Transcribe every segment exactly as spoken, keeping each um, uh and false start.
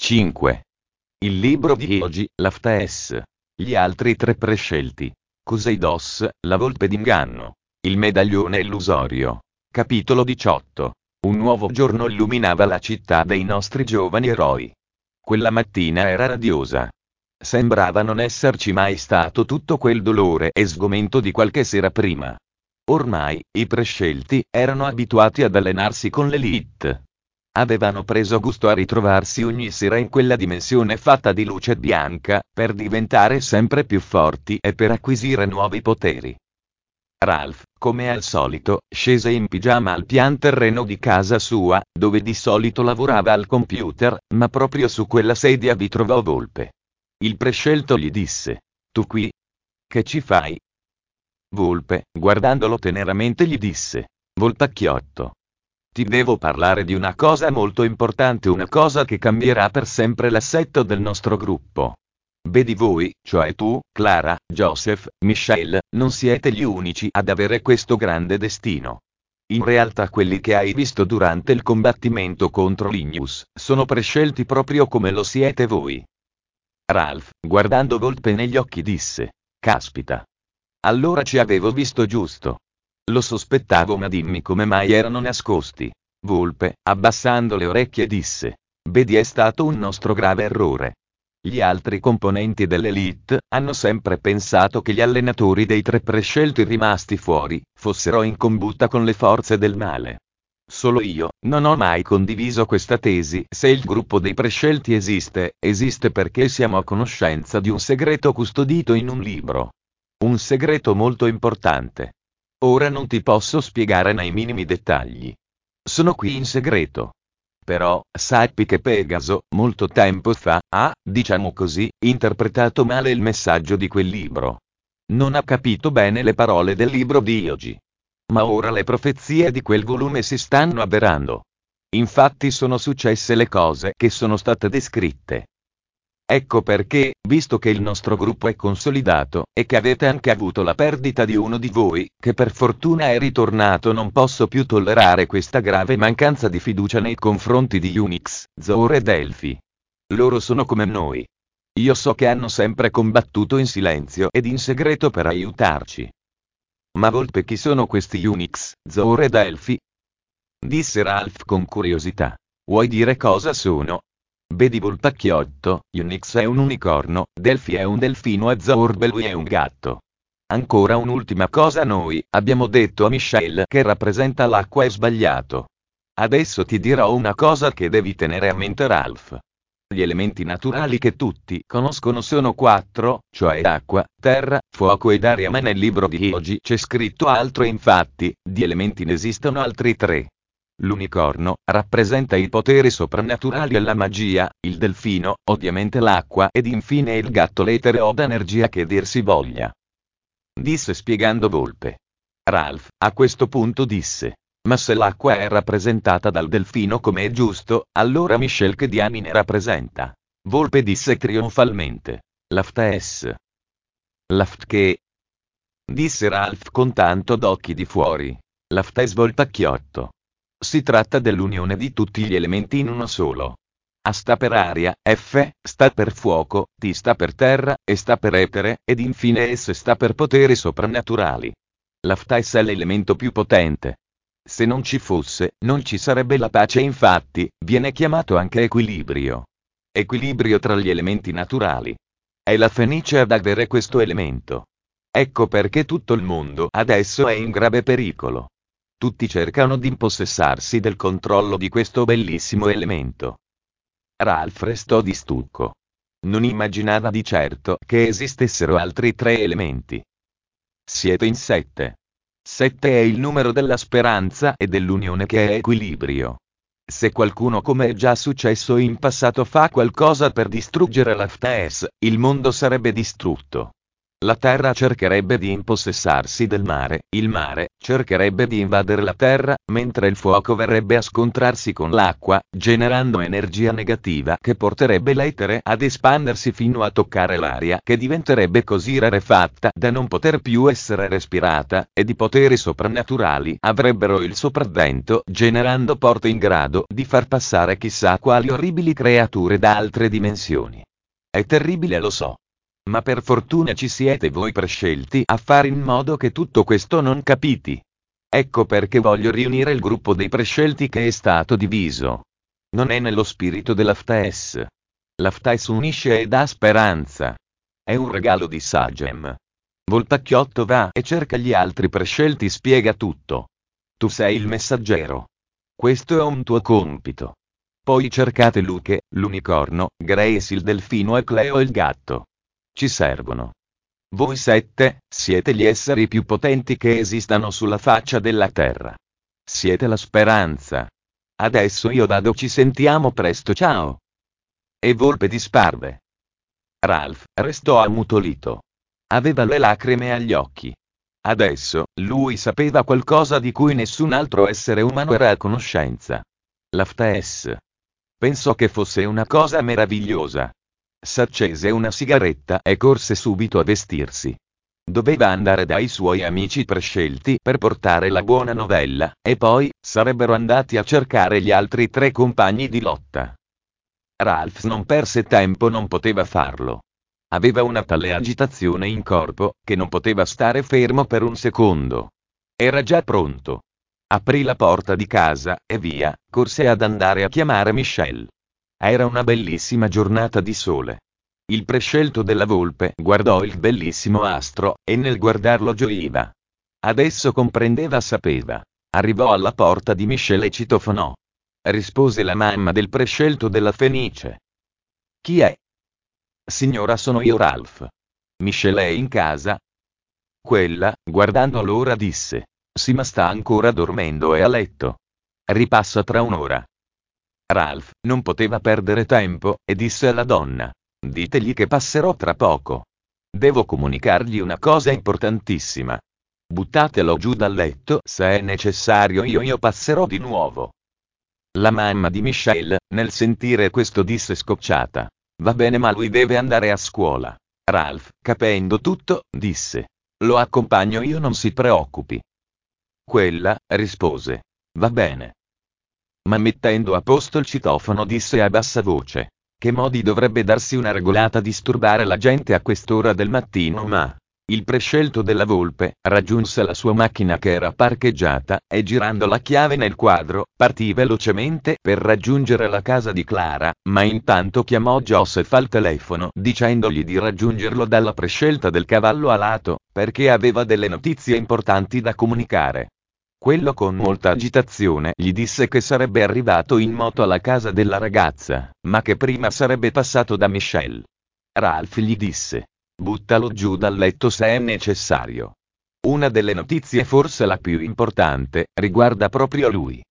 cinque. Il libro di oggi, Laftaes. Gli altri tre prescelti. Coseidos, la volpe d'inganno. Il medaglione illusorio. Capitolo diciotto. Un nuovo giorno illuminava la città dei nostri giovani eroi. Quella mattina era radiosa. Sembrava non esserci mai stato tutto quel dolore e sgomento di qualche sera prima. Ormai, i prescelti erano abituati ad allenarsi con l'Elite. Avevano preso gusto a ritrovarsi ogni sera in quella dimensione fatta di luce bianca, per diventare sempre più forti e per acquisire nuovi poteri. Ralph, come al solito, scese in pigiama al pian terreno di casa sua, dove di solito lavorava al computer, ma proprio su quella sedia vi trovò Volpe. Il prescelto gli disse: "Tu qui? Che ci fai?" Volpe, guardandolo teneramente, gli disse: "Volpacchiotto. Ti devo parlare di una cosa molto importante, una cosa che cambierà per sempre l'assetto del nostro gruppo. Vedi, voi, cioè tu, Clara, Joseph, Michelle, non siete gli unici ad avere questo grande destino. In realtà quelli che hai visto durante il combattimento contro Linus sono prescelti proprio come lo siete voi." Ralph, guardando Volpe negli occhi, disse: "Caspita. Allora ci avevo visto giusto. Lo sospettavo, ma dimmi come mai erano nascosti." Volpe, abbassando le orecchie, disse: "Vedi, è stato un nostro grave errore. Gli altri componenti dell'Elite hanno sempre pensato che gli allenatori dei tre prescelti rimasti fuori fossero in combutta con le forze del male. Solo io non ho mai condiviso questa tesi. Se il gruppo dei prescelti esiste, esiste perché siamo a conoscenza di un segreto custodito in un libro. Un segreto molto importante. Ora non ti posso spiegare nei minimi dettagli. Sono qui in segreto. Però, sappi che Pegaso, molto tempo fa, ha, diciamo così, interpretato male il messaggio di quel libro. Non ha capito bene le parole del libro di oggi. Ma ora le profezie di quel volume si stanno avverando. Infatti sono successe le cose che sono state descritte. Ecco perché, visto che il nostro gruppo è consolidato, e che avete anche avuto la perdita di uno di voi, che per fortuna è ritornato, non posso più tollerare questa grave mancanza di fiducia nei confronti di Unix, Zor ed Elfi. Loro sono come noi. Io so che hanno sempre combattuto in silenzio ed in segreto per aiutarci. Ma Volpe, chi sono questi Unix, Zor ed Elfi?" disse Ralph con curiosità. "Vuoi dire cosa sono? Vedi, Volpacchiotto, Unix è un unicorno, Delphi è un delfino e Zorbelui è un gatto. Ancora un'ultima cosa, noi abbiamo detto a Michelle che rappresenta l'acqua, è sbagliato. Adesso ti dirò una cosa che devi tenere a mente, Ralph. Gli elementi naturali che tutti conoscono sono quattro, cioè acqua, terra, fuoco ed aria, ma nel libro di oggi c'è scritto altro, infatti, di elementi ne esistono altri tre. L'unicorno rappresenta i poteri soprannaturali e la magia, il delfino, ovviamente l'acqua, ed infine il gatto l'etere o d'energia, che dir si voglia", disse spiegando Volpe. Ralph, a questo punto, disse: "Ma se l'acqua è rappresentata dal delfino come è giusto, allora Michelle che diamine rappresenta?" Volpe disse trionfalmente: "Laftaes." "Laft che?" disse Ralph con tanto d'occhi di fuori. "Laftaes, Volpacchiotto. Si tratta dell'unione di tutti gli elementi in uno solo. A sta per aria, F sta per fuoco, T sta per terra, E sta per etere, ed infine S sta per poteri soprannaturali. Laftaes è l'elemento più potente. Se non ci fosse, non ci sarebbe la pace, infatti viene chiamato anche equilibrio. Equilibrio tra gli elementi naturali. È la Fenice ad avere questo elemento. Ecco perché tutto il mondo adesso è in grave pericolo. Tutti cercano di impossessarsi del controllo di questo bellissimo elemento." Ralph restò di stucco. Non immaginava di certo che esistessero altri tre elementi. "Siete in sette. Sette è il numero della speranza e dell'unione, che è equilibrio. Se qualcuno, come è già successo in passato, fa qualcosa per distruggere Laftaes, il mondo sarebbe distrutto. La terra cercherebbe di impossessarsi del mare, il mare cercherebbe di invadere la terra, mentre il fuoco verrebbe a scontrarsi con l'acqua, generando energia negativa che porterebbe l'etere ad espandersi fino a toccare l'aria, che diventerebbe così rarefatta da non poter più essere respirata, ed i poteri soprannaturali avrebbero il sopravvento, generando porte in grado di far passare chissà quali orribili creature da altre dimensioni. È terribile, lo so. Ma per fortuna ci siete voi prescelti a fare in modo che tutto questo non capiti. Ecco perché voglio riunire il gruppo dei prescelti che è stato diviso. Non è nello spirito dell'Aftes. L'Aftes unisce e dà speranza. È un regalo di Sagem. Volpacchiotto va e cerca gli altri prescelti, spiega tutto. Tu sei il messaggero. Questo è un tuo compito. Poi cercate Luche, l'unicorno, Grace il delfino e Cleo il gatto. Ci servono. Voi sette siete gli esseri più potenti che esistano sulla faccia della terra. Siete la speranza. Adesso io vado, ci sentiamo presto, ciao. E Volpe disparve. Ralph restò ammutolito. Aveva le lacrime agli occhi. Adesso, lui sapeva qualcosa di cui nessun altro essere umano era a conoscenza. L'Aftes. Pensò che fosse una cosa meravigliosa. S'accese una sigaretta e corse subito a vestirsi. Doveva andare dai suoi amici prescelti per portare la buona novella, e poi sarebbero andati a cercare gli altri tre compagni di lotta. Ralph non perse tempo, non poteva farlo. Aveva una tale agitazione in corpo che non poteva stare fermo per un secondo. Era già pronto. Aprì la porta di casa e via, corse ad andare a chiamare Michelle. Era una bellissima giornata di sole. Il prescelto della volpe guardò il bellissimo astro, e nel guardarlo gioiva. Adesso comprendeva, sapeva. Arrivò alla porta di Michelle e citofonò. Rispose la mamma del prescelto della Fenice. Chi è? Signora, sono io, Ralph. Michelle è in casa? Quella, guardando l'ora, disse. Sì, ma sta ancora dormendo, è a letto. Ripassa tra un'ora. Ralph non poteva perdere tempo, e disse alla donna. Ditegli che passerò tra poco. Devo comunicargli una cosa importantissima. Buttatelo giù dal letto, se è necessario io io passerò di nuovo. La mamma di Michelle, nel sentire questo, disse scocciata. Va bene, ma lui deve andare a scuola. Ralph, capendo tutto, disse. Lo accompagno io, non si preoccupi. Quella rispose. Va bene. Ma mettendo a posto il citofono disse a bassa voce. Che modi dovrebbe darsi una regolata a disturbare la gente a quest'ora del mattino, ma... Il prescelto della volpe raggiunse la sua macchina che era parcheggiata, e girando la chiave nel quadro, partì velocemente per raggiungere la casa di Clara, ma intanto chiamò Joseph al telefono dicendogli di raggiungerlo dalla prescelta del cavallo alato, perché aveva delle notizie importanti da comunicare. Quello con molta agitazione gli disse che sarebbe arrivato in moto alla casa della ragazza, ma che prima sarebbe passato da Michelle. Ralph gli disse. Buttalo giù dal letto se è necessario. Una delle notizie, forse la più importante, riguarda proprio lui.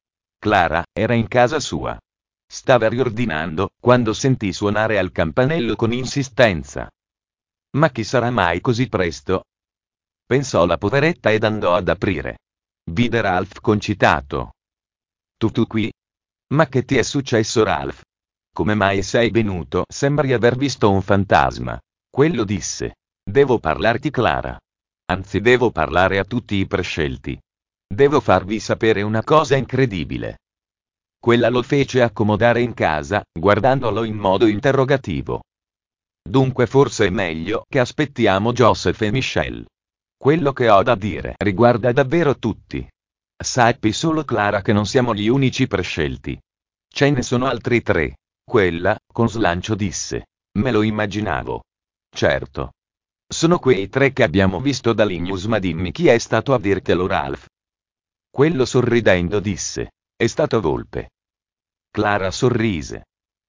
Clara era in casa sua. Stava riordinando, quando sentì suonare al campanello con insistenza. Ma chi sarà mai così presto? Pensò la poveretta ed andò ad aprire. Vide Ralph concitato. Tu tu qui? Ma che ti è successo, Ralph? Come mai sei venuto? Sembri aver visto un fantasma. Quello disse. Devo parlarti, Clara. Anzi, devo parlare a tutti i prescelti. Devo farvi sapere una cosa incredibile. Quella lo fece accomodare in casa, guardandolo in modo interrogativo. Dunque forse è meglio che aspettiamo Joseph e Michelle. Quello che ho da dire riguarda davvero tutti. Sappi solo, Clara, che non siamo gli unici prescelti. Ce ne sono altri tre. Quella, con slancio, disse. Me lo immaginavo. Certo. Sono quei tre che abbiamo visto dall'Ignus, ma dimmi chi è stato a dirtelo, Ralph. Quello sorridendo disse. È stato Volpe. Clara sorrise.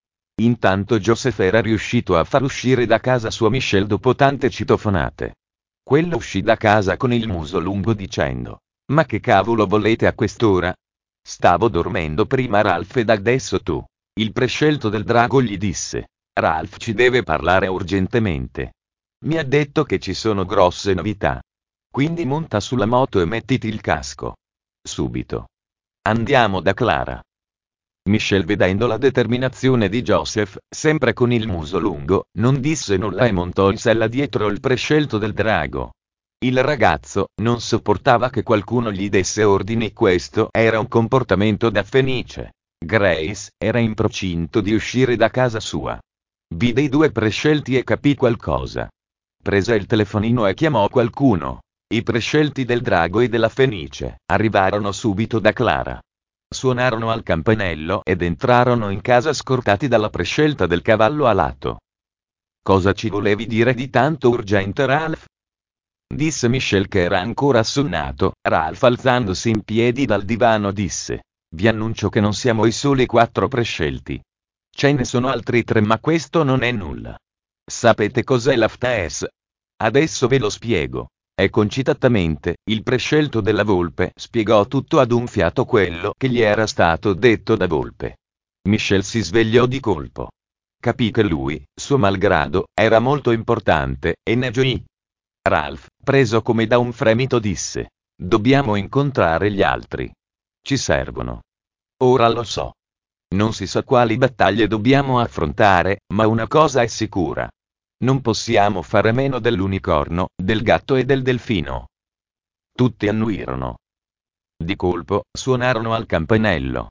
Intanto Joseph era riuscito a far uscire da casa sua Michelle dopo tante citofonate. Quello uscì da casa con il muso lungo dicendo. Ma che cavolo volete a quest'ora? Stavo dormendo prima, Ralph, ed adesso tu. Il prescelto del drago gli disse. Ralph ci deve parlare urgentemente. Mi ha detto che ci sono grosse novità. Quindi monta sulla moto e mettiti il casco. Subito. Andiamo da Clara. Michelle, vedendo la determinazione di Joseph, sempre con il muso lungo, non disse nulla e montò in sella dietro il prescelto del drago. Il ragazzo non sopportava che qualcuno gli desse ordini, questo era un comportamento da fenice. Grace era in procinto di uscire da casa sua. Vide i due prescelti e capì qualcosa. Prese il telefonino e chiamò qualcuno. I prescelti del drago e della fenice arrivarono subito da Clara. Suonarono al campanello ed entrarono in casa scortati dalla prescelta del cavallo alato. Cosa ci volevi dire di tanto urgente, Ralph? Disse Michelle, che era ancora assonnato. Ralph, alzandosi in piedi dal divano, disse: vi annuncio che non siamo i soli quattro prescelti. Ce ne sono altri tre, ma questo non è nulla. Sapete cos'è l'Aftaes? Adesso ve lo spiego. E concitatamente, il prescelto della volpe spiegò tutto ad un fiato quello che gli era stato detto da Volpe. Michelle si svegliò di colpo. Capì che lui, suo malgrado, era molto importante, e ne gioì. Ralph, preso come da un fremito, disse: dobbiamo incontrare gli altri. Ci servono. Ora lo so. Non si sa quali battaglie dobbiamo affrontare, ma una cosa è sicura. Non possiamo fare a meno dell'unicorno, del gatto e del delfino. Tutti annuirono. Di colpo, suonarono al campanello.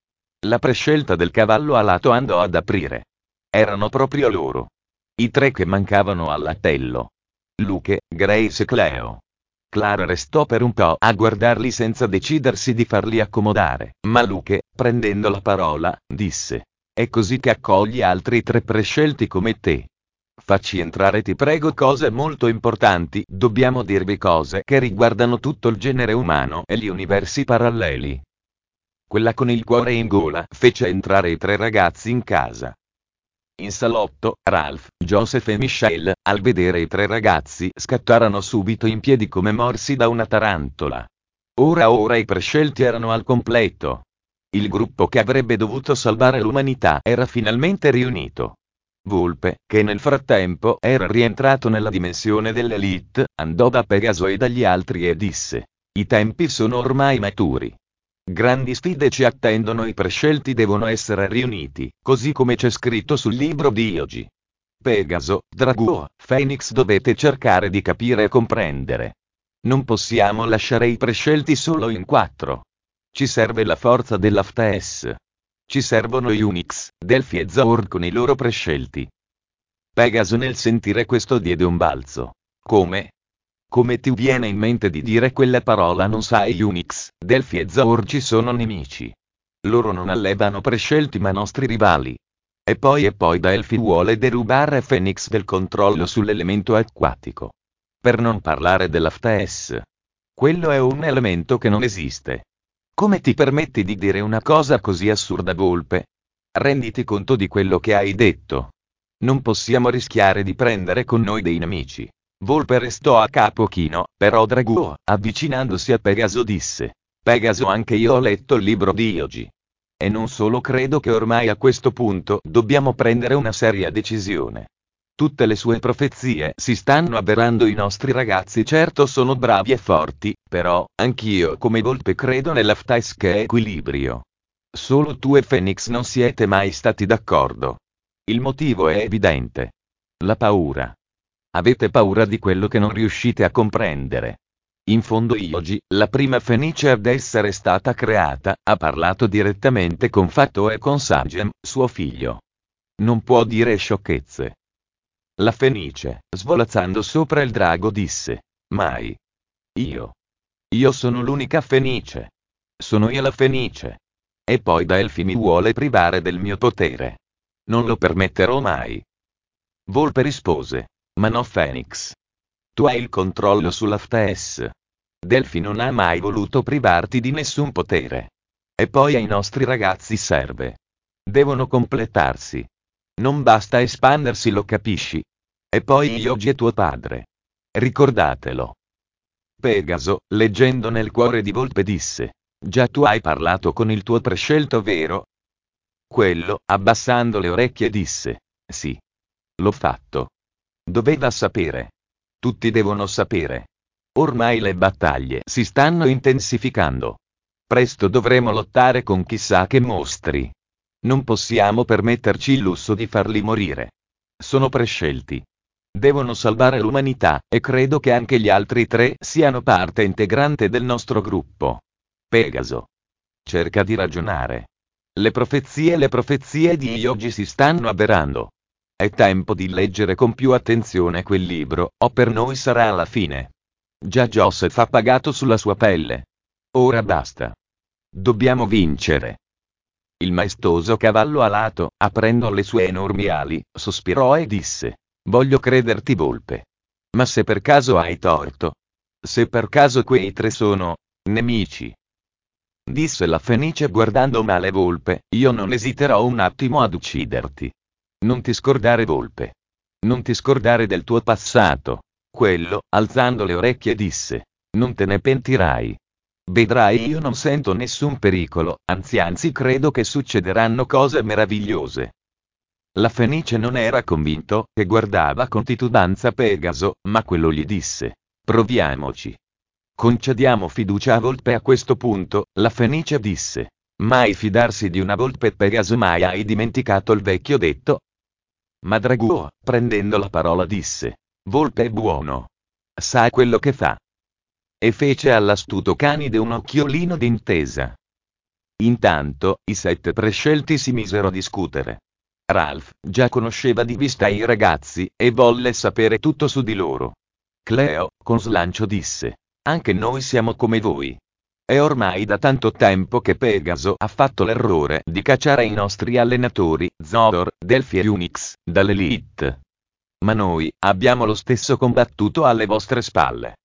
La prescelta del cavallo alato andò ad aprire. Erano proprio loro. I tre che mancavano all'attello. Luke, Grace e Cleo. Clara restò per un po' a guardarli senza decidersi di farli accomodare, ma Luke, prendendo la parola, disse: è così che accogli altri tre prescelti come te? Facci entrare, ti prego, cose molto importanti, dobbiamo dirvi cose che riguardano tutto il genere umano e gli universi paralleli. Quella con il cuore in gola fece entrare i tre ragazzi in casa. In salotto, Ralph, Joseph e Michelle, al vedere i tre ragazzi, scattarono subito in piedi come morsi da una tarantola. Ora ora i prescelti erano al completo. Il gruppo che avrebbe dovuto salvare l'umanità era finalmente riunito. Volpe, che nel frattempo era rientrato nella dimensione dell'Elite, andò da Pegaso e dagli altri e disse: i tempi sono ormai maturi. Grandi sfide ci attendono, i prescelti devono essere riuniti, così come c'è scritto sul libro di Iogi. Pegaso, Drago, Phoenix, dovete cercare di capire e comprendere. Non possiamo lasciare i prescelti solo in quattro. Ci serve la forza dell'Aftaes. Ci servono Unix, Delphi e Zord con i loro prescelti. Pegaso, nel sentire questo, diede un balzo. Come? Come ti viene in mente di dire quella parola? Non sai, Unix, Delphi e Zord ci sono nemici. Loro non allevano prescelti ma nostri rivali. E poi e poi Delphi vuole derubare Phoenix del controllo sull'elemento acquatico. Per non parlare dell'Aftaes. Quello è un elemento che non esiste. Come ti permetti di dire una cosa così assurda, Volpe? Renditi conto di quello che hai detto. Non possiamo rischiare di prendere con noi dei nemici. Volpe restò a capo chino, però Drago, avvicinandosi a Pegaso, disse: Pegaso, anche io ho letto il libro di Iogi. E non solo, credo che ormai a questo punto dobbiamo prendere una seria decisione. Tutte le sue profezie si stanno avverando, i nostri ragazzi certo sono bravi e forti, però, anch'io come Volpe credo nell'Aftaes che è equilibrio. Solo tu e Phoenix non siete mai stati d'accordo. Il motivo è evidente. La paura. Avete paura di quello che non riuscite a comprendere. In fondo Iogi, la prima Fenice ad essere stata creata, ha parlato direttamente con Fatto e con Sagem, suo figlio. Non può dire sciocchezze. La Fenice, svolazzando sopra il drago, disse: mai. Io. Io sono l'unica Fenice. Sono io la Fenice. E poi Delphi mi vuole privare del mio potere. Non lo permetterò mai. Volpe rispose: ma no, Phoenix. Tu hai il controllo sull'Aftaes. Delphi non ha mai voluto privarti di nessun potere. E poi ai nostri ragazzi serve. Devono completarsi. Non basta espandersi, lo capisci? E poi Iogi è tuo padre. Ricordatelo. Pegaso, leggendo nel cuore di Volpe, disse: già tu hai parlato con il tuo prescelto, vero? Quello, abbassando le orecchie, disse: sì. L'ho fatto. Doveva sapere. Tutti devono sapere. Ormai le battaglie si stanno intensificando. Presto dovremo lottare con chissà che mostri. Non possiamo permetterci il lusso di farli morire. Sono prescelti. Devono salvare l'umanità, e credo che anche gli altri tre siano parte integrante del nostro gruppo. Pegaso. Cerca di ragionare. Le profezie le profezie di Yogi si stanno avverando. È tempo di leggere con più attenzione quel libro, o per noi sarà la fine. Già Joseph ha pagato sulla sua pelle. Ora basta. Dobbiamo vincere. Il maestoso cavallo alato, aprendo le sue enormi ali, sospirò e disse: voglio crederti, volpe. Ma se per caso hai torto? Se per caso quei tre sono nemici? Disse la Fenice guardando male Volpe, io non esiterò un attimo ad ucciderti. Non ti scordare, volpe. Non ti scordare del tuo passato. Quello, alzando le orecchie, disse: non te ne pentirai. Vedrai, io non sento nessun pericolo, anzi anzi credo che succederanno cose meravigliose. La Fenice non era convinto, e guardava con titubanza Pegaso, ma quello gli disse: proviamoci. Concediamo fiducia a Volpe. A questo punto, la Fenice disse: mai fidarsi di una volpe, Pegaso. Mai hai dimenticato il vecchio detto? Ma Draguo, prendendo la parola, disse: Volpe è buono. Sa quello che fa. E fece all'astuto Canide un occhiolino d'intesa. Intanto, i sette prescelti si misero a discutere. Ralph già conosceva di vista i ragazzi, e volle sapere tutto su di loro. Cleo, con slancio, disse: anche noi siamo come voi. È ormai da tanto tempo che Pegaso ha fatto l'errore di cacciare i nostri allenatori, Zor, Delphi e Unix, dall'Elite. Ma noi abbiamo lo stesso combattuto alle vostre spalle.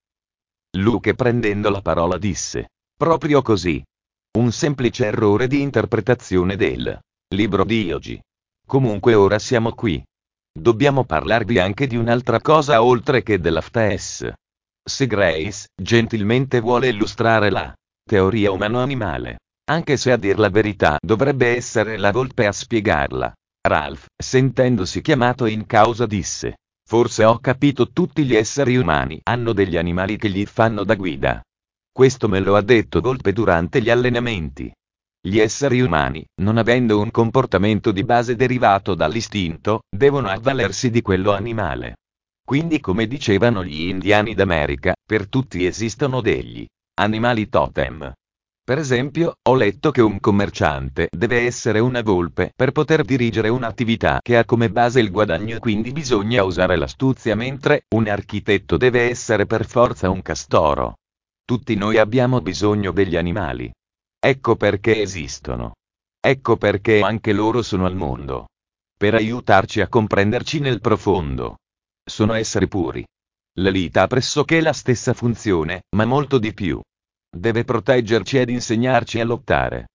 Luke, prendendo la parola, disse: proprio così. Un semplice errore di interpretazione del libro di Yogi. Comunque ora siamo qui. Dobbiamo parlarvi anche di un'altra cosa oltre che dell'A F T S. Se Grace gentilmente vuole illustrare la teoria umano-animale, anche se a dir la verità dovrebbe essere la volpe a spiegarla. Ralph, sentendosi chiamato in causa, disse: forse ho capito, tutti gli esseri umani hanno degli animali che gli fanno da guida. Questo me lo ha detto Volpe durante gli allenamenti. Gli esseri umani, non avendo un comportamento di base derivato dall'istinto, devono avvalersi di quello animale. Quindi, come dicevano gli indiani d'America, per tutti esistono degli animali totem. Per esempio, ho letto che un commerciante deve essere una volpe per poter dirigere un'attività che ha come base il guadagno, e quindi bisogna usare l'astuzia, mentre un architetto deve essere per forza un castoro. Tutti noi abbiamo bisogno degli animali. Ecco perché esistono. Ecco perché anche loro sono al mondo. Per aiutarci a comprenderci nel profondo. Sono esseri puri. L'Elite ha pressoché la stessa funzione, ma molto di più. Deve proteggerci ed insegnarci a lottare.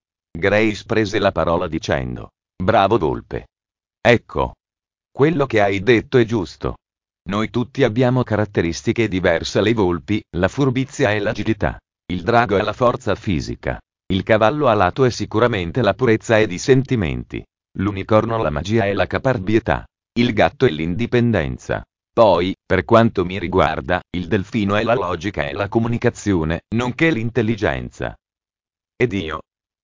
Grace prese la parola dicendo: bravo Volpe. Ecco. Quello che hai detto è giusto. Noi tutti abbiamo caratteristiche diverse: le volpi, la furbizia e l'agilità. Il drago è la forza fisica. Il cavallo alato è sicuramente la purezza ed i sentimenti. L'unicorno la magia e la caparbietà. Il gatto è l'indipendenza. Poi, per quanto mi riguarda, il delfino è la logica e la comunicazione, nonché l'intelligenza. Ed io?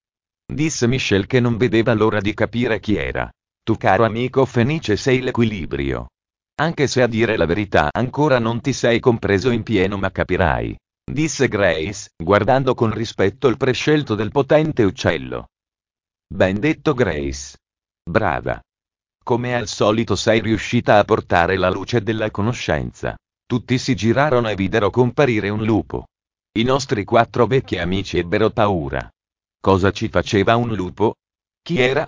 Disse Michel, che non vedeva l'ora di capire chi era. Tu, caro amico Fenice, sei l'equilibrio. Anche se a dire la verità ancora non ti sei compreso in pieno, ma capirai. Disse Grace, guardando con rispetto il prescelto del potente uccello. Ben detto, Grace. Brava. Come al solito sei riuscita a portare la luce della conoscenza. Tutti si girarono e videro comparire un lupo. I nostri quattro vecchi amici ebbero paura. Cosa ci faceva un lupo? Chi era?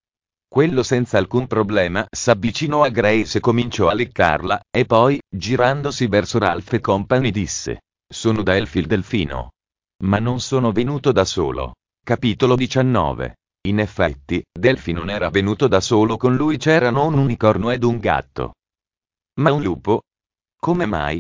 Quello senza alcun problema s'avvicinò a Grace e cominciò a leccarla, e poi, girandosi verso Ralph e compagni, disse: sono Delphi il delfino. Ma non sono venuto da solo. Capitolo diciannove. In effetti, Delphi non era venuto da solo, con lui c'erano un unicorno ed un gatto. Ma un lupo? Come mai?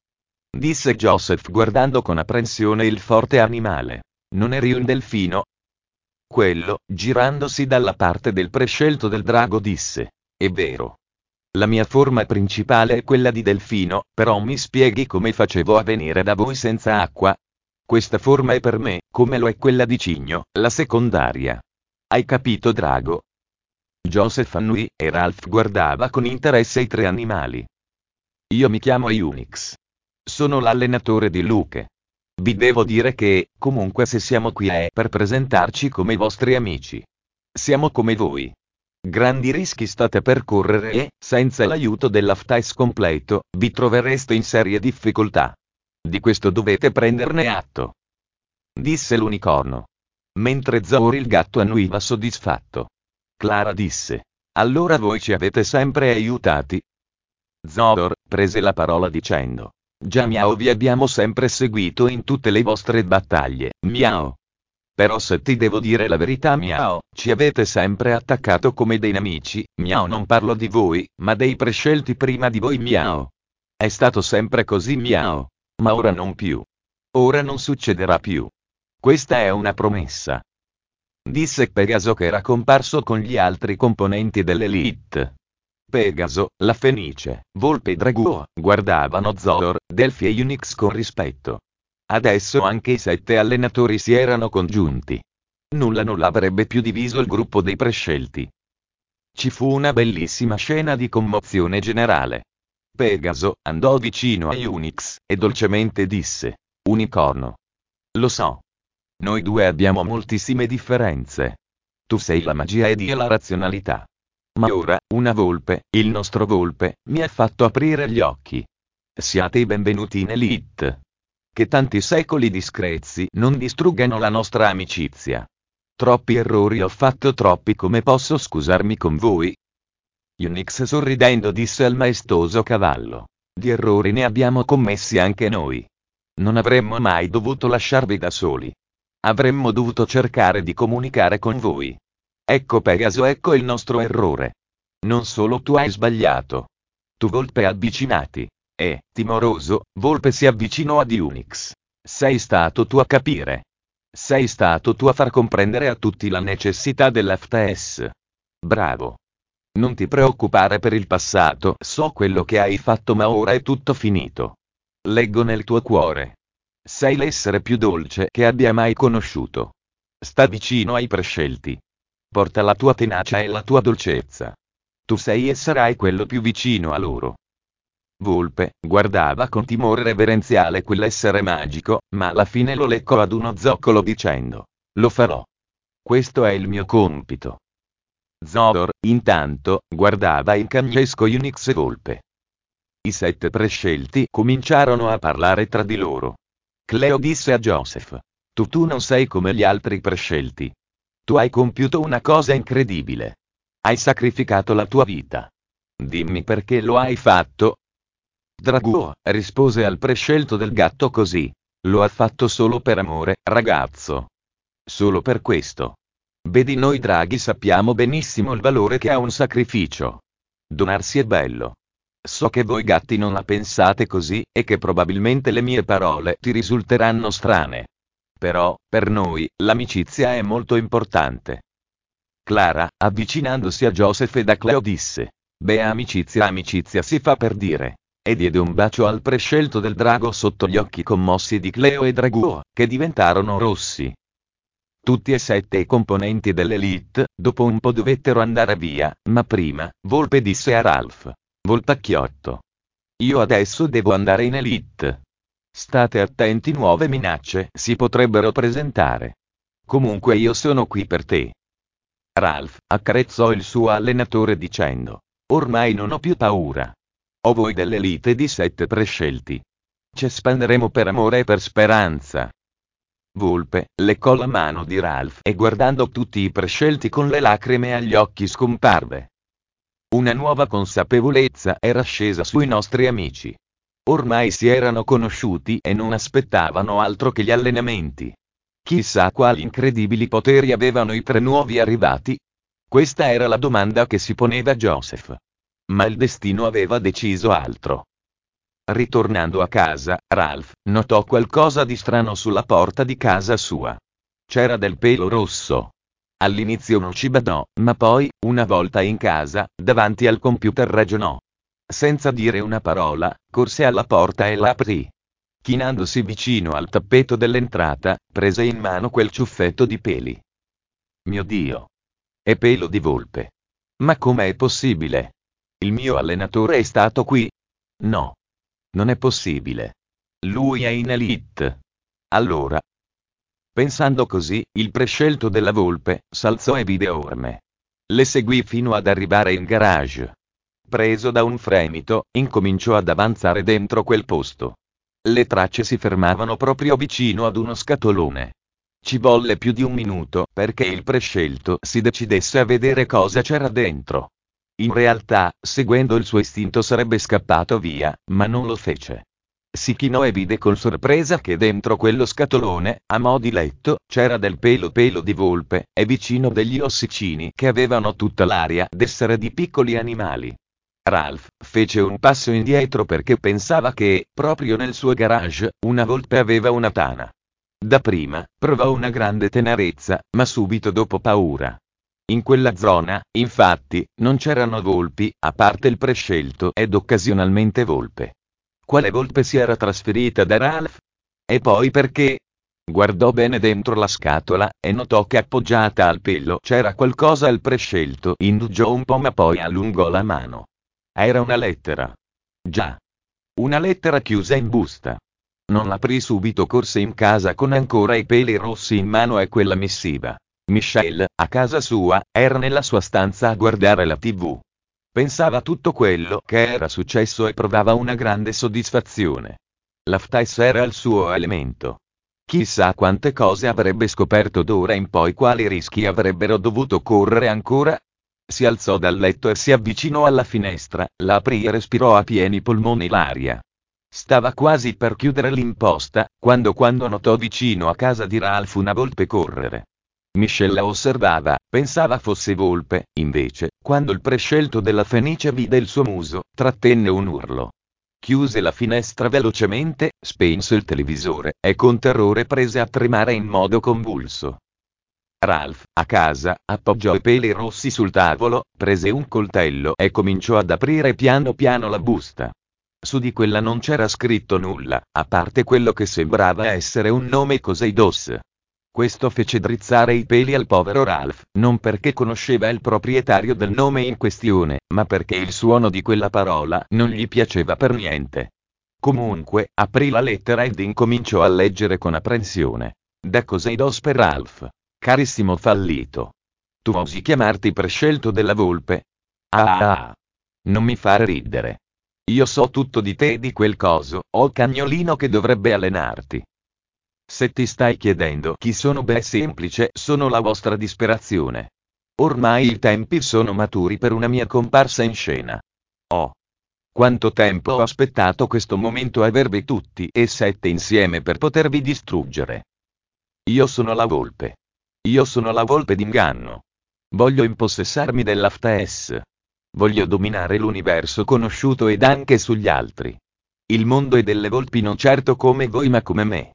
Disse Joseph guardando con apprensione il forte animale. Non eri un delfino? Quello, girandosi dalla parte del prescelto del drago, disse: è vero. La mia forma principale è quella di delfino, però mi spieghi come facevo a venire da voi senza acqua? Questa forma è per me, come lo è quella di cigno, la secondaria. Hai capito, Drago? Joseph annui, e Ralph guardava con interesse i tre animali. Io mi chiamo Unix. Sono l'allenatore di Luke. Vi devo dire che, comunque se siamo qui è per presentarci come vostri amici. Siamo come voi. Grandi rischi state per correre e, senza l'aiuto dell'Aftais completo, vi trovereste in serie difficoltà. Di questo dovete prenderne atto. Disse l'unicorno. Mentre Zor il gatto annuiva soddisfatto. Clara disse. Allora voi ci avete sempre aiutati? Zor prese la parola dicendo. Già miau, vi abbiamo sempre seguito in tutte le vostre battaglie, miau. Però se ti devo dire la verità, miau, ci avete sempre attaccato come dei nemici, miau. Non parlo di voi, ma dei prescelti prima di voi, miau. È stato sempre così, miau. Ma ora non più. Ora non succederà più. Questa è una promessa. Disse Pegaso, che era comparso con gli altri componenti dell'Elite. Pegaso, la Fenice, Volpe e Drago guardavano Zor, Delphi e Unix con rispetto. Adesso anche i sette allenatori si erano congiunti. Nulla non avrebbe più diviso il gruppo dei prescelti. Ci fu una bellissima scena di commozione generale. Pegaso andò vicino a Unix e dolcemente disse: Unicorno. Lo so. Noi due abbiamo moltissime differenze. Tu sei la magia ed io la razionalità. Ma ora, una volpe, il nostro volpe, mi ha fatto aprire gli occhi. Siate i benvenuti in Elite. Che tanti secoli di screzi non distruggano la nostra amicizia. Troppi errori ho fatto, troppi, come posso scusarmi con voi? Unix sorridendo disse al maestoso cavallo. Di errori ne abbiamo commessi anche noi. Non avremmo mai dovuto lasciarvi da soli. Avremmo dovuto cercare di comunicare con voi. Ecco Pegaso, ecco il nostro errore. Non solo tu hai sbagliato. Tu Volpe avvicinati. E, timoroso, Volpe si avvicinò ad Unix. Sei stato tu a capire. Sei stato tu a far comprendere a tutti la necessità dell'Aftais. Bravo. Non ti preoccupare per il passato, so quello che hai fatto, ma ora è tutto finito. Leggo nel tuo cuore. Sei l'essere più dolce che abbia mai conosciuto. Sta vicino ai prescelti. Porta la tua tenacia e la tua dolcezza. Tu sei e sarai quello più vicino a loro. Volpe guardava con timore reverenziale quell'essere magico, ma alla fine lo leccò ad uno zoccolo dicendo: Lo farò. Questo è il mio compito. Zor, intanto, guardava in cagnesco Unix e Volpe. I sette prescelti cominciarono a parlare tra di loro. Cleo disse a Joseph: Tu tu non sei come gli altri prescelti. Tu hai compiuto una cosa incredibile. Hai sacrificato la tua vita. Dimmi perché lo hai fatto? Drago rispose al prescelto del gatto così. Lo ha fatto solo per amore, ragazzo. Solo per questo. Vedi, noi draghi sappiamo benissimo il valore che ha un sacrificio. Donarsi è bello. So che voi gatti non la pensate così, e che probabilmente le mie parole ti risulteranno strane. Però, per noi, l'amicizia è molto importante. Clara, avvicinandosi a Joseph e a Cleo, disse: Beh, amicizia amicizia si fa per dire. E diede un bacio al prescelto del drago sotto gli occhi commossi di Cleo e Drago, che diventarono rossi. Tutti e sette i componenti dell'Elite, dopo un po' dovettero andare via, ma prima, Volpe disse a Ralph: Volpacchiotto. Io adesso devo andare in Elite. State attenti, nuove minacce si potrebbero presentare. Comunque io sono qui per te. Ralph accarezzò il suo allenatore dicendo: Ormai non ho più paura. Ho voi dell'Elite di sette prescelti. Ci espanderemo per amore e per speranza. Volpe leccò la mano di Ralph e guardando tutti i prescelti con le lacrime agli occhi scomparve. Una nuova consapevolezza era scesa sui nostri amici. Ormai si erano conosciuti e non aspettavano altro che gli allenamenti. Chissà quali incredibili poteri avevano i tre nuovi arrivati? Questa era la domanda che si poneva Joseph. Ma il destino aveva deciso altro. Ritornando a casa, Ralph notò qualcosa di strano sulla porta di casa sua. C'era del pelo rosso. All'inizio non ci badò, ma poi, una volta in casa, davanti al computer ragionò. Senza dire una parola, corse alla porta e la aprì. Chinandosi vicino al tappeto dell'entrata, prese in mano quel ciuffetto di peli. Mio Dio! È pelo di volpe. Ma com'è possibile? Il mio allenatore è stato qui? No. Non è possibile. Lui è in elite. Allora. Pensando così, il prescelto della volpe s'alzò e vide Orme. Le seguì fino ad arrivare in garage. Preso da un fremito, incominciò ad avanzare dentro quel posto. Le tracce si fermavano proprio vicino ad uno scatolone. Ci volle più di un minuto perché il prescelto si decidesse a vedere cosa c'era dentro. In realtà, seguendo il suo istinto sarebbe scappato via, ma non lo fece. Si chinò e vide con sorpresa che dentro quello scatolone, a mo' di letto, c'era del pelo pelo di volpe, e vicino degli ossicini che avevano tutta l'aria d'essere di piccoli animali. Ralph fece un passo indietro perché pensava che, proprio nel suo garage, una volpe aveva una tana. Dapprima, provò una grande tenerezza, ma subito dopo paura. In quella zona, infatti, non c'erano volpi, a parte il prescelto ed occasionalmente volpe. Quale volpe si era trasferita da Ralph? E poi perché? Guardò bene dentro la scatola, e notò che appoggiata al pelo c'era qualcosa. Il prescelto indugiò un po' ma poi allungò la mano. Era una lettera. Già. Una lettera chiusa in busta. Non l'aprì subito, corse in casa con ancora i peli rossi in mano e quella missiva. Michelle, a casa sua, era nella sua stanza a guardare la tivù. Pensava a tutto quello che era successo e provava una grande soddisfazione. Laftaes era il suo elemento. Chissà quante cose avrebbe scoperto d'ora in poi, quali rischi avrebbero dovuto correre ancora. Si alzò dal letto e si avvicinò alla finestra, la aprì e respirò a pieni polmoni l'aria. Stava quasi per chiudere l'imposta, quando quando notò vicino a casa di Ralph una volpe correre. Michelle la osservava, pensava fosse volpe, invece, quando il prescelto della Fenice vide il suo muso, trattenne un urlo. Chiuse la finestra velocemente, spense il televisore, e con terrore prese a tremare in modo convulso. Ralph, a casa, appoggiò i peli rossi sul tavolo, prese un coltello e cominciò ad aprire piano piano la busta. Su di quella non c'era scritto nulla, a parte quello che sembrava essere un nome Coseidos. Questo fece drizzare i peli al povero Ralph, non perché conosceva il proprietario del nome in questione, ma perché il suono di quella parola non gli piaceva per niente. Comunque, aprì la lettera ed incominciò a leggere con apprensione. Da Coseidos per Ralph. Carissimo Fallito. Tu osi chiamarti prescelto della volpe? Ah ah ah. Non mi fare ridere. Io so tutto di te e di quel coso, o cagnolino che dovrebbe allenarti. Se ti stai chiedendo chi sono, beh, semplice, sono la vostra disperazione. Ormai i tempi sono maturi per una mia comparsa in scena. Oh! Quanto tempo ho aspettato questo momento, avervi tutti e sette insieme per potervi distruggere. Io sono la volpe. Io sono la volpe d'inganno. Voglio impossessarmi dell'Aftaes. Voglio dominare l'universo conosciuto ed anche sugli altri. Il mondo è delle volpi, non certo come voi ma come me.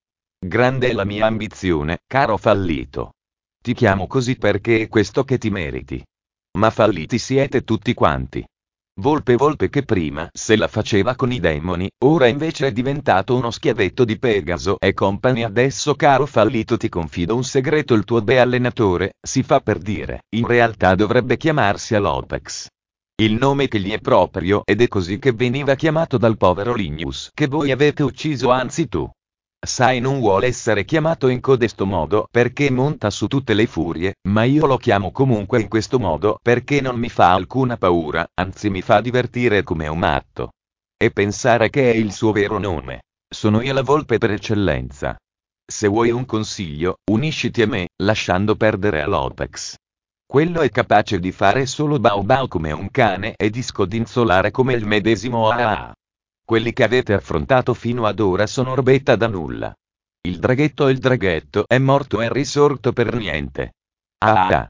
Grande è la mia ambizione, caro Fallito. Ti chiamo così perché è questo che ti meriti. Ma falliti siete tutti quanti. Volpe volpe che prima se la faceva con i demoni, ora invece è diventato uno schiavetto di Pegaso e compagni. Adesso, caro Fallito, ti confido un segreto: il tuo be allenatore, si fa per dire, in realtà dovrebbe chiamarsi Alopex. Il nome che gli è proprio, ed è così che veniva chiamato dal povero Linus che voi avete ucciso, anzi tu. Sai, non vuole essere chiamato in codesto modo perché monta su tutte le furie, ma io lo chiamo comunque in questo modo perché non mi fa alcuna paura, anzi mi fa divertire come un matto. E pensare che è il suo vero nome. Sono io la volpe per eccellenza. Se vuoi un consiglio, unisciti a me, lasciando perdere Alopex. Quello è capace di fare solo bau bau come un cane e di scodinzolare come il medesimo ah. Quelli che avete affrontato fino ad ora sono robetta da nulla. Il draghetto il draghetto è morto e risorto per niente. Ah!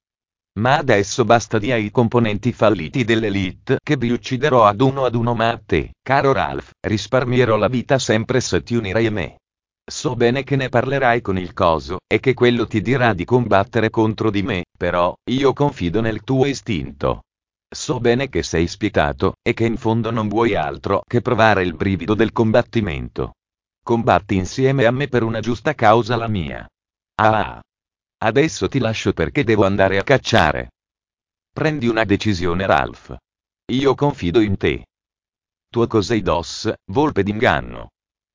Ma adesso basta di ai componenti falliti dell'Elite che vi ucciderò ad uno ad uno, ma a te, caro Ralph, risparmierò la vita sempre se ti unirai a me. So bene che ne parlerai con il coso, e che quello ti dirà di combattere contro di me, però, io confido nel tuo istinto. So bene che sei spietato, e che in fondo non vuoi altro che provare il brivido del combattimento. Combatti insieme a me per una giusta causa, la mia. Ah! Adesso ti lascio perché devo andare a cacciare. Prendi una decisione, Ralph. Io confido in te. Tuo Coseidos, volpe d'inganno.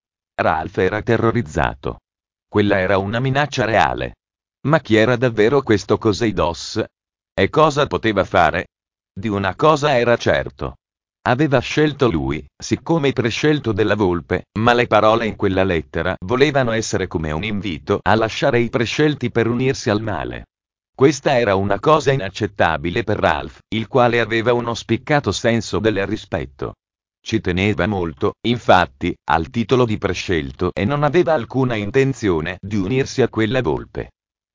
Ralph era terrorizzato. Quella era una minaccia reale. Ma chi era davvero questo Coseidos? E cosa poteva fare? Di una cosa era certo. Aveva scelto lui, siccome prescelto della volpe, ma le parole in quella lettera volevano essere come un invito a lasciare i prescelti per unirsi al male. Questa era una cosa inaccettabile per Ralph, il quale aveva uno spiccato senso del rispetto. Ci teneva molto, infatti, al titolo di prescelto e non aveva alcuna intenzione di unirsi a quella volpe.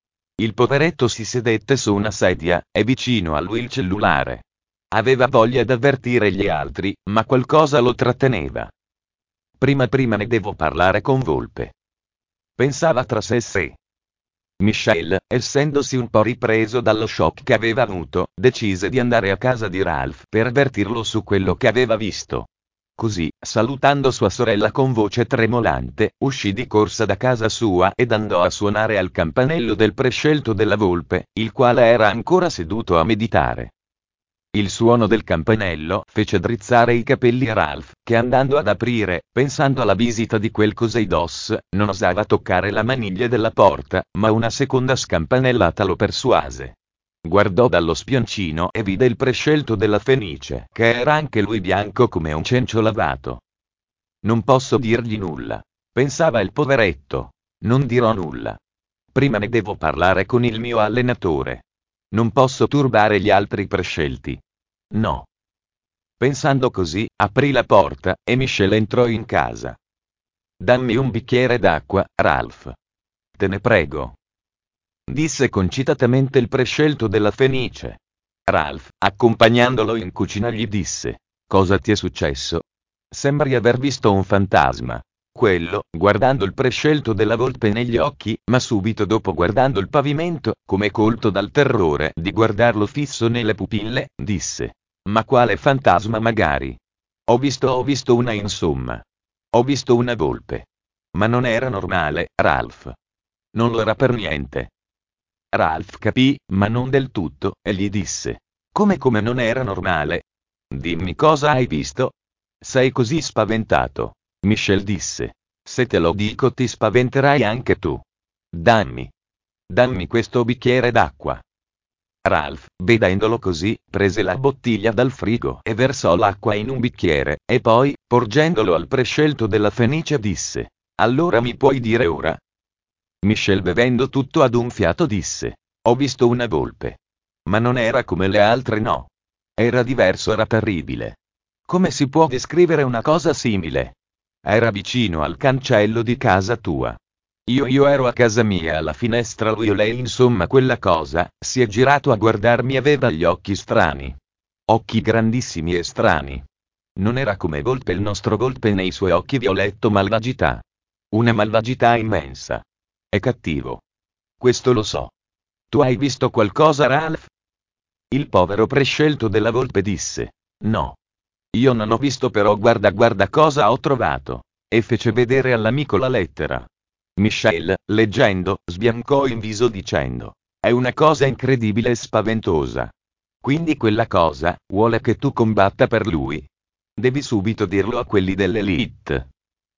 Il poveretto si sedette su una sedia, e vicino a lui il cellulare. Aveva voglia d'avvertire gli altri, ma qualcosa lo tratteneva. Prima prima ne devo parlare con Volpe. Pensava tra sé e sé. Michelle, essendosi un po' ripreso dallo shock che aveva avuto, decise di andare a casa di Ralph per avvertirlo su quello che aveva visto. Così, salutando sua sorella con voce tremolante, uscì di corsa da casa sua ed andò a suonare al campanello del prescelto della volpe, il quale era ancora seduto a meditare. Il suono del campanello fece drizzare i capelli a Ralph, che andando ad aprire, pensando alla visita di quel Coseidos, non osava toccare la maniglia della porta, ma una seconda scampanellata lo persuase. Guardò dallo spioncino e vide il prescelto della Fenice, che era anche lui bianco come un cencio lavato. Non posso dirgli nulla, pensava il poveretto. Non dirò nulla. Prima ne devo parlare con il mio allenatore. Non posso turbare gli altri prescelti. No. Pensando così, aprì la porta, e Michelle entrò in casa. Dammi un bicchiere d'acqua, Ralph. Te ne prego. Disse concitatamente il prescelto della Fenice. Ralph, accompagnandolo in cucina, gli disse: cosa ti è successo? Sembri aver visto un fantasma. Quello, guardando il prescelto della volpe negli occhi, ma subito dopo guardando il pavimento, come colto dal terrore di guardarlo fisso nelle pupille, disse: ma quale fantasma magari? Ho visto ho visto una insomma. Ho visto una volpe. Ma non era normale, Ralph. Non lo era per niente. Ralph capì, ma non del tutto, e gli disse: come come non era normale? Dimmi cosa hai visto? Sei così spaventato. Michelle disse: se te lo dico ti spaventerai anche tu. Dammi. Dammi questo bicchiere d'acqua. Ralph, vedendolo così, prese la bottiglia dal frigo e versò l'acqua in un bicchiere, e poi, porgendolo al prescelto della Fenice, disse: allora mi puoi dire ora? Michelle, bevendo tutto ad un fiato, disse: ho visto una volpe. Ma non era come le altre, no. Era diverso, era terribile. Come si può descrivere una cosa simile? Era vicino al cancello di casa tua. Io io ero a casa mia alla finestra, lui o lei, insomma quella cosa, si è girato a guardarmi, aveva gli occhi strani. Occhi grandissimi e strani. Non era come volpe, il nostro volpe, nei suoi occhi violetto malvagità. Una malvagità immensa. È cattivo. Questo lo so. Tu hai visto qualcosa, Ralph? Il povero prescelto della volpe disse: no. Io non ho visto, però guarda guarda cosa ho trovato. E fece vedere all'amico la lettera. Michelle, leggendo, sbiancò in viso dicendo: è una cosa incredibile e spaventosa. Quindi quella cosa vuole che tu combatta per lui. Devi subito dirlo a quelli dell'Elite.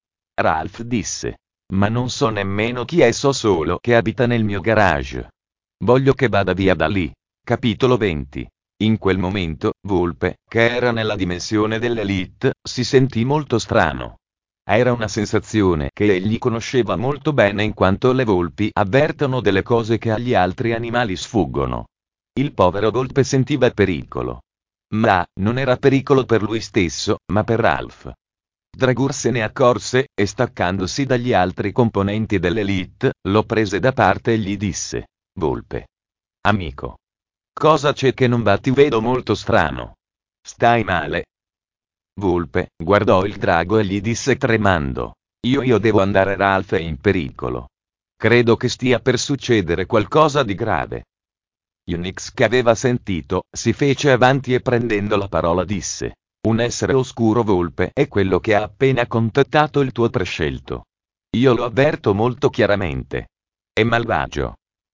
Ralph disse: ma non so nemmeno chi è, so solo che abita nel mio garage. Voglio che vada via da lì. Capitolo venti. In quel momento, Volpe, che era nella dimensione dell'Elite, si sentì molto strano. Era una sensazione che egli conosceva molto bene, in quanto le volpi avvertono delle cose che agli altri animali sfuggono. Il povero Volpe sentiva pericolo. Ma non era pericolo per lui stesso, ma per Ralph. Dragur se ne accorse, e staccandosi dagli altri componenti dell'Elite, lo prese da parte e gli disse: Volpe. Amico. Cosa c'è che non va? Ti vedo molto strano. Stai male? Volpe guardò il drago e gli disse tremando: Io io devo andare, Ralph è in pericolo. Credo che stia per succedere qualcosa di grave. Unix, che aveva sentito, si fece avanti e prendendo la parola disse: un essere oscuro volpe è quello che ha appena contattato il tuo prescelto. Io lo avverto molto chiaramente. È malvagio.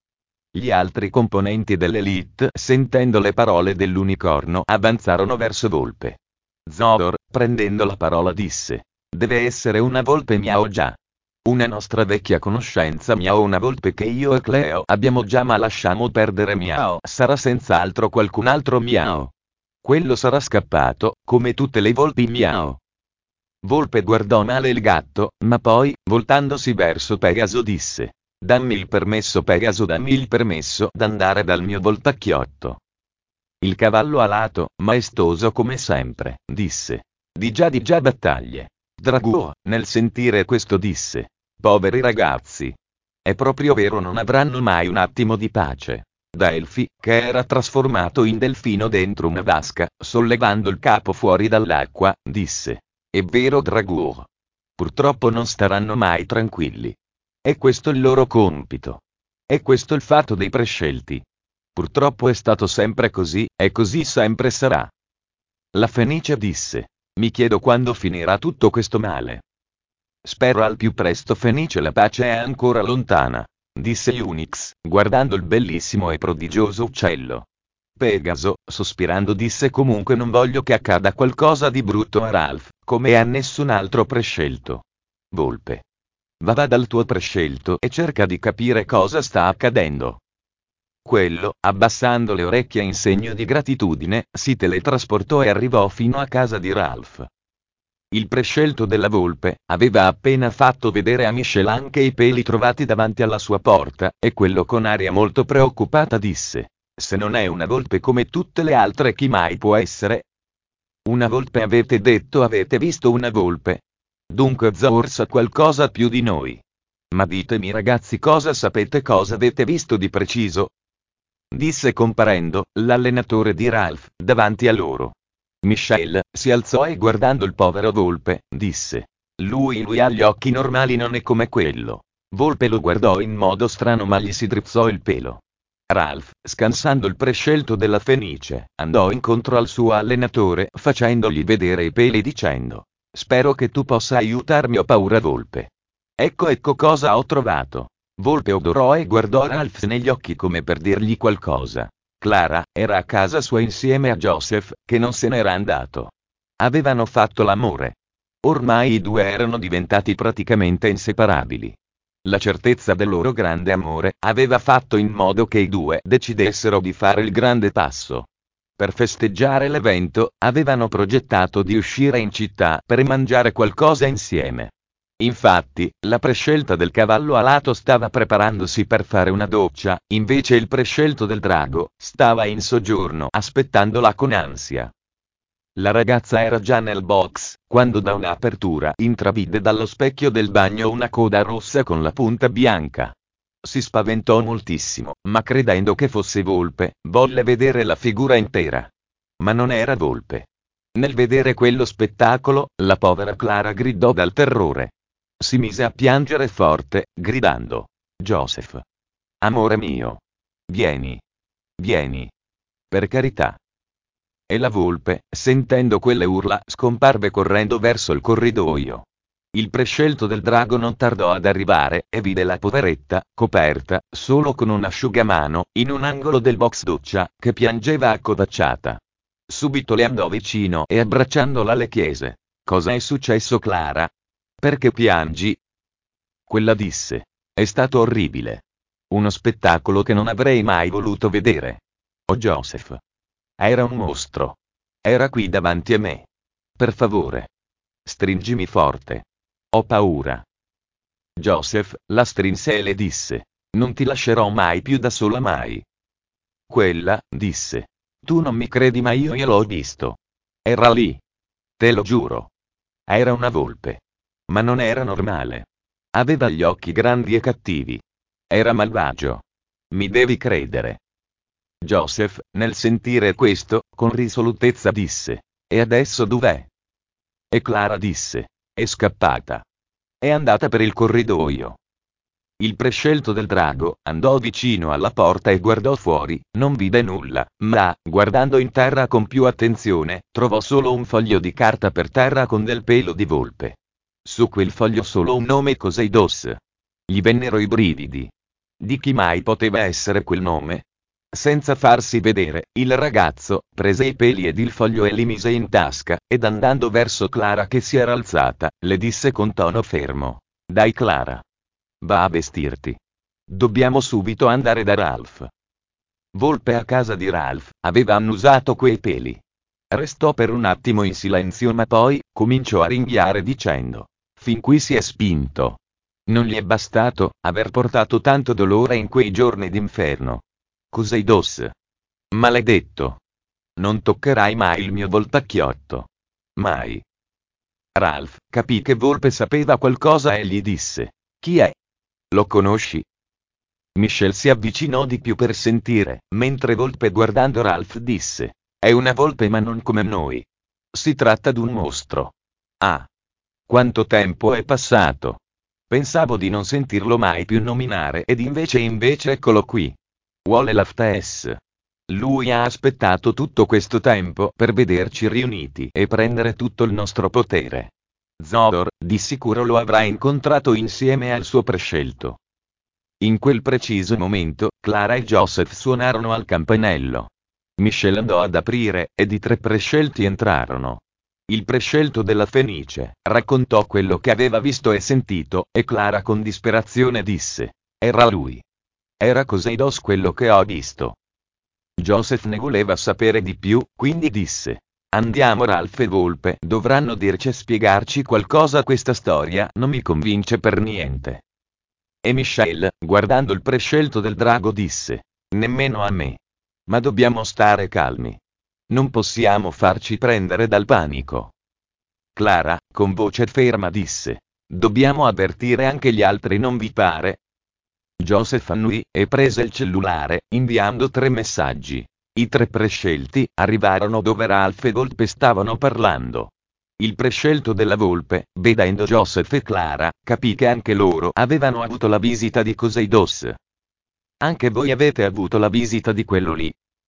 Gli altri componenti dell'Elite, sentendo le parole dell'unicorno, avanzarono verso Volpe. Zor, prendendo la parola disse: deve essere una volpe miao già. Una nostra vecchia conoscenza miao, una volpe che io e Cleo abbiamo già, ma lasciamo perdere miao, sarà senz'altro qualcun altro miao. Quello sarà scappato, come tutte le volpi miao. Volpe guardò male il gatto, ma poi, voltandosi verso Pegaso disse: dammi il permesso Pegaso, dammi il permesso d'andare dal mio voltacchiotto. Il cavallo alato, maestoso come sempre, disse: di già di già battaglie. Dragoo, nel sentire questo disse: poveri ragazzi. È proprio vero, non avranno mai un attimo di pace. Delphi, che era trasformato in delfino dentro una vasca, sollevando il capo fuori dall'acqua, disse: è vero Dragoo. Purtroppo non staranno mai tranquilli. È questo il loro compito. È questo il fatto dei prescelti. Purtroppo è stato sempre così, e così sempre sarà. La Fenice disse: mi chiedo quando finirà tutto questo male. Spero al più presto Fenice, la pace è ancora lontana, disse Unix, guardando il bellissimo e prodigioso uccello. Pegaso, sospirando, disse: comunque non voglio che accada qualcosa di brutto a Ralph, come a nessun altro prescelto. Volpe. Va va dal tuo prescelto e cerca di capire cosa sta accadendo. Quello, abbassando le orecchie in segno di gratitudine, si teletrasportò e arrivò fino a casa di Ralph. Il prescelto della volpe aveva appena fatto vedere a Michelle anche i peli trovati davanti alla sua porta, e quello con aria molto preoccupata disse: se non è una volpe come tutte le altre, chi mai può essere? Una volpe, avete detto? Avete visto una volpe? Dunque Zor sa qualcosa più di noi. Ma ditemi ragazzi, cosa sapete, cosa avete visto di preciso? Disse comparendo, l'allenatore di Ralph, davanti a loro. Michelle si alzò e guardando il povero volpe, disse: lui lui ha gli occhi normali, non è come quello. Volpe lo guardò in modo strano, ma gli si drizzò il pelo. Ralph, scansando il prescelto della Fenice, andò incontro al suo allenatore, facendogli vedere i peli dicendo: spero che tu possa aiutarmi, ho paura volpe. Ecco ecco cosa ho trovato. Volpe odorò e guardò Ralph negli occhi come per dirgli qualcosa. Clara era a casa sua insieme a Joseph, che non se n'era andato. Avevano fatto l'amore. Ormai i due erano diventati praticamente inseparabili. La certezza del loro grande amore aveva fatto in modo che i due decidessero di fare il grande passo. Per festeggiare l'evento, avevano progettato di uscire in città per mangiare qualcosa insieme. Infatti, la prescelta del cavallo alato stava preparandosi per fare una doccia, invece il prescelto del drago stava in soggiorno aspettandola con ansia. La ragazza era già nel box, quando da un'apertura intravide dallo specchio del bagno una coda rossa con la punta bianca. Si spaventò moltissimo, ma credendo che fosse volpe, volle vedere la figura intera. Ma non era volpe. Nel vedere quello spettacolo, la povera Clara gridò dal terrore. Si mise a piangere forte, gridando: Joseph! Amore mio! Vieni! Vieni! Per carità! E la volpe, sentendo quelle urla, scomparve correndo verso il corridoio. Il prescelto del drago non tardò ad arrivare, e vide la poveretta, coperta, solo con un asciugamano, in un angolo del box doccia, che piangeva accovacciata. Subito le andò vicino e abbracciandola le chiese: cosa è successo, Clara? Perché piangi? Quella disse: è stato orribile. Uno spettacolo che non avrei mai voluto vedere. Oh Joseph! Era un mostro. Era qui davanti a me. Per favore. Stringimi forte. Ho paura. Joseph la strinse e le disse: non ti lascerò mai più da sola, mai. Quella disse: tu non mi credi, ma io gliel'ho visto. Era lì. Te lo giuro. Era una volpe. Ma non era normale. Aveva gli occhi grandi e cattivi. Era malvagio. Mi devi credere. Joseph, nel sentire questo, con risolutezza disse: e adesso dov'è? E Clara disse: è scappata. è andata per il corridoio. Il prescelto del drago andò vicino alla porta e guardò fuori, non vide nulla, ma, guardando in terra con più attenzione, trovò solo un foglio di carta per terra con del pelo di volpe. Su quel foglio solo un nome: Coseidos. Gli vennero i brividi. Di chi mai poteva essere quel nome? Senza farsi vedere, il ragazzo prese i peli ed il foglio e li mise in tasca, ed andando verso Clara che si era alzata, le disse con tono fermo: «Dai Clara. Va a vestirti. Dobbiamo subito andare da Ralph». Volpe a casa di Ralph aveva annusato quei peli. Restò per un attimo in silenzio ma poi cominciò a ringhiare dicendo: «Fin qui si è spinto. Non gli è bastato aver portato tanto dolore in quei giorni d'inferno. Coseidos. Maledetto. Non toccherai mai il mio voltacchiotto. Mai». Ralph capì che Volpe sapeva qualcosa e gli disse: «Chi è? Lo conosci?» Michel si avvicinò di più per sentire, mentre Volpe guardando Ralph disse: «È una volpe ma non come noi. Si tratta d'un mostro». «Ah! Quanto tempo è passato! Pensavo di non sentirlo mai più nominare ed invece invece eccolo qui. Vuole Laftaes. Lui ha aspettato tutto questo tempo per vederci riuniti e prendere tutto il nostro potere. Zodor, di sicuro lo avrà incontrato insieme al suo prescelto». In quel preciso momento, Clara e Joseph suonarono al campanello. Michel andò ad aprire, ed i tre prescelti entrarono. Il prescelto della Fenice raccontò quello che aveva visto e sentito, e Clara con disperazione disse: «Era lui. Era Coseidos quello che ho visto». Joseph ne voleva sapere di più, quindi disse: «Andiamo, Ralph e Volpe dovranno dirci e spiegarci qualcosa. Questa storia non mi convince per niente». E Michel, guardando il prescelto del drago, disse: «Nemmeno a me. Ma dobbiamo stare calmi. Non possiamo farci prendere dal panico». Clara, con voce ferma, disse: «Dobbiamo avvertire anche gli altri, non vi pare?» Joseph annui, e prese il cellulare, inviando tre messaggi. I tre prescelti arrivarono dove Ralph e Volpe stavano parlando. Il prescelto della volpe, vedendo Joseph e Clara, capì che anche loro avevano avuto la visita di Coseidos. «Anche voi avete avuto la visita di quello lì?»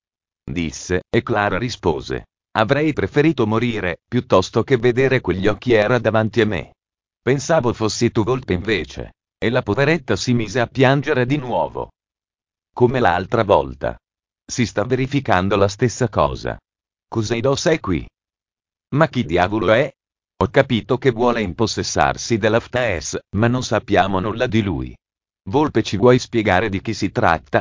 disse, e Clara rispose: «Avrei preferito morire, piuttosto che vedere quegli occhi era davanti a me. Pensavo fossi tu Volpe invece». E la poveretta si mise a piangere di nuovo. Come l'altra volta. Si sta verificando la stessa cosa. Coseidos è qui. Ma chi diavolo è? Ho capito che vuole impossessarsi dell'Aftaes, ma non sappiamo nulla di lui. Volpe, ci vuoi spiegare di chi si tratta?»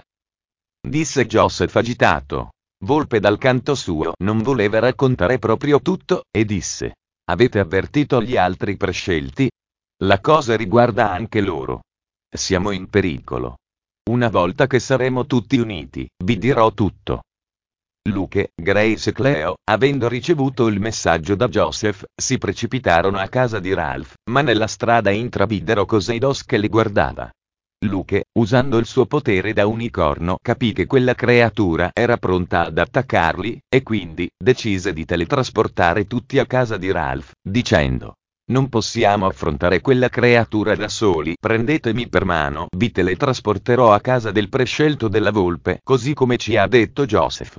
disse Joseph agitato. Volpe dal canto suo non voleva raccontare proprio tutto, e disse: «Avete avvertito gli altri prescelti? La cosa riguarda anche loro. Siamo in pericolo. Una volta che saremo tutti uniti, vi dirò tutto». Luke, Grace e Cleo, avendo ricevuto il messaggio da Joseph, si precipitarono a casa di Ralph, ma nella strada intravidero Coseidos che li guardava. Luke, usando il suo potere da unicorno, capì che quella creatura era pronta ad attaccarli, e quindi decise di teletrasportare tutti a casa di Ralph, dicendo: «Non possiamo affrontare quella creatura da soli, prendetemi per mano, vi teletrasporterò a casa del prescelto della volpe, così come ci ha detto Joseph».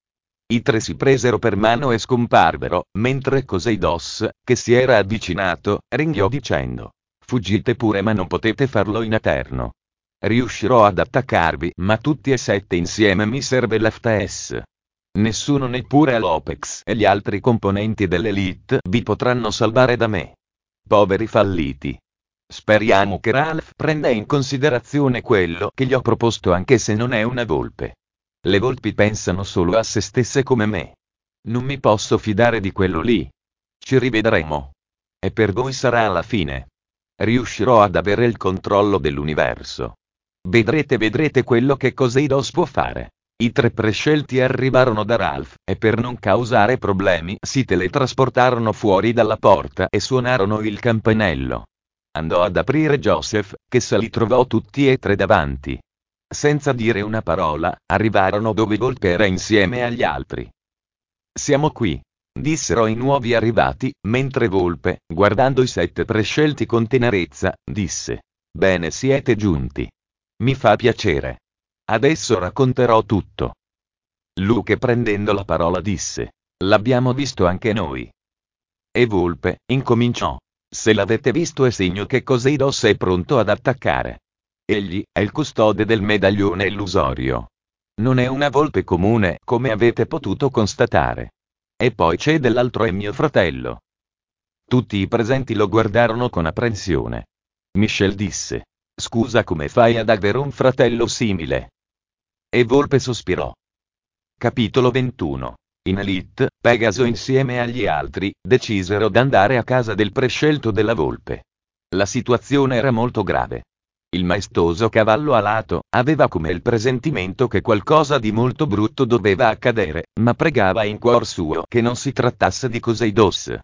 I tre si presero per mano e scomparvero, mentre Coseidos, che si era avvicinato, ringhiò dicendo: «Fuggite pure, ma non potete farlo in eterno. Riuscirò ad attaccarvi, ma tutti e sette insieme mi serve l'Aftaes. Nessuno, neppure l'Opex e gli altri componenti dell'Elite, vi potranno salvare da me. Poveri falliti. Speriamo che Ralph prenda in considerazione quello che gli ho proposto, anche se non è una volpe. Le volpi pensano solo a se stesse come me. Non mi posso fidare di quello lì. Ci rivedremo. E per voi sarà la fine. Riuscirò ad avere il controllo dell'universo. Vedrete, vedrete quello che Coseidos può fare». I tre prescelti arrivarono da Ralph, e per non causare problemi si teletrasportarono fuori dalla porta e suonarono il campanello. Andò ad aprire Joseph, che se li trovò tutti e tre davanti. Senza dire una parola, arrivarono dove Volpe era insieme agli altri. «Siamo qui. dissero i nuovi arrivati, mentre Volpe, guardando i sette prescelti con tenerezza, disse: bene, siete giunti. Mi fa piacere. Adesso racconterò tutto. Luke, prendendo la parola, disse: l'abbiamo visto anche noi. E Volpe incominciò: se l'avete visto è segno che Coseidos è pronto ad attaccare. Egli è il custode del medaglione illusorio. Non è una volpe comune, come avete potuto constatare. E poi c'è dell'altro, è mio fratello. Tutti i presenti lo guardarono con apprensione. Michel disse: scusa, come fai ad avere un fratello simile? E Volpe sospirò. Capitolo ventuno. In Elite, Pegaso insieme agli altri decisero d'andare a casa del prescelto della volpe. La situazione era molto grave. Il maestoso cavallo alato aveva come il presentimento che qualcosa di molto brutto doveva accadere, ma pregava in cuor suo che non si trattasse di Coseidos.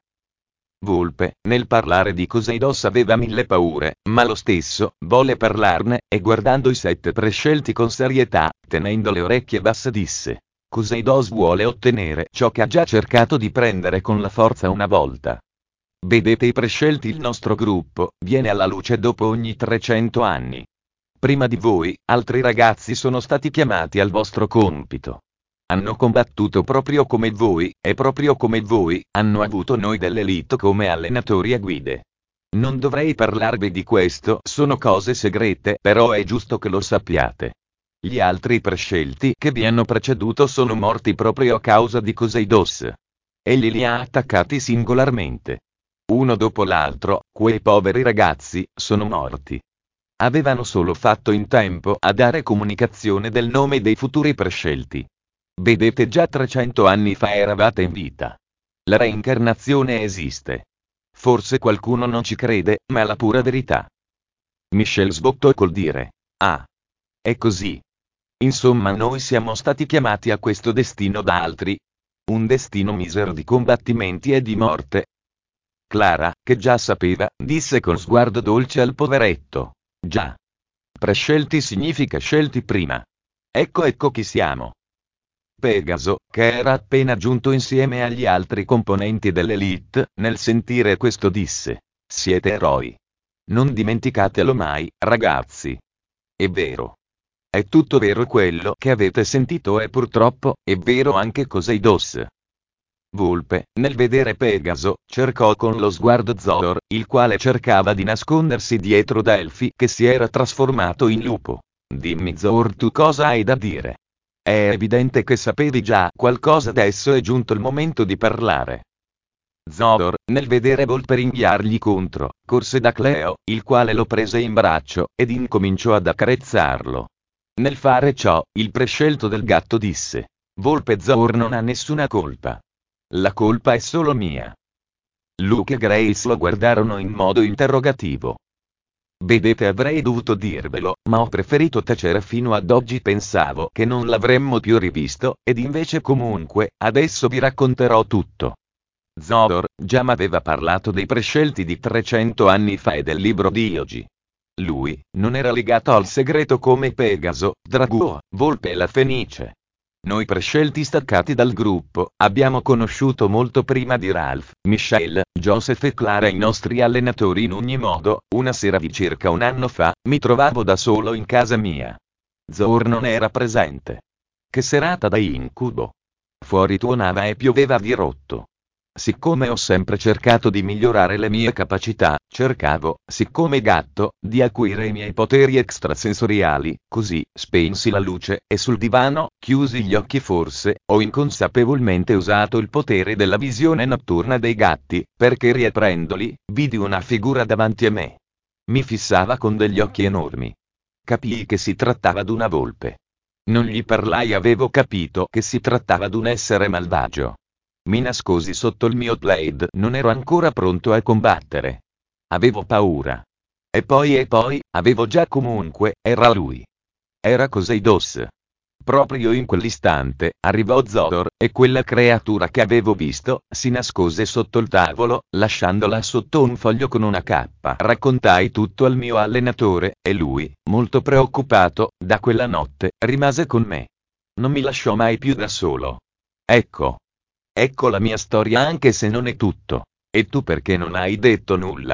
Volpe, nel parlare di Coseidos, aveva mille paure, ma lo stesso volle parlarne, e guardando i sette prescelti con serietà, tenendo le orecchie basse, disse: Coseidos vuole ottenere ciò che ha già cercato di prendere con la forza una volta. Vedete i prescelti, il nostro gruppo viene alla luce dopo ogni trecento anni. Prima di voi, altri ragazzi sono stati chiamati al vostro compito. Hanno combattuto proprio come voi, e proprio come voi, hanno avuto noi dell'Elite come allenatori e guide. Non dovrei parlarvi di questo, sono cose segrete, però è giusto che lo sappiate. Gli altri prescelti che vi hanno preceduto sono morti proprio a causa di Coseidos. Egli li ha attaccati singolarmente. Uno dopo l'altro, quei poveri ragazzi sono morti. Avevano solo fatto in tempo a dare comunicazione del nome dei futuri prescelti. Vedete, già trecento anni fa eravate in vita. La reincarnazione esiste. Forse qualcuno non ci crede, ma è la pura verità. Michel sbottò col dire: ah, è così. Insomma, noi siamo stati chiamati a questo destino da altri. Un destino misero di combattimenti e di morte. Clara, che già sapeva, disse con sguardo dolce al poveretto: già. Prescelti significa scelti prima. Ecco ecco chi siamo. Pegaso, che era appena giunto insieme agli altri componenti dell'Elite, nel sentire questo disse: siete eroi. Non dimenticatelo mai, ragazzi. È vero. È tutto vero quello che avete sentito, e purtroppo è vero anche Coseidos. Volpe, nel vedere Pegaso, cercò con lo sguardo Zor, il quale cercava di nascondersi dietro Delphi, che si era trasformato in lupo. Dimmi Zor, tu cosa hai da dire? È evidente che sapevi già qualcosa, adesso è giunto il momento di parlare. Zor, nel vedere Volpe ringhiargli contro, corse da Cleo, il quale lo prese in braccio, ed incominciò ad accarezzarlo. Nel fare ciò, il prescelto del gatto disse: Volpe, Zor non ha nessuna colpa. La colpa è solo mia. Luke e Grace lo guardarono in modo interrogativo. Vedete, avrei dovuto dirvelo, ma ho preferito tacere fino ad oggi, pensavo che non l'avremmo più rivisto, ed invece comunque, adesso vi racconterò tutto. Zor già m'aveva parlato dei prescelti di trecento anni fa e del libro di Iogi. Lui non era legato al segreto come Pegaso, Drago, Volpe e la Fenice. Noi prescelti staccati dal gruppo abbiamo conosciuto molto prima di Ralph, Michel, Joseph e Clara i nostri allenatori. In ogni modo, una sera di circa un anno fa, mi trovavo da solo in casa mia. Zor non era presente. Che serata da incubo! Fuori tuonava e pioveva a dirotto. Siccome ho sempre cercato di migliorare le mie capacità, cercavo, siccome gatto, di acuire i miei poteri extrasensoriali, così spensi la luce, e sul divano, chiusi gli occhi. Forse, ho inconsapevolmente usato il potere della visione notturna dei gatti, perché riaprendoli, vidi una figura davanti a me. Mi fissava con degli occhi enormi. Capii che si trattava d'una volpe. Non gli parlai, avevo capito che si trattava d'un essere malvagio. Mi nascosi sotto il mio plaid, non ero ancora pronto a combattere. Avevo paura. E poi e poi, avevo già comunque, era lui. Era Coseidos. Proprio in quell'istante, arrivò Zor, e quella creatura che avevo visto, si nascose sotto il tavolo, lasciandola sotto un foglio con una cappa. Raccontai tutto al mio allenatore, e lui, molto preoccupato, da quella notte, rimase con me. Non mi lasciò mai più da solo. Ecco. Ecco la mia storia, anche se non è tutto. E tu perché non hai detto nulla?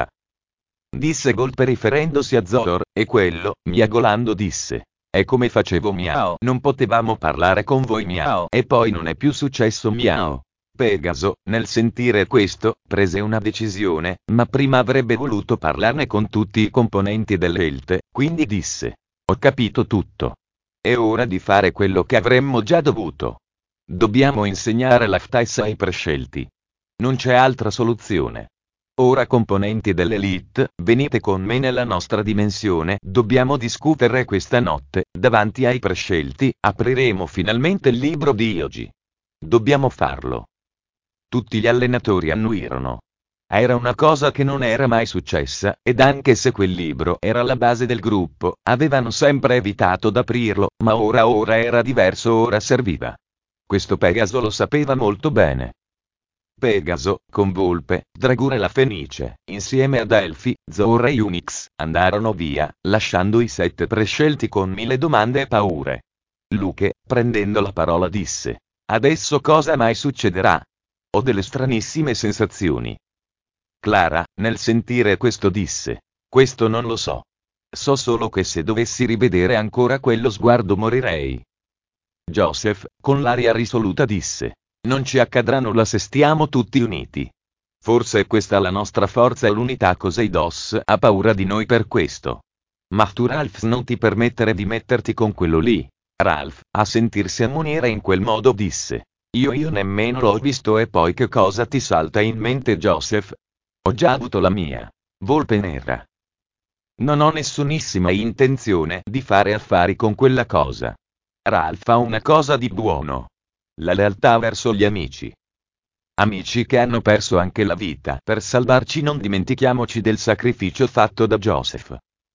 Disse Volpe riferendosi a Zor, e quello, miagolando disse: è come facevo miao, non potevamo parlare con voi miao, e poi non è più successo miao. Pegaso, nel sentire questo, prese una decisione, ma prima avrebbe voluto parlarne con tutti i componenti dell'Elte, quindi disse: ho capito tutto. È ora di fare quello che avremmo già dovuto. Dobbiamo insegnare l'Aftais ai prescelti. Non c'è altra soluzione. Ora componenti dell'Elite, venite con me nella nostra dimensione, dobbiamo discutere questa notte, davanti ai prescelti, apriremo finalmente il libro di Yogi. Dobbiamo farlo. Tutti gli allenatori annuirono. Era una cosa che non era mai successa, ed anche se quel libro era la base del gruppo, avevano sempre evitato d'aprirlo, ma ora ora era diverso, ora serviva. Questo Pegaso lo sapeva molto bene. Pegaso, con Volpe, Dragura e la Fenice, insieme ad Elfi, Zor e Unix, andarono via, lasciando i sette prescelti con mille domande e paure. Luke, prendendo la parola, disse: adesso cosa mai succederà? Ho delle stranissime sensazioni. Clara, nel sentire questo, disse: questo non lo so. So solo che se dovessi rivedere ancora quello sguardo morirei. Joseph, con l'aria risoluta, disse: non ci accadrà nulla se stiamo tutti uniti. Forse è questa la nostra forza e l'unità. Coseidos ha paura di noi per questo. Ma tu, Ralph, non ti permettere di metterti con quello lì. Ralph, a sentirsi ammonire in quel modo, disse: io io nemmeno l'ho visto. E poi che cosa ti salta in mente, Joseph? Ho già avuto la mia. Volpe nera. Non ho nessunissima intenzione di fare affari con quella cosa. Ralph fa una cosa di buono. La lealtà verso gli amici. Amici che hanno perso anche la vita per salvarci. Non dimentichiamoci del sacrificio fatto da Joseph.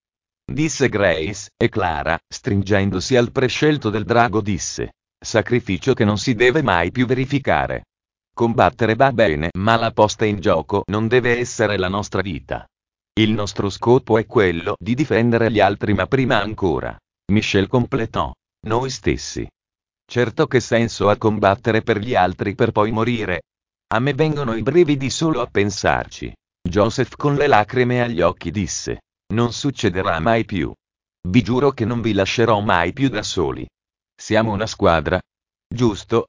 Disse Grace, e Clara, stringendosi al prescelto del drago, disse: sacrificio che non si deve mai più verificare. Combattere va bene, ma la posta in gioco non deve essere la nostra vita. Il nostro scopo è quello di difendere gli altri, ma prima ancora, Michel completò, noi stessi. Certo, che senso ha combattere per gli altri per poi morire? A me vengono i brividi solo a pensarci. Joseph, con le lacrime agli occhi, disse: non succederà mai più. Vi giuro che non vi lascerò mai più da soli. Siamo una squadra? Giusto?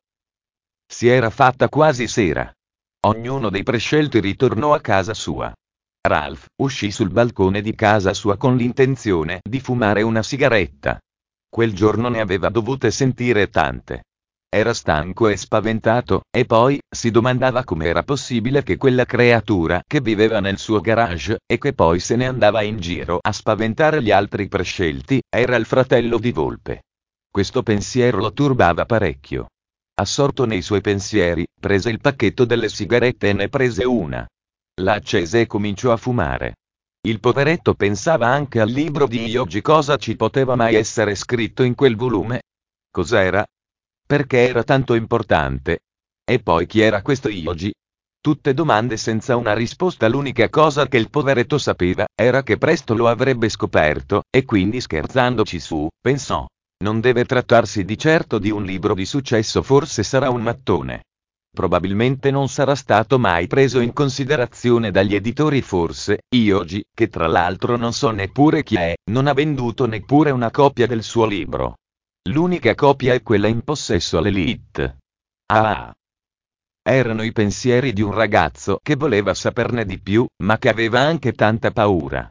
Si era fatta quasi sera. Ognuno dei prescelti ritornò a casa sua. Ralph uscì sul balcone di casa sua con l'intenzione di fumare una sigaretta. Quel giorno ne aveva dovute sentire tante. Era stanco e spaventato, e poi si domandava come era possibile che quella creatura che viveva nel suo garage, e che poi se ne andava in giro a spaventare gli altri prescelti, era il fratello di Volpe. Questo pensiero lo turbava parecchio. Assorto nei suoi pensieri, prese il pacchetto delle sigarette e ne prese una. La accese e cominciò a fumare. Il poveretto pensava anche al libro di Yogi. Cosa ci poteva mai essere scritto in quel volume? Cos'era? Perché era tanto importante? E poi chi era questo Yogi? Tutte domande senza una risposta. L'unica cosa che il poveretto sapeva era che presto lo avrebbe scoperto, e quindi, scherzandoci su, pensò: non deve trattarsi di certo di un libro di successo, forse sarà un mattone. Probabilmente non sarà stato mai preso in considerazione dagli editori. Forse Yogi, che tra l'altro non so neppure chi è, non ha venduto neppure una copia del suo libro. L'unica copia è quella in possesso all'Elite. Ah! Erano i pensieri di un ragazzo che voleva saperne di più, ma che aveva anche tanta paura.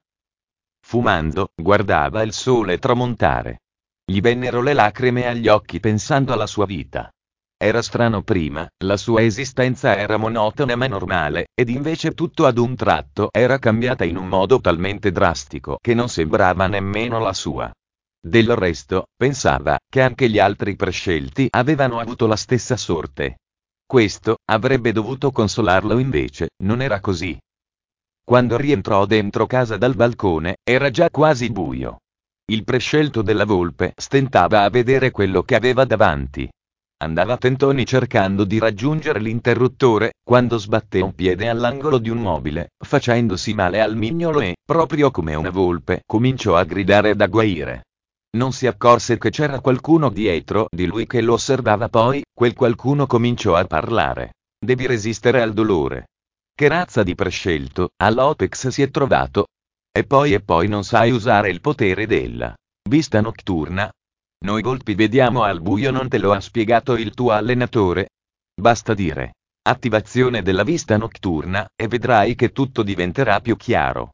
Fumando, guardava il sole tramontare. Gli vennero le lacrime agli occhi pensando alla sua vita. Era strano prima, la sua esistenza era monotona ma normale, ed invece tutto ad un tratto era cambiata in un modo talmente drastico che non sembrava nemmeno la sua. Del resto, pensava che anche gli altri prescelti avevano avuto la stessa sorte. Questo avrebbe dovuto consolarlo, invece non era così. Quando rientrò dentro casa dal balcone, era già quasi buio. Il prescelto della Volpe stentava a vedere quello che aveva davanti. Andava a tentoni cercando di raggiungere l'interruttore, quando sbatté un piede all'angolo di un mobile, facendosi male al mignolo e, proprio come una volpe, cominciò a gridare ed a guaire. Non si accorse che c'era qualcuno dietro di lui che lo osservava. Poi, quel qualcuno cominciò a parlare. Devi resistere al dolore. Che razza di prescelto all'Opex si è trovato? E poi e poi non sai usare il potere della vista notturna? Noi volpi vediamo al buio, non te lo ha spiegato il tuo allenatore? Basta dire attivazione della vista notturna e vedrai che tutto diventerà più chiaro.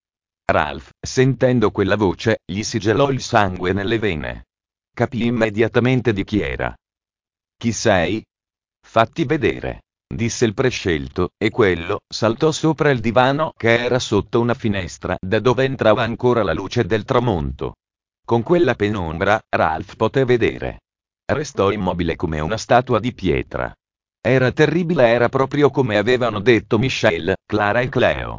Ralph, sentendo quella voce, gli si gelò il sangue nelle vene. Capì immediatamente di chi era. Chi sei? Fatti vedere, disse il prescelto, e quello saltò sopra il divano che era sotto una finestra da dove entrava ancora la luce del tramonto. Con quella penombra, Ralph poté vedere. Restò immobile come una statua di pietra. Era terribile, era proprio come avevano detto Michelle, Clara e Cleo.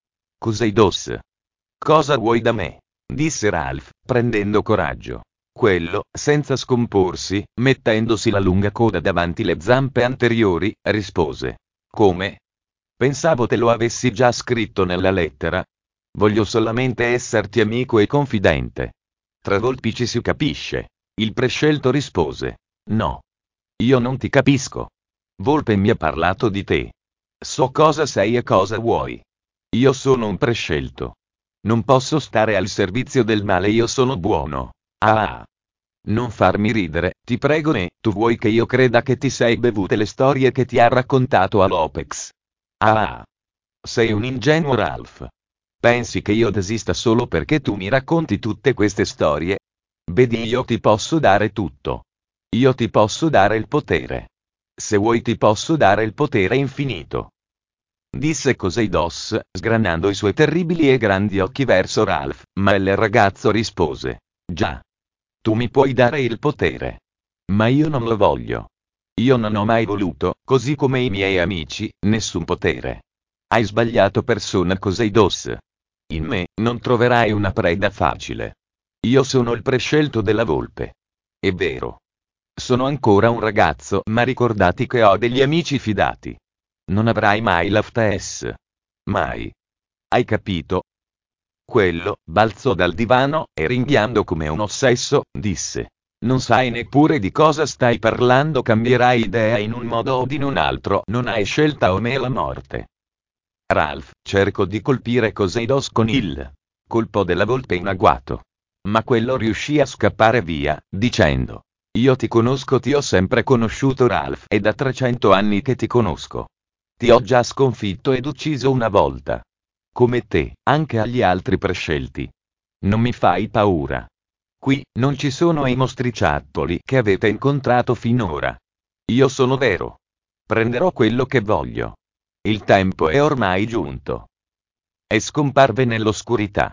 Coseidos. Cosa vuoi da me? Disse Ralph, prendendo coraggio. Quello, senza scomporsi, mettendosi la lunga coda davanti le zampe anteriori, rispose. Come? Pensavo te lo avessi già scritto nella lettera. Voglio solamente esserti amico e confidente. Tra volpi ci si capisce. Il prescelto rispose. No. Io non ti capisco. Volpe mi ha parlato di te. So cosa sei e cosa vuoi. Io sono un prescelto. Non posso stare al servizio del male, io sono buono. Ah! Non farmi ridere, ti prego, né, tu vuoi che io creda che ti sei bevute le storie che ti ha raccontato all'Opex. Ah! Sei un ingenuo, Ralph. Pensi che io desista solo perché tu mi racconti tutte queste storie? Vedi, io ti posso dare tutto. Io ti posso dare il potere. Se vuoi ti posso dare il potere infinito. Disse Coseidos, sgranando i suoi terribili e grandi occhi verso Ralph, ma il ragazzo rispose. Già. Tu mi puoi dare il potere. Ma io non lo voglio. Io non ho mai voluto, così come i miei amici, nessun potere. Hai sbagliato persona, Coseidos. In me, non troverai una preda facile. Io sono il prescelto della volpe. È vero. Sono ancora un ragazzo, ma ricordati che ho degli amici fidati. Non avrai mai l'Aftes. Mai. Hai capito? Quello balzò dal divano e, ringhiando come un ossesso, disse. Non sai neppure di cosa stai parlando, cambierai idea in un modo o in un altro, non hai scelta, o me la morte. Ralph cercò di colpire Coseidos con il colpo della volpe in agguato. Ma quello riuscì a scappare via, dicendo. Io ti conosco, ti ho sempre conosciuto, Ralph, è da trecento anni che ti conosco. Ti ho già sconfitto ed ucciso una volta. Come te, anche agli altri prescelti. Non mi fai paura. Qui, non ci sono i mostriciattoli che avete incontrato finora. Io sono vero. Prenderò quello che voglio. Il tempo è ormai giunto. E scomparve nell'oscurità.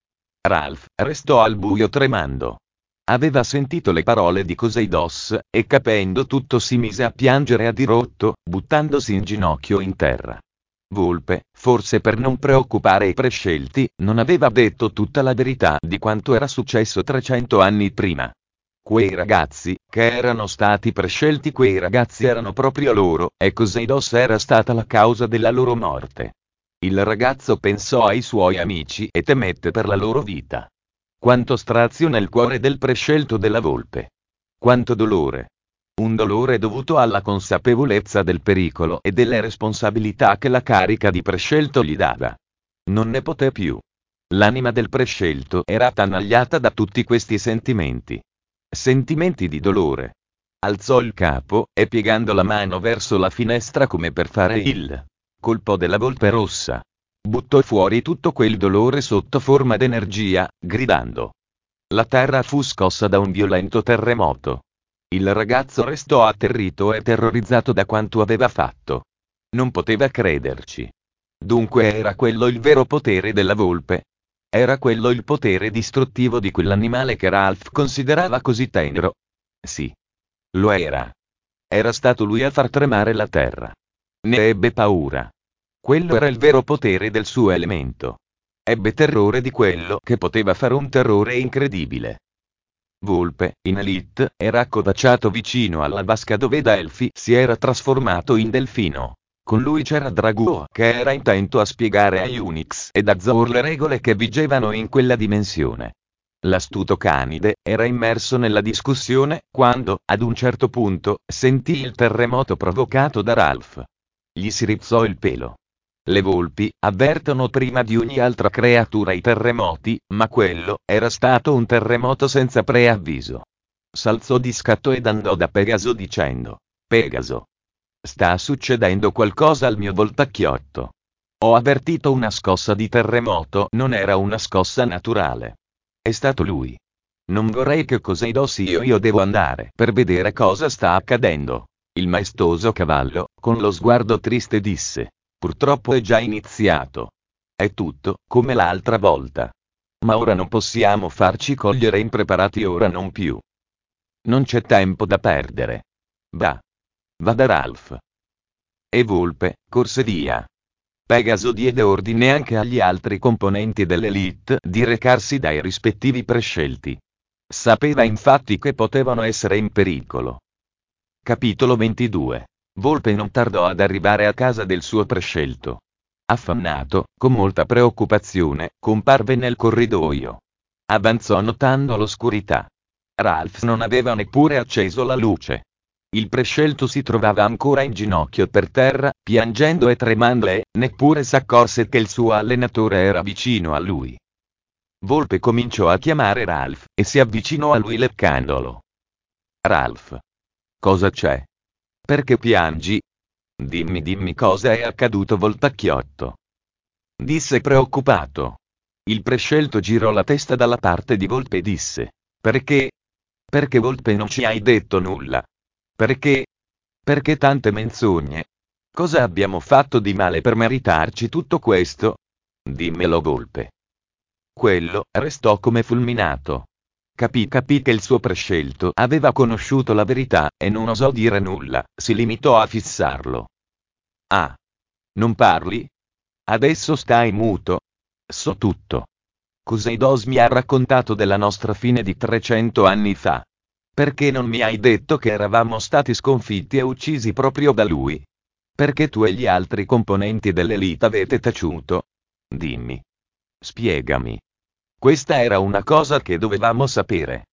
Ralph restò al buio tremando. Aveva sentito le parole di Coseidos, e capendo tutto si mise a piangere a dirotto, buttandosi in ginocchio in terra. Volpe, forse per non preoccupare i prescelti, non aveva detto tutta la verità di quanto era successo trecento anni prima. Quei ragazzi, che erano stati prescelti, quei ragazzi erano proprio loro, e Coseidos era stata la causa della loro morte. Il ragazzo pensò ai suoi amici e temette per la loro vita. Quanto strazio nel cuore del prescelto della volpe. Quanto dolore. Un dolore dovuto alla consapevolezza del pericolo e delle responsabilità che la carica di prescelto gli dava. Non ne poté più. L'anima del prescelto era attanagliata da tutti questi sentimenti. Sentimenti di dolore. Alzò il capo, e piegando la mano verso la finestra come per fare il colpo della volpe rossa, buttò fuori tutto quel dolore sotto forma d'energia, gridando. La terra fu scossa da un violento terremoto. Il ragazzo restò atterrito e terrorizzato da quanto aveva fatto. Non poteva crederci. Dunque era quello il vero potere della volpe? Era quello il potere distruttivo di quell'animale che Ralph considerava così tenero? Sì. Lo era. Era stato lui a far tremare la terra. Ne ebbe paura. Quello era il vero potere del suo elemento. Ebbe terrore di quello che poteva fare un terrore incredibile. Volpe, in Elite, era accovacciato vicino alla vasca dove Delphi si era trasformato in delfino. Con lui c'era Draguo, che era intento a spiegare a Unix ed a Zor le regole che vigevano in quella dimensione. L'astuto Canide era immerso nella discussione, quando, ad un certo punto, sentì il terremoto provocato da Ralph. Gli si rizzò il pelo. Le volpi avvertono prima di ogni altra creatura i terremoti, ma quello era stato un terremoto senza preavviso. S'alzò di scatto ed andò da Pegaso dicendo: Pegaso, sta succedendo qualcosa al mio voltacchiotto. Ho avvertito una scossa di terremoto, non era una scossa naturale. È stato lui. Non vorrei che Coseidos io io devo andare per vedere cosa sta accadendo. Il maestoso cavallo, con lo sguardo triste disse: purtroppo è già iniziato. È tutto, come l'altra volta. Ma ora non possiamo farci cogliere impreparati, ora non più. Non c'è tempo da perdere. Va. Va da Ralph. E Volpe corse via. Pegaso diede ordine anche agli altri componenti dell'Elite di recarsi dai rispettivi prescelti. Sapeva infatti che potevano essere in pericolo. Capitolo ventidue. Volpe non tardò ad arrivare a casa del suo prescelto. Affannato, con molta preoccupazione, comparve nel corridoio. Avanzò notando l'oscurità. Ralph non aveva neppure acceso la luce. Il prescelto si trovava ancora in ginocchio per terra, piangendo e tremando, e neppure s'accorse che il suo allenatore era vicino a lui. Volpe cominciò a chiamare Ralph, e si avvicinò a lui leccandolo. Ralph. Cosa c'è? Perché piangi? Dimmi dimmi cosa è accaduto, voltacchiotto. Disse preoccupato. Il prescelto girò la testa dalla parte di Volpe e disse: perché? Perché Volpe non ci hai detto nulla? Perché? Perché tante menzogne? Cosa abbiamo fatto di male per meritarci tutto questo? Dimmelo, Volpe. Quello restò come fulminato. Capì capì che il suo prescelto aveva conosciuto la verità, e non osò dire nulla, si limitò a fissarlo. Ah. Non parli? Adesso stai muto? So tutto. Coseidos mi ha raccontato della nostra fine di trecento anni fa. Perché non mi hai detto che eravamo stati sconfitti e uccisi proprio da lui? Perché tu e gli altri componenti dell'Elite avete taciuto? Dimmi. Spiegami. Questa era una cosa che dovevamo sapere.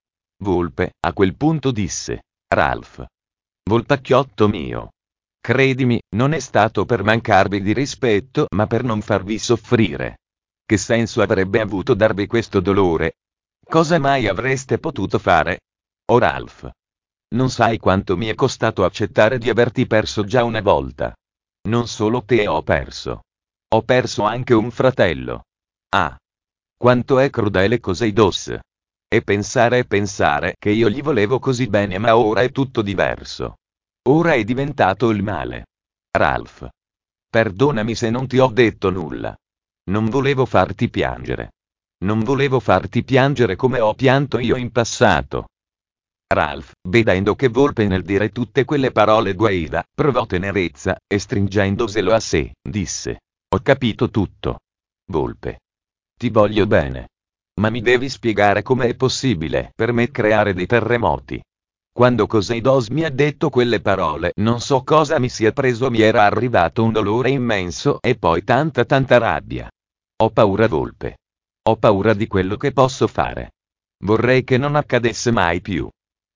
Volpe, a quel punto disse: Ralph. Voltacchiotto mio. Credimi, non è stato per mancarvi di rispetto, ma per non farvi soffrire. Che senso avrebbe avuto darvi questo dolore? Cosa mai avreste potuto fare? Oh Ralph. Non sai quanto mi è costato accettare di averti perso già una volta. Non solo te ho perso. Ho perso anche un fratello. Ah. Quanto è crudele Coseidos. E pensare e pensare che io gli volevo così bene, ma ora è tutto diverso. Ora è diventato il male. Ralph. Perdonami se non ti ho detto nulla. Non volevo farti piangere. Non volevo farti piangere come ho pianto io in passato. Ralph, vedendo che Volpe nel dire tutte quelle parole guaida, provò tenerezza, e stringendoselo a sé, disse: ho capito tutto. Volpe. Ti voglio bene. Ma mi devi spiegare come è possibile per me creare dei terremoti. Quando Coseidos mi ha detto quelle parole, non so cosa mi sia preso, mi era arrivato un dolore immenso e poi tanta tanta rabbia. Ho paura, Volpe. Ho paura di quello che posso fare. Vorrei che non accadesse mai più.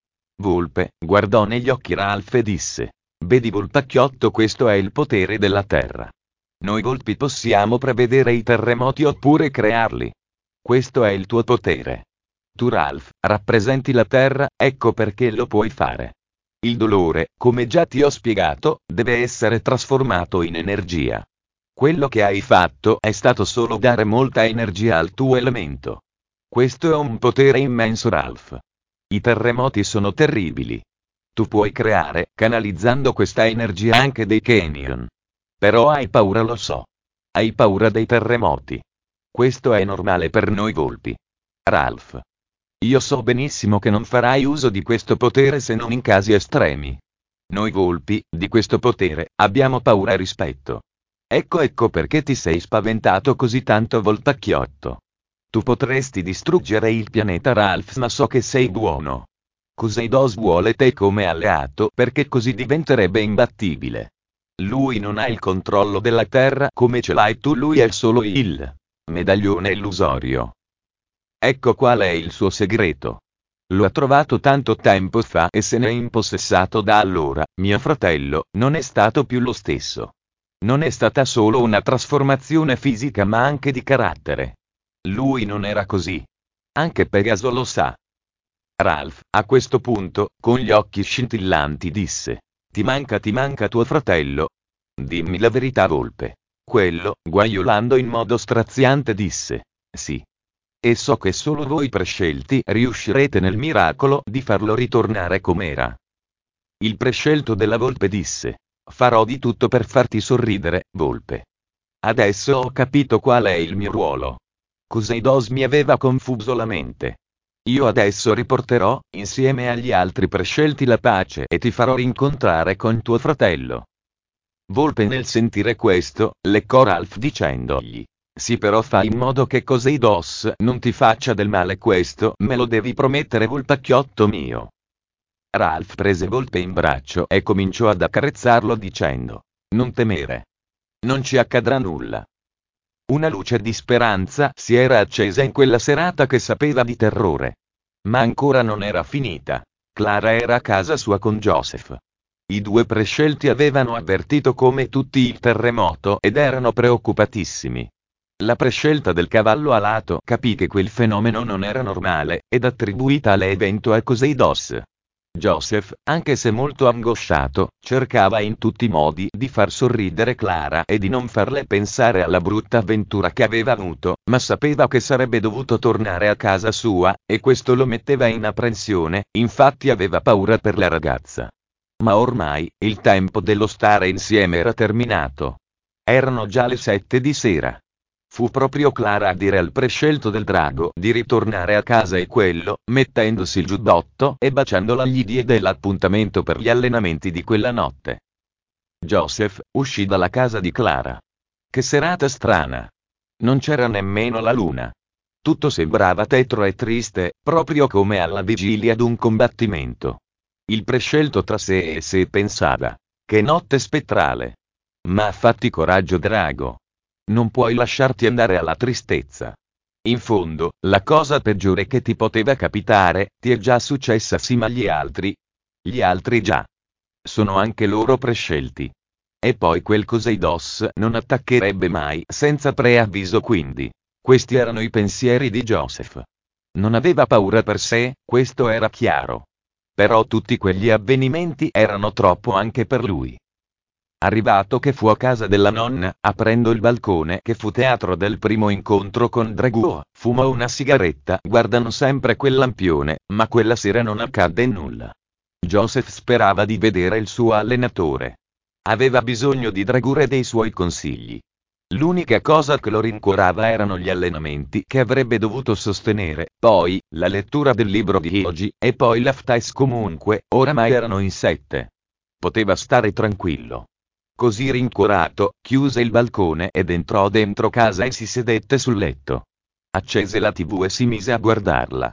Volpe guardò negli occhi Ralph e disse: vedi, voltacchiotto, questo è il potere della terra. Noi volpi possiamo prevedere i terremoti oppure crearli. Questo è il tuo potere. Tu, Ralph, rappresenti la terra, ecco perché lo puoi fare. Il dolore, come già ti ho spiegato, deve essere trasformato in energia. Quello che hai fatto è stato solo dare molta energia al tuo elemento. Questo è un potere immenso, Ralph. I terremoti sono terribili. Tu puoi creare, canalizzando questa energia, anche dei canyon. Però hai paura, lo so. Hai paura dei terremoti. Questo è normale per noi volpi. Ralph. Io so benissimo che non farai uso di questo potere se non in casi estremi. Noi volpi, di questo potere, abbiamo paura e rispetto. Ecco ecco perché ti sei spaventato così tanto, voltacchiotto. Tu potresti distruggere il pianeta, Ralph, ma so che sei buono. Coseidos vuole te come alleato perché così diventerebbe imbattibile. Lui non ha il controllo della Terra come ce l'hai tu, lui è solo il medaglione illusorio. Ecco qual è il suo segreto. Lo ha trovato tanto tempo fa e se ne è impossessato da allora. Mio fratello non è stato più lo stesso. Non è stata solo una trasformazione fisica ma anche di carattere. Lui non era così. Anche Pegaso lo sa. Ralph, a questo punto, con gli occhi scintillanti disse: Ti manca ti manca tuo fratello? Dimmi la verità, volpe. Quello, guaiolando in modo straziante, disse: Sì. E so che solo voi prescelti riuscirete nel miracolo di farlo ritornare com'era. Il prescelto della volpe disse: Farò di tutto per farti sorridere, volpe. Adesso ho capito qual è il mio ruolo. Coseidos mi aveva confuso la mente. Io adesso riporterò, insieme agli altri prescelti, la pace e ti farò rincontrare con tuo fratello. Volpe, nel sentire questo, leccò Ralph dicendogli: Sì, però fai in modo che Coseidos non ti faccia del male, questo me lo devi promettere, volpacchiotto mio. Ralph prese Volpe in braccio e cominciò ad accarezzarlo dicendo: Non temere. Non ci accadrà nulla. Una luce di speranza si era accesa in quella serata che sapeva di terrore. Ma ancora non era finita. Clara era a casa sua con Joseph. I due prescelti avevano avvertito come tutti il terremoto ed erano preoccupatissimi. La prescelta del cavallo alato capì che quel fenomeno non era normale, ed attribuì tale evento a Coseidos. Joseph, anche se molto angosciato, cercava in tutti i modi di far sorridere Clara e di non farle pensare alla brutta avventura che aveva avuto, ma sapeva che sarebbe dovuto tornare a casa sua, e questo lo metteva in apprensione, infatti aveva paura per la ragazza. Ma ormai, il tempo dello stare insieme era terminato. Erano già le sette di sera. Fu proprio Clara a dire al prescelto del drago di ritornare a casa e quello, mettendosi il giubbotto e baciandola, gli diede l'appuntamento per gli allenamenti di quella notte. Joseph uscì dalla casa di Clara. Che serata strana! Non c'era nemmeno la luna. Tutto sembrava tetro e triste, proprio come alla vigilia d'un combattimento. Il prescelto tra sé e sé pensava: che notte spettrale! Ma fatti coraggio, drago. Non puoi lasciarti andare alla tristezza. In fondo, la cosa peggiore che ti poteva capitare, ti è già successa, sì, ma gli altri? Gli altri già. Sono anche loro prescelti. E poi quel Coseidos non attaccherebbe mai senza preavviso, quindi. Questi erano i pensieri di Joseph. Non aveva paura per sé, questo era chiaro. Però tutti quegli avvenimenti erano troppo anche per lui. Arrivato che fu a casa della nonna, aprendo il balcone che fu teatro del primo incontro con Drago, fumò una sigaretta, guardando sempre quel lampione, ma quella sera non accadde nulla. Joseph sperava di vedere il suo allenatore. Aveva bisogno di Drago e dei suoi consigli. L'unica cosa che lo rincuorava erano gli allenamenti che avrebbe dovuto sostenere, poi, la lettura del libro di Hyoji, e poi l'F T S. Comunque, oramai erano in sette. Poteva stare tranquillo. Così rincuorato, chiuse il balcone ed entrò dentro casa e si sedette sul letto. Accese la tivù e si mise a guardarla.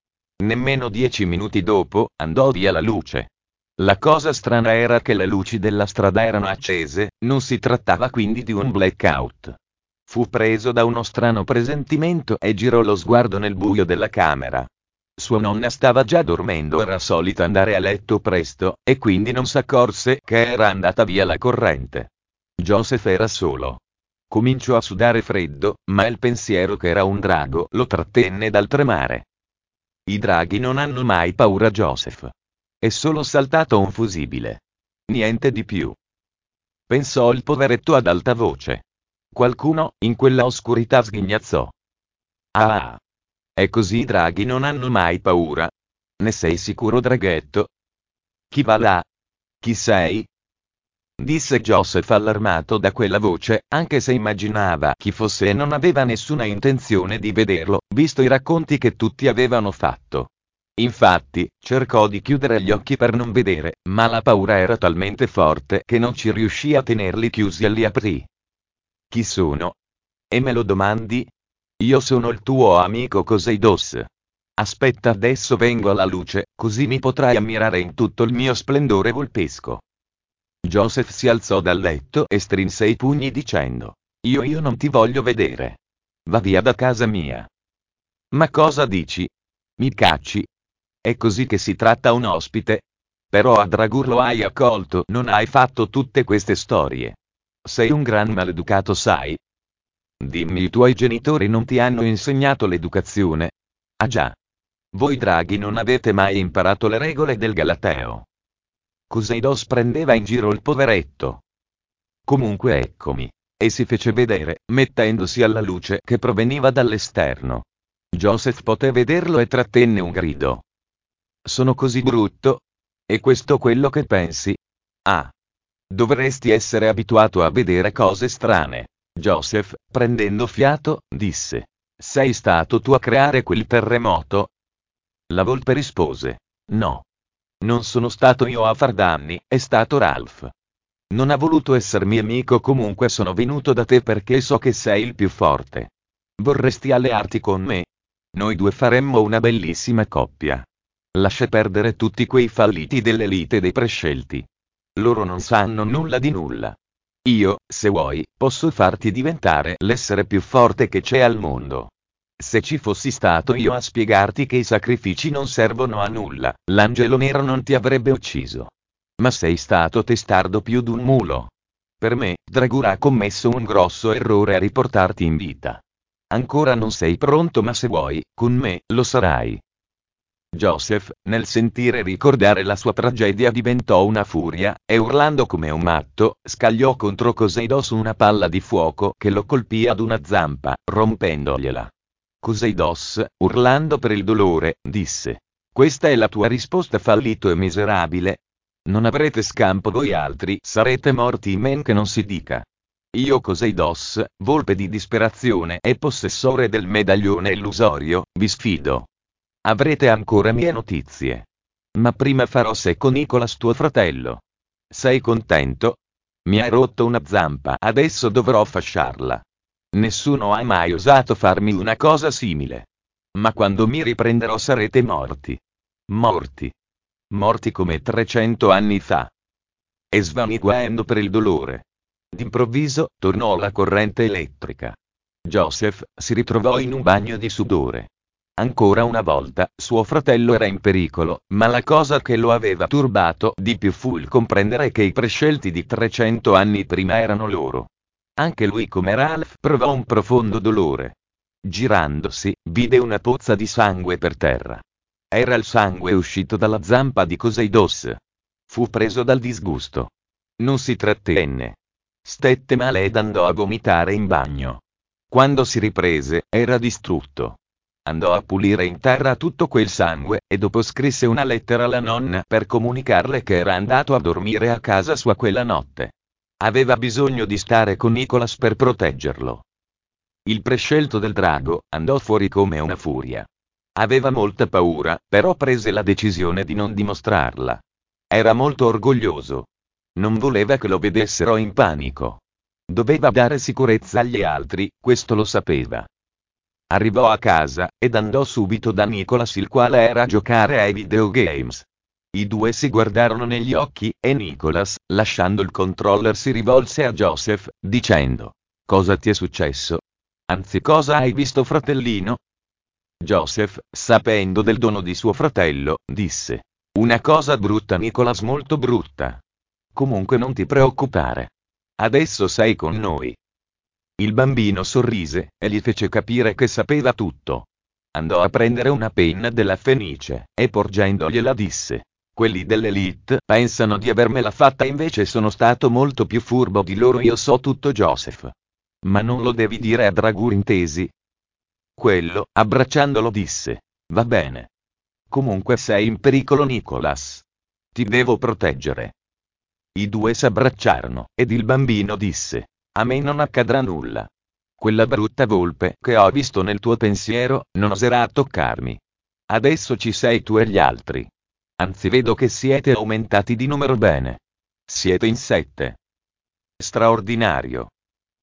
Nemmeno dieci minuti dopo, andò via la luce. La cosa strana era che le luci della strada erano accese, non si trattava quindi di un blackout. Fu preso da uno strano presentimento e girò lo sguardo nel buio della camera. Sua nonna stava già dormendo, era solita andare a letto presto, e quindi non s'accorse che era andata via la corrente. Joseph era solo. Cominciò a sudare freddo, ma il pensiero che era un drago lo trattenne dal tremare. I draghi non hanno mai paura, Joseph. È solo saltato un fusibile. Niente di più. Pensò il poveretto ad alta voce. Qualcuno, in quella oscurità, sghignazzò. Ah! È così, i draghi non hanno mai paura? Ne sei sicuro, draghetto? Chi va là? Chi sei? Disse Joseph, allarmato da quella voce, anche se immaginava chi fosse e non aveva nessuna intenzione di vederlo, visto i racconti che tutti avevano fatto. Infatti, cercò di chiudere gli occhi per non vedere, ma la paura era talmente forte che non ci riuscì a tenerli chiusi e li aprì. Chi sono? E me lo domandi? Io sono il tuo amico Coseidos. Aspetta, adesso vengo alla luce, così mi potrai ammirare in tutto il mio splendore volpesco. Joseph si alzò dal letto e strinse i pugni dicendo: Io io non ti voglio vedere. Va via da casa mia. Ma cosa dici? Mi cacci? È così che si tratta un ospite? Però a Dragur lo hai accolto, non hai fatto tutte queste storie. Sei un gran maleducato, sai? Dimmi, i tuoi genitori non ti hanno insegnato l'educazione? Ah già. Voi draghi non avete mai imparato le regole del Galateo. Coseidos prendeva in giro il poveretto. Comunque eccomi. E si fece vedere, mettendosi alla luce che proveniva dall'esterno. Joseph poté vederlo e trattenne un grido. Sono così brutto? È questo quello che pensi? Ah. Dovresti essere abituato a vedere cose strane. Joseph, prendendo fiato, disse. Sei stato tu a creare quel terremoto? La volpe rispose. No. Non sono stato io a far danni, è stato Ralph. Non ha voluto essermi amico, comunque sono venuto da te perché so che sei il più forte. Vorresti allearti con me? Noi due faremmo una bellissima coppia. Lascia perdere tutti quei falliti dell'elite dei prescelti. Loro non sanno nulla di nulla. Io, se vuoi, posso farti diventare l'essere più forte che c'è al mondo. Se ci fossi stato io a spiegarti che i sacrifici non servono a nulla, l'angelo nero non ti avrebbe ucciso. Ma sei stato testardo più d'un mulo. Per me, Dragur ha commesso un grosso errore a riportarti in vita. Ancora non sei pronto, ma se vuoi, con me, lo sarai. Joseph, nel sentire ricordare la sua tragedia, diventò una furia, e urlando come un matto, scagliò contro Coseidos una palla di fuoco che lo colpì ad una zampa, rompendogliela. Coseidos, urlando per il dolore, disse: Questa è la tua risposta, fallito e miserabile? Non avrete scampo voi altri, sarete morti in men che non si dica. Io Coseidos, volpe di disperazione e possessore del medaglione illusorio, vi sfido. Avrete ancora mie notizie. Ma prima farò secco Nicolas, tuo fratello. Sei contento? Mi hai rotto una zampa, adesso dovrò fasciarla. Nessuno ha mai osato farmi una cosa simile. Ma quando mi riprenderò sarete morti. Morti. Morti come trecento anni fa. E svaniguando per il dolore. D'improvviso, tornò la corrente elettrica. Joseph si ritrovò in un bagno di sudore. Ancora una volta, suo fratello era in pericolo, ma la cosa che lo aveva turbato di più fu il comprendere che i prescelti di trecento anni prima erano loro. Anche lui, come Ralph, provò un profondo dolore. Girandosi, vide una pozza di sangue per terra. Era il sangue uscito dalla zampa di Coseidos. Fu preso dal disgusto. Non si trattenne. Stette male ed andò a vomitare in bagno. Quando si riprese, era distrutto. Andò a pulire in terra tutto quel sangue, e dopo scrisse una lettera alla nonna per comunicarle che era andato a dormire a casa sua quella notte. Aveva bisogno di stare con Nicolas per proteggerlo. Il prescelto del drago andò fuori come una furia. Aveva molta paura, però prese la decisione di non dimostrarla. Era molto orgoglioso. Non voleva che lo vedessero in panico. Doveva dare sicurezza agli altri, questo lo sapeva. Arrivò a casa, ed andò subito da Nicolas, il quale era a giocare ai videogames. I due si guardarono negli occhi, e Nicolas, lasciando il controller, si rivolse a Joseph, dicendo: Cosa ti è successo? Anzi, cosa hai visto, fratellino? Joseph, sapendo del dono di suo fratello, disse: Una cosa brutta, Nicolas, molto brutta. Comunque non ti preoccupare. Adesso sei con noi. Il bambino sorrise, e gli fece capire che sapeva tutto. Andò a prendere una penna della Fenice, e porgendogliela disse: Quelli dell'Elite pensano di avermela fatta, invece sono stato molto più furbo di loro, io so tutto, Joseph. Ma non lo devi dire a Dragur, intesi? Quello, abbracciandolo, disse: Va bene. Comunque sei in pericolo, Nicolas. Ti devo proteggere. I due s'abbracciarono, ed il bambino disse: A me non accadrà nulla. Quella brutta volpe che ho visto nel tuo pensiero non oserà toccarmi. Adesso ci sei tu e gli altri. Anzi, vedo che siete aumentati di numero, bene. Siete in sette. Straordinario.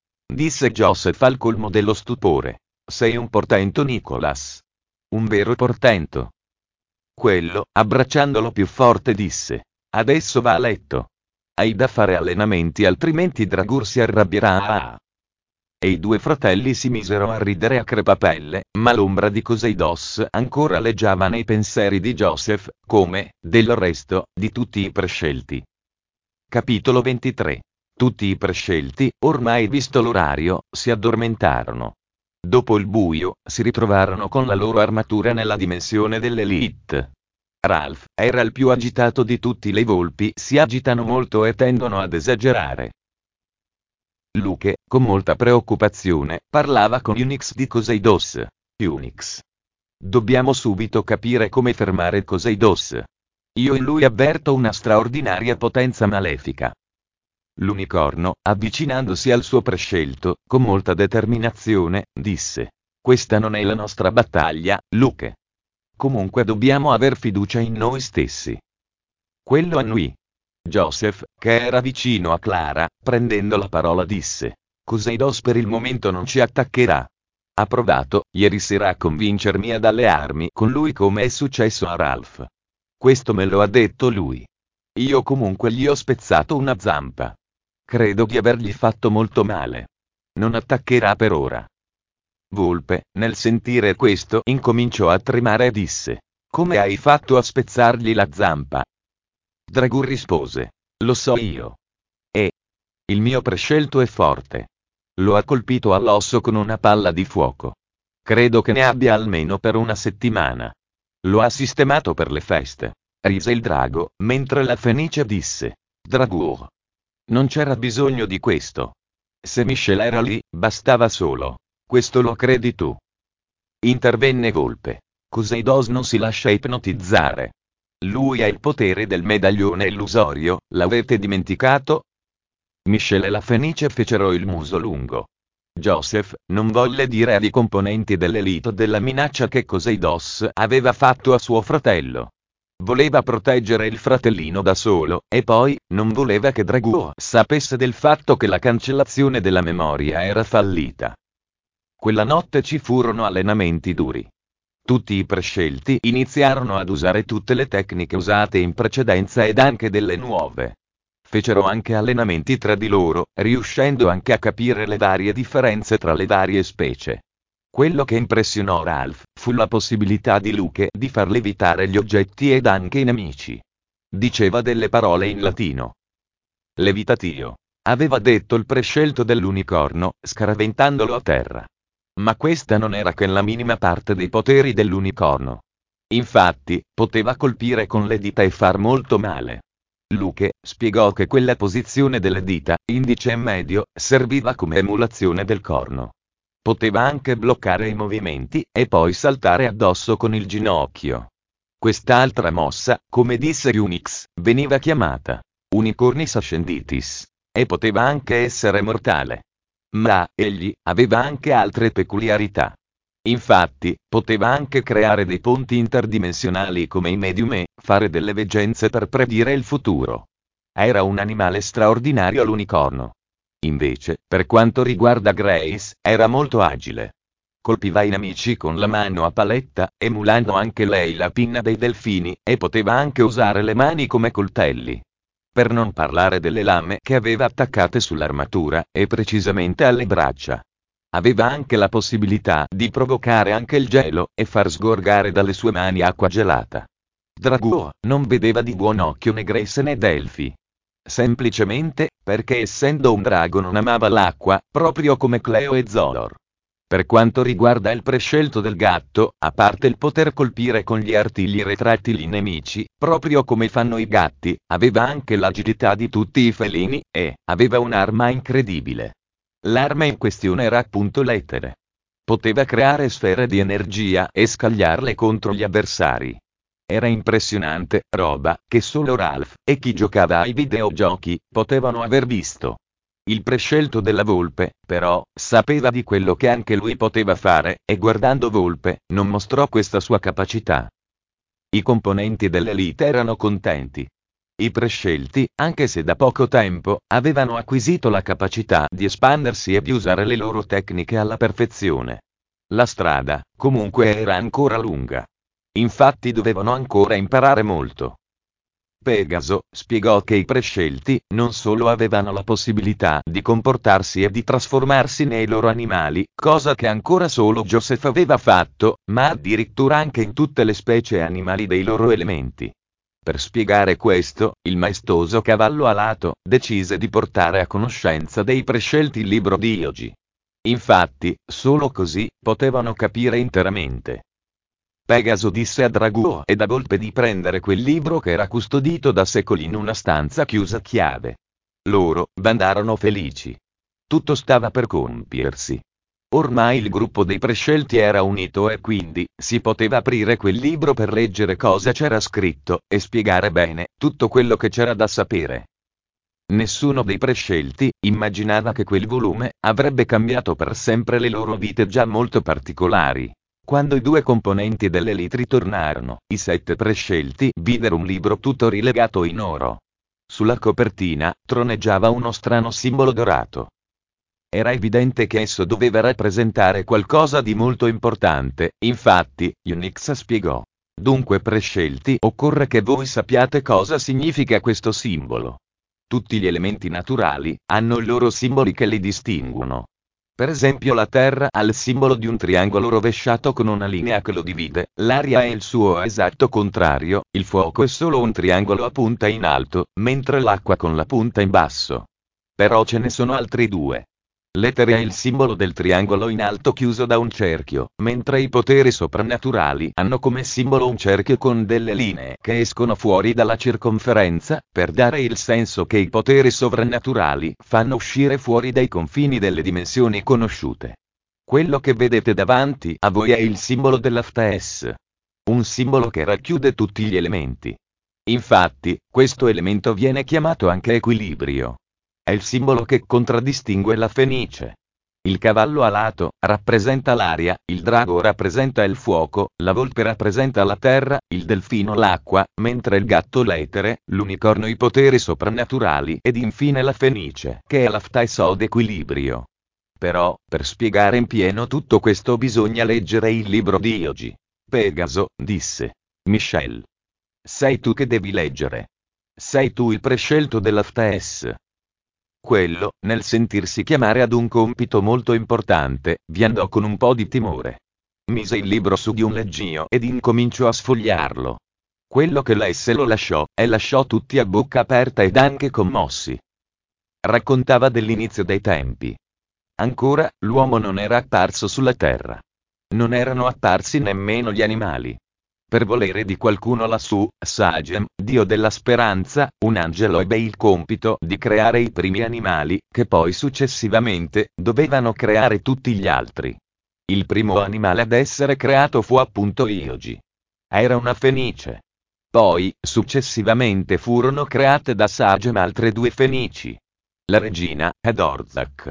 Disse Joseph al colmo dello stupore. Sei un portento, Nicolas. Un vero portento. Quello, abbracciandolo più forte, disse: Adesso va a letto. Hai da fare allenamenti, altrimenti Dragur si arrabbierà. e i due fratelli si misero a ridere a crepapelle, ma l'ombra di Coseidos ancora aleggiava nei pensieri di Joseph, come, del resto, di tutti i prescelti. Capitolo ventitré. Tutti i prescelti, ormai visto l'orario, si addormentarono. Dopo il buio, si ritrovarono con la loro armatura nella dimensione dell'Elite. Ralph era il più agitato di tutti. Le volpi si agitano molto e tendono ad esagerare. Luke, con molta preoccupazione, parlava con Unix di Coseidos. Unix. Dobbiamo subito capire come fermare Coseidos. Io in lui avverto una straordinaria potenza malefica. L'unicorno, avvicinandosi al suo prescelto, con molta determinazione, disse: questa non è la nostra battaglia, Luke. Comunque dobbiamo aver fiducia in noi stessi. Quello annui. Joseph, che era vicino a Clara, prendendo la parola disse: Coseidos per il momento non ci attaccherà. Ha provato, ieri sera, a convincermi ad allearmi con lui come è successo a Ralph. Questo me lo ha detto lui. Io comunque gli ho spezzato una zampa. Credo di avergli fatto molto male. Non attaccherà per ora. Volpe, nel sentire questo, incominciò a tremare e disse: come hai fatto a spezzargli la zampa? Dragù rispose: lo so io. E il mio prescelto è forte. Lo ha colpito all'osso con una palla di fuoco. Credo che ne abbia almeno per una settimana. Lo ha sistemato per le feste. Rise il drago, mentre la Fenice disse: Dragù. Non c'era bisogno di questo. Se Michel era lì, bastava solo. Questo lo credi tu? Intervenne Volpe. Coseidos non si lascia ipnotizzare. Lui ha il potere del medaglione illusorio, l'avete dimenticato? Michel e la Fenice fecero il muso lungo. Joseph non volle dire ai componenti dell'Elite della minaccia che Coseidos aveva fatto a suo fratello. Voleva proteggere il fratellino da solo, e poi, non voleva che Dragoo sapesse del fatto che la cancellazione della memoria era fallita. Quella notte ci furono allenamenti duri. Tutti i prescelti iniziarono ad usare tutte le tecniche usate in precedenza ed anche delle nuove. Fecero anche allenamenti tra di loro, riuscendo anche a capire le varie differenze tra le varie specie. Quello che impressionò Ralph fu la possibilità di Luke di far levitare gli oggetti ed anche i nemici. Diceva delle parole in latino. Levitatio, aveva detto il prescelto dell'unicorno, scaraventandolo a terra. Ma questa non era che la minima parte dei poteri dell'unicorno. Infatti, poteva colpire con le dita e far molto male. Luke spiegò che quella posizione delle dita, indice e medio, serviva come emulazione del corno. Poteva anche bloccare i movimenti, e poi saltare addosso con il ginocchio. Quest'altra mossa, come disse Unix, veniva chiamata Unicornis Ascenditis, e poteva anche essere mortale. Ma egli aveva anche altre peculiarità. Infatti, poteva anche creare dei ponti interdimensionali come i medium e fare delle veggenze per predire il futuro. Era un animale straordinario l'unicorno. Invece, per quanto riguarda Grace, era molto agile. Colpiva i nemici con la mano a paletta, emulando anche lei la pinna dei delfini, e poteva anche usare le mani come coltelli. Per non parlare delle lame che aveva attaccate sull'armatura, e precisamente alle braccia. Aveva anche la possibilità di provocare anche il gelo, e far sgorgare dalle sue mani acqua gelata. Dragoo non vedeva di buon occhio né Grace né Delphi. Semplicemente, perché essendo un drago non amava l'acqua, proprio come Cleo e Zolor. Per quanto riguarda il prescelto del gatto, a parte il poter colpire con gli artigli retrattili i nemici, proprio come fanno i gatti, aveva anche l'agilità di tutti i felini, e aveva un'arma incredibile. L'arma in questione era appunto l'etere. Poteva creare sfere di energia e scagliarle contro gli avversari. Era impressionante, roba che solo Ralph e chi giocava ai videogiochi potevano aver visto. Il prescelto della Volpe, però, sapeva di quello che anche lui poteva fare, e guardando Volpe, non mostrò questa sua capacità. I componenti dell'Elite erano contenti. I prescelti, anche se da poco tempo, avevano acquisito la capacità di espandersi e di usare le loro tecniche alla perfezione. La strada, comunque, era ancora lunga. Infatti dovevano ancora imparare molto. Pegaso spiegò che i prescelti non solo avevano la possibilità di comportarsi e di trasformarsi nei loro animali, cosa che ancora solo Joseph aveva fatto, ma addirittura anche in tutte le specie animali dei loro elementi. Per spiegare questo, il maestoso cavallo alato decise di portare a conoscenza dei prescelti il libro di Iogi. Infatti, solo così potevano capire interamente. Pegaso disse a Drago ed a Volpe di prendere quel libro che era custodito da secoli in una stanza chiusa a chiave. Loro bandarono felici. Tutto stava per compiersi. Ormai il gruppo dei prescelti era unito e quindi si poteva aprire quel libro per leggere cosa c'era scritto e spiegare bene tutto quello che c'era da sapere. Nessuno dei prescelti immaginava che quel volume avrebbe cambiato per sempre le loro vite già molto particolari. Quando i due componenti dell'Elite ritornarono, i sette prescelti videro un libro tutto rilegato in oro. Sulla copertina troneggiava uno strano simbolo dorato. Era evidente che esso doveva rappresentare qualcosa di molto importante, infatti, Unix spiegò. Dunque prescelti, occorre che voi sappiate cosa significa questo simbolo. Tutti gli elementi naturali hanno i loro simboli che li distinguono. Per esempio la Terra ha il simbolo di un triangolo rovesciato con una linea che lo divide, l'aria è il suo esatto contrario, il fuoco è solo un triangolo a punta in alto, mentre l'acqua con la punta in basso. Però ce ne sono altri due. L'etere è il simbolo del triangolo in alto chiuso da un cerchio, mentre i poteri soprannaturali hanno come simbolo un cerchio con delle linee che escono fuori dalla circonferenza, per dare il senso che i poteri sovrannaturali fanno uscire fuori dai confini delle dimensioni conosciute. Quello che vedete davanti a voi è il simbolo dell'Haftes. Un simbolo che racchiude tutti gli elementi. Infatti, questo elemento viene chiamato anche equilibrio. È il simbolo che contraddistingue la fenice. Il cavallo alato rappresenta l'aria, il drago rappresenta il fuoco, la volpe rappresenta la terra, il delfino l'acqua, mentre il gatto l'etere, l'unicorno i poteri soprannaturali ed infine la fenice, che è l'Haftes od equilibrio. Però, per spiegare in pieno tutto questo bisogna leggere il libro di Iogi. Pegaso disse. Michel. Sei tu che devi leggere. Sei tu il prescelto dell'Haftes. Quello, nel sentirsi chiamare ad un compito molto importante, vi andò con un po' di timore. Mise il libro su di un leggio ed incominciò a sfogliarlo. Quello che lesse lo lasciò, e lasciò tutti a bocca aperta ed anche commossi. Raccontava dell'inizio dei tempi. Ancora, l'uomo non era apparso sulla terra. Non erano apparsi nemmeno gli animali. Per volere di qualcuno lassù, Sagem, dio della speranza, un angelo ebbe il compito di creare i primi animali, che poi successivamente dovevano creare tutti gli altri. Il primo animale ad essere creato fu appunto Iogi. Era una fenice. Poi, successivamente furono create da Sagem altre due fenici. La regina ed Orzak.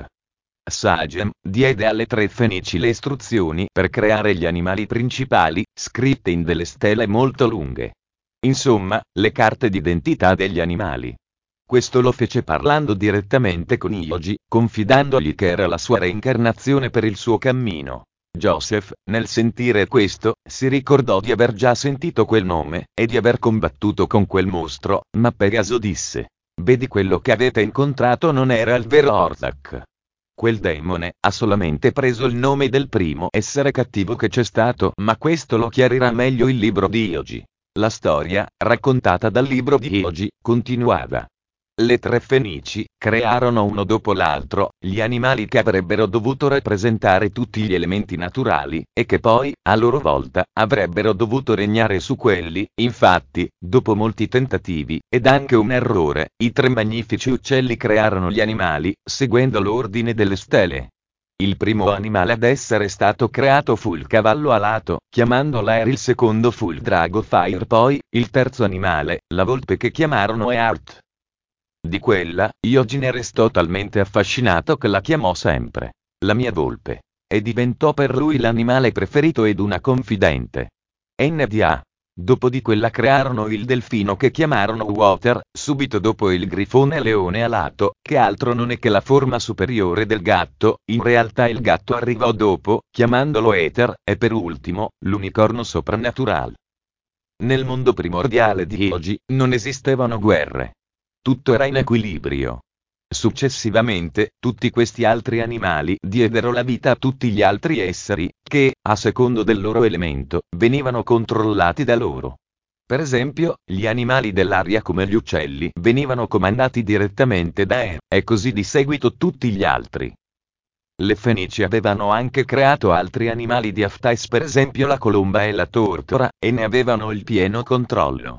Sagem diede alle tre fenici le istruzioni per creare gli animali principali, scritte in delle stele molto lunghe. Insomma, le carte d'identità degli animali. Questo lo fece parlando direttamente con Iogi, confidandogli che era la sua reincarnazione per il suo cammino. Joseph, nel sentire questo, si ricordò di aver già sentito quel nome, e di aver combattuto con quel mostro, ma Pegaso disse: vedi, quello che avete incontrato non era il vero Orzak. Quel demone ha solamente preso il nome del primo essere cattivo che c'è stato, ma questo lo chiarirà meglio il libro di Iogi. La storia, raccontata dal libro di Iogi, continuava. Le tre fenici crearono uno dopo l'altro gli animali che avrebbero dovuto rappresentare tutti gli elementi naturali, e che poi, a loro volta, avrebbero dovuto regnare su quelli. Infatti, dopo molti tentativi, ed anche un errore, i tre magnifici uccelli crearono gli animali, seguendo l'ordine delle stelle. Il primo animale ad essere stato creato fu il cavallo alato, chiamandolo Air, il secondo fu il drago Fire, poi, il terzo animale, la volpe, che chiamarono Earth. Di quella, Iogi ne restò talmente affascinato che la chiamò sempre la mia volpe, e diventò per lui l'animale preferito ed una confidente. N D A. Dopo di quella crearono il delfino, che chiamarono Water, subito dopo il grifone leone alato, che altro non è che la forma superiore del gatto, in realtà il gatto arrivò dopo, chiamandolo Ether, e per ultimo, l'unicorno soprannaturale. Nel mondo primordiale di Hyoji non esistevano guerre. Tutto era in equilibrio. Successivamente, tutti questi altri animali diedero la vita a tutti gli altri esseri, che, a secondo del loro elemento, venivano controllati da loro. Per esempio, gli animali dell'aria come gli uccelli venivano comandati direttamente da Er, e così di seguito tutti gli altri. Le Fenici avevano anche creato altri animali di Hephaestus, per esempio la colomba e la tortora, e ne avevano il pieno controllo.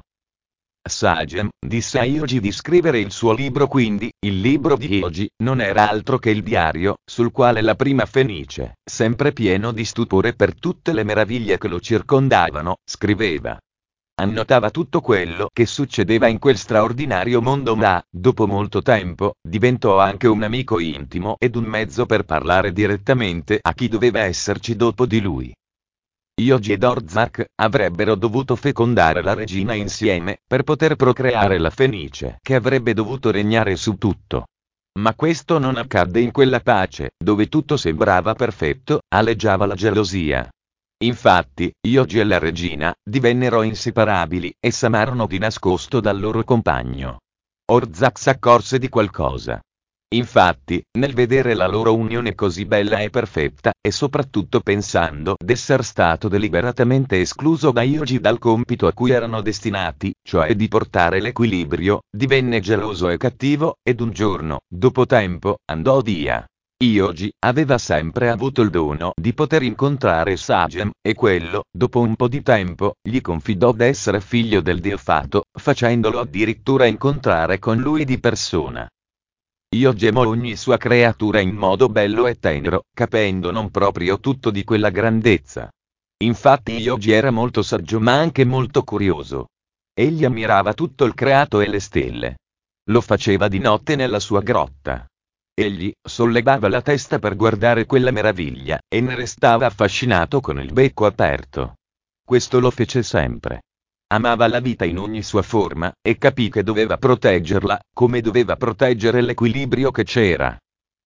Sagem disse a Hyoji di scrivere il suo libro, quindi, il libro di Hyoji non era altro che il diario, sul quale la prima Fenice, sempre pieno di stupore per tutte le meraviglie che lo circondavano, scriveva. Annotava tutto quello che succedeva in quel straordinario mondo, ma, dopo molto tempo, diventò anche un amico intimo ed un mezzo per parlare direttamente a chi doveva esserci dopo di lui. Hyoji ed Orzak avrebbero dovuto fecondare la regina insieme, per poter procreare la Fenice che avrebbe dovuto regnare su tutto. Ma questo non accadde in quella pace, dove tutto sembrava perfetto, aleggiava la gelosia. Infatti, Hyoji e la regina divennero inseparabili e s'amarono di nascosto dal loro compagno. Orzak s'accorse di qualcosa. Infatti, nel vedere la loro unione così bella e perfetta, e soprattutto pensando d'esser stato deliberatamente escluso da Hyoji dal compito a cui erano destinati, cioè di portare l'equilibrio, divenne geloso e cattivo, ed un giorno, dopo tempo, andò via. Hyoji aveva sempre avuto il dono di poter incontrare Sagem, e quello, dopo un po' di tempo, gli confidò d'essere figlio del dio Fato, facendolo addirittura incontrare con lui di persona. Hyoji amò ogni sua creatura in modo bello e tenero, capendo non proprio tutto di quella grandezza. Infatti Hyoji era molto saggio ma anche molto curioso. Egli ammirava tutto il creato e le stelle. Lo faceva di notte nella sua grotta. Egli sollevava la testa per guardare quella meraviglia, e ne restava affascinato con il becco aperto. Questo lo fece sempre. Amava la vita in ogni sua forma, e capì che doveva proteggerla, come doveva proteggere l'equilibrio che c'era.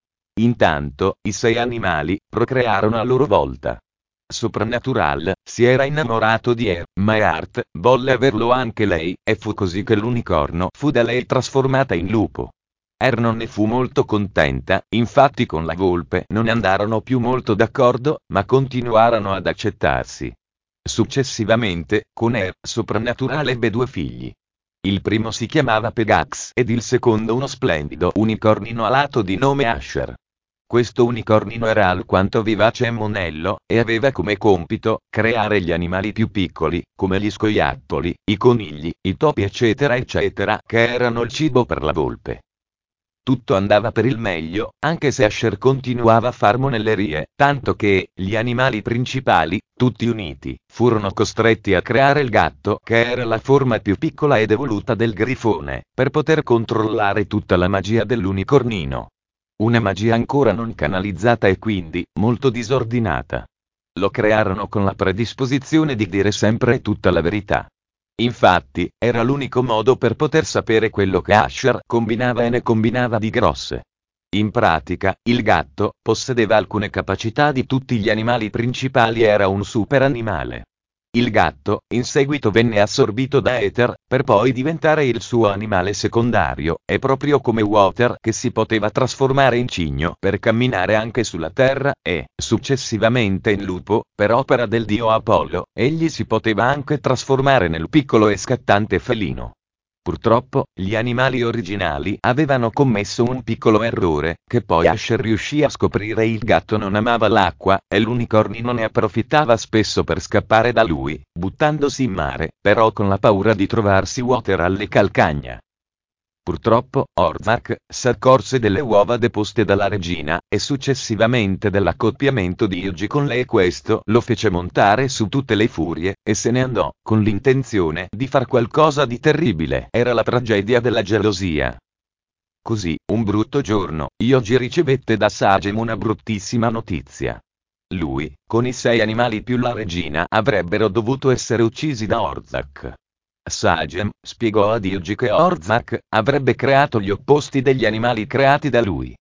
Intanto, i sei animali procrearono a loro volta. Sopranatural si era innamorato di Er, ma Earth volle averlo anche lei, e fu così che l'unicorno fu da lei trasformata in lupo. Er non ne fu molto contenta, infatti con la volpe non andarono più molto d'accordo, ma continuarono ad accettarsi. Successivamente, con Er, Sopranatural ebbe due figli. Il primo si chiamava Pegax ed il secondo uno splendido unicornino alato di nome Asher. Questo unicornino era alquanto vivace e monello, e aveva come compito creare gli animali più piccoli, come gli scoiattoli, i conigli, i topi eccetera eccetera, che erano il cibo per la volpe. Tutto andava per il meglio, anche se Asher continuava a far monellerie, tanto che, gli animali principali, tutti uniti, furono costretti a creare il gatto, che era la forma più piccola ed evoluta del grifone, per poter controllare tutta la magia dell'unicornino. Una magia ancora non canalizzata e quindi, molto disordinata. Lo crearono con la predisposizione di dire sempre tutta la verità. Infatti, era l'unico modo per poter sapere quello che Asher combinava, e ne combinava di grosse. In pratica, il gatto possedeva alcune capacità di tutti gli animali principali e era un super animale. Il gatto, in seguito venne assorbito da Ether, per poi diventare il suo animale secondario, e proprio come Water che si poteva trasformare in cigno per camminare anche sulla terra, e, successivamente in lupo, per opera del dio Apollo, egli si poteva anche trasformare nel piccolo e scattante felino. Purtroppo, gli animali originali avevano commesso un piccolo errore, che poi Asher riuscì a scoprire: il gatto non amava l'acqua, e l'unicornino ne approfittava spesso per scappare da lui, buttandosi in mare, però con la paura di trovarsi Water alle calcagna. Purtroppo, Orzak s'accorse delle uova deposte dalla regina, e successivamente dell'accoppiamento di Hyoji con lei, e questo lo fece montare su tutte le furie, e se ne andò, con l'intenzione di far qualcosa di terribile. Era la tragedia della gelosia. Così, un brutto giorno, Hyoji ricevette da Sagem una bruttissima notizia. Lui, con i sei animali più la regina, avrebbero dovuto essere uccisi da Orzak. Sagem spiegò ad Hyoji che Orzak avrebbe creato gli opposti degli animali creati da lui.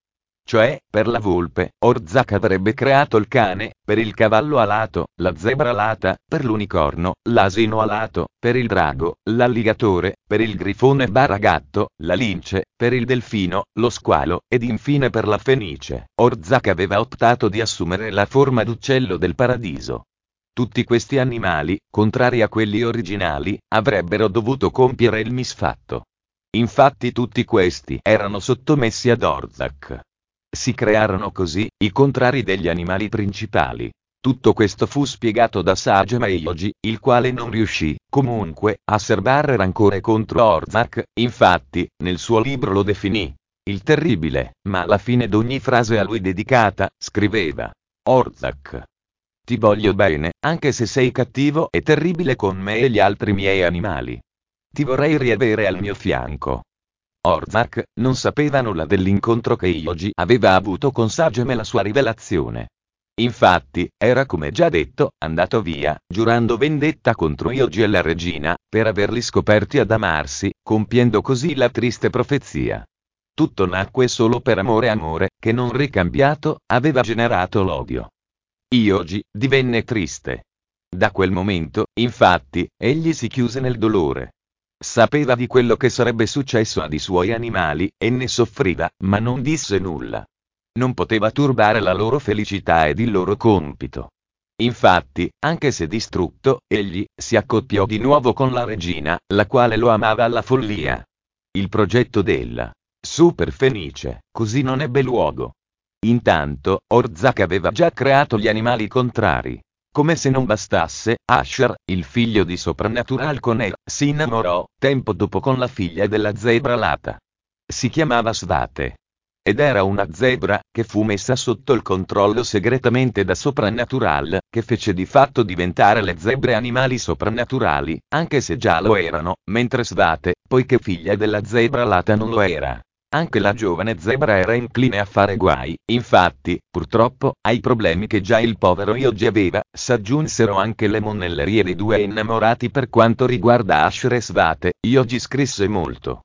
Cioè, per la volpe, Orzak avrebbe creato il cane, per il cavallo alato, la zebra alata, per l'unicorno, l'asino alato, per il drago, l'alligatore, per il grifone barra gatto, la lince, per il delfino, lo squalo, ed infine per la fenice. Orzak aveva optato di assumere la forma d'uccello del paradiso. Tutti questi animali, contrari a quelli originali, avrebbero dovuto compiere il misfatto. Infatti tutti questi erano sottomessi ad Orzak. Si crearono così i contrari degli animali principali. Tutto questo fu spiegato da Sagem a Hyoji, il quale non riuscì, comunque, a serbare rancore contro Orzak. Infatti, nel suo libro lo definì il terribile, ma alla fine d'ogni frase a lui dedicata, scriveva: Orzak, ti voglio bene, anche se sei cattivo e terribile con me e gli altri miei animali. Ti vorrei riavere al mio fianco. Orzak non sapeva nulla dell'incontro che Hyoji aveva avuto con Sagem e la sua rivelazione. Infatti, era come già detto, andato via, giurando vendetta contro Hyoji e la regina, per averli scoperti ad amarsi, compiendo così la triste profezia. Tutto nacque solo per amore amore, che non ricambiato, aveva generato l'odio. Hyoji divenne triste. Da quel momento, infatti, egli si chiuse nel dolore. Sapeva di quello che sarebbe successo ai suoi animali, e ne soffriva, ma non disse nulla. Non poteva turbare la loro felicità ed il loro compito. Infatti, anche se distrutto, egli si accoppiò di nuovo con la regina, la quale lo amava alla follia. Il progetto della Super Fenice così non ebbe luogo. Intanto, Orzak aveva già creato gli animali contrari. Come se non bastasse, Asher, il figlio di Sopranatural Connell, si innamorò, tempo dopo con la figlia della zebra alata. Si chiamava Svate. Ed era una zebra, che fu messa sotto il controllo segretamente da Sopranatural, che fece di fatto diventare le zebre animali soprannaturali, anche se già lo erano, mentre Svate, poiché figlia della zebra alata non lo era. Anche la giovane zebra era incline a fare guai, infatti, purtroppo, ai problemi che già il povero Hyoji aveva, s'aggiunsero anche le monellerie dei due innamorati. Per quanto riguarda Asher e Svate, Hyoji scrisse molto.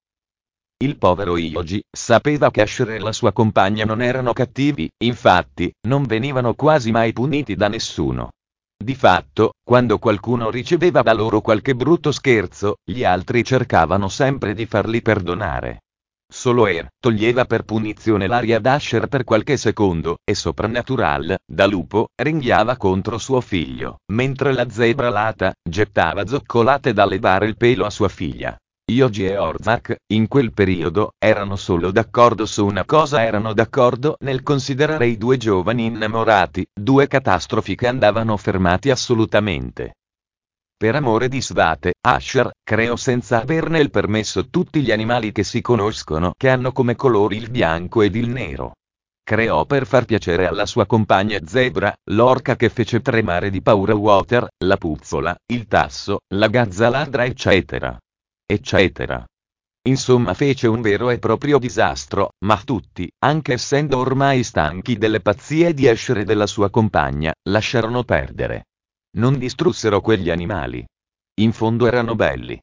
Il povero Hyoji sapeva che Asher e la sua compagna non erano cattivi, infatti, non venivano quasi mai puniti da nessuno. Di fatto, quando qualcuno riceveva da loro qualche brutto scherzo, gli altri cercavano sempre di farli perdonare. Solo Er toglieva per punizione l'aria ad Asher per qualche secondo, e Sopranatural, da lupo, ringhiava contro suo figlio, mentre la zebra alata gettava zoccolate da levare il pelo a sua figlia. Hyoji e Orzak, in quel periodo, erano solo d'accordo su una cosa: erano d'accordo nel considerare i due giovani innamorati, due catastrofi che andavano fermati assolutamente. Per amore di Svate, Asher creò senza averne il permesso tutti gli animali che si conoscono che hanno come colori il bianco ed il nero. Creò per far piacere alla sua compagna zebra, l'orca che fece tremare di paura Water, la puzzola, il tasso, la gazza ladra eccetera. eccetera. Insomma fece un vero e proprio disastro, ma tutti, anche essendo ormai stanchi delle pazzie di Asher e della sua compagna, lasciarono perdere. Non distrussero quegli animali. In fondo erano belli.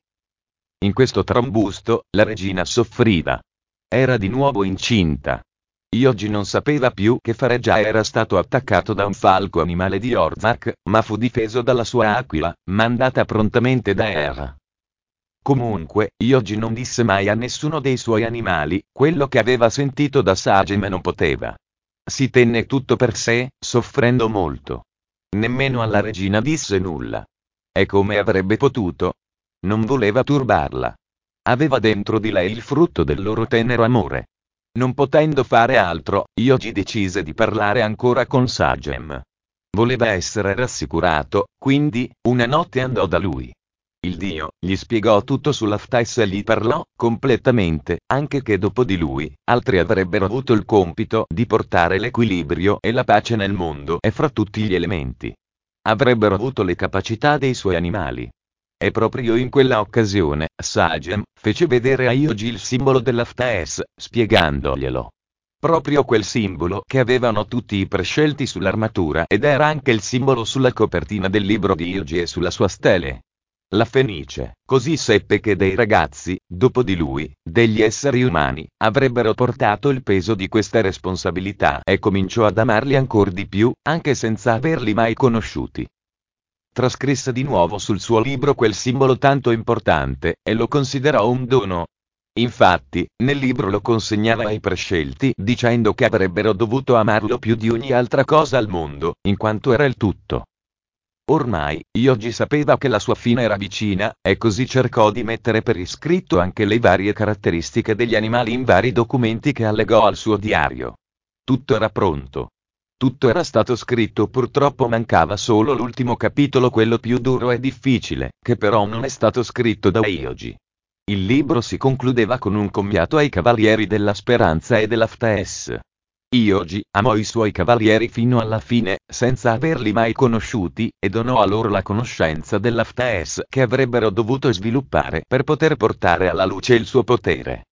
In questo trambusto, la regina soffriva. Era di nuovo incinta. Hyoji non sapeva più che fare, già era stato attaccato da un falco animale di Orzak, ma fu difeso dalla sua aquila, mandata prontamente da Er. Comunque, Hyoji non disse mai a nessuno dei suoi animali quello che aveva sentito da Sagem e non poteva. Si tenne tutto per sé, soffrendo molto. Nemmeno alla regina disse nulla. E come avrebbe potuto? Non voleva turbarla. Aveva dentro di lei il frutto del loro tenero amore. Non potendo fare altro, Hyoji decise di parlare ancora con Sagem. Voleva essere rassicurato, quindi, una notte andò da lui. Il dio gli spiegò tutto sull'Haftais e gli parlò, completamente, anche che dopo di lui, altri avrebbero avuto il compito di portare l'equilibrio e la pace nel mondo e fra tutti gli elementi. Avrebbero avuto le capacità dei suoi animali. E proprio in quella occasione, Sagem fece vedere a Hyoji il simbolo dell'Haftais, spiegandoglielo. Proprio quel simbolo che avevano tutti i prescelti sull'armatura ed era anche il simbolo sulla copertina del libro di Hyoji e sulla sua stele. la Fenice, così seppe che dei ragazzi, dopo di lui, degli esseri umani, avrebbero portato il peso di questa responsabilità e cominciò ad amarli ancor di più, anche senza averli mai conosciuti. Trascrisse di nuovo sul suo libro quel simbolo tanto importante, e lo considerò un dono. Infatti, nel libro lo consegnava ai prescelti dicendo che avrebbero dovuto amarlo più di ogni altra cosa al mondo, in quanto era il tutto. Ormai, Yogi sapeva che la sua fine era vicina, e così cercò di mettere per iscritto anche le varie caratteristiche degli animali in vari documenti che allegò al suo diario. Tutto era pronto. Tutto era stato scritto, purtroppo mancava solo l'ultimo capitolo, quello più duro e difficile, che però non è stato scritto da Yogi. Il libro si concludeva con un commiato ai Cavalieri della Speranza e dell'Aftaes. Yogi amò i suoi cavalieri fino alla fine, senza averli mai conosciuti, e donò a loro la conoscenza dell'Aftaes che avrebbero dovuto sviluppare per poter portare alla luce il suo potere.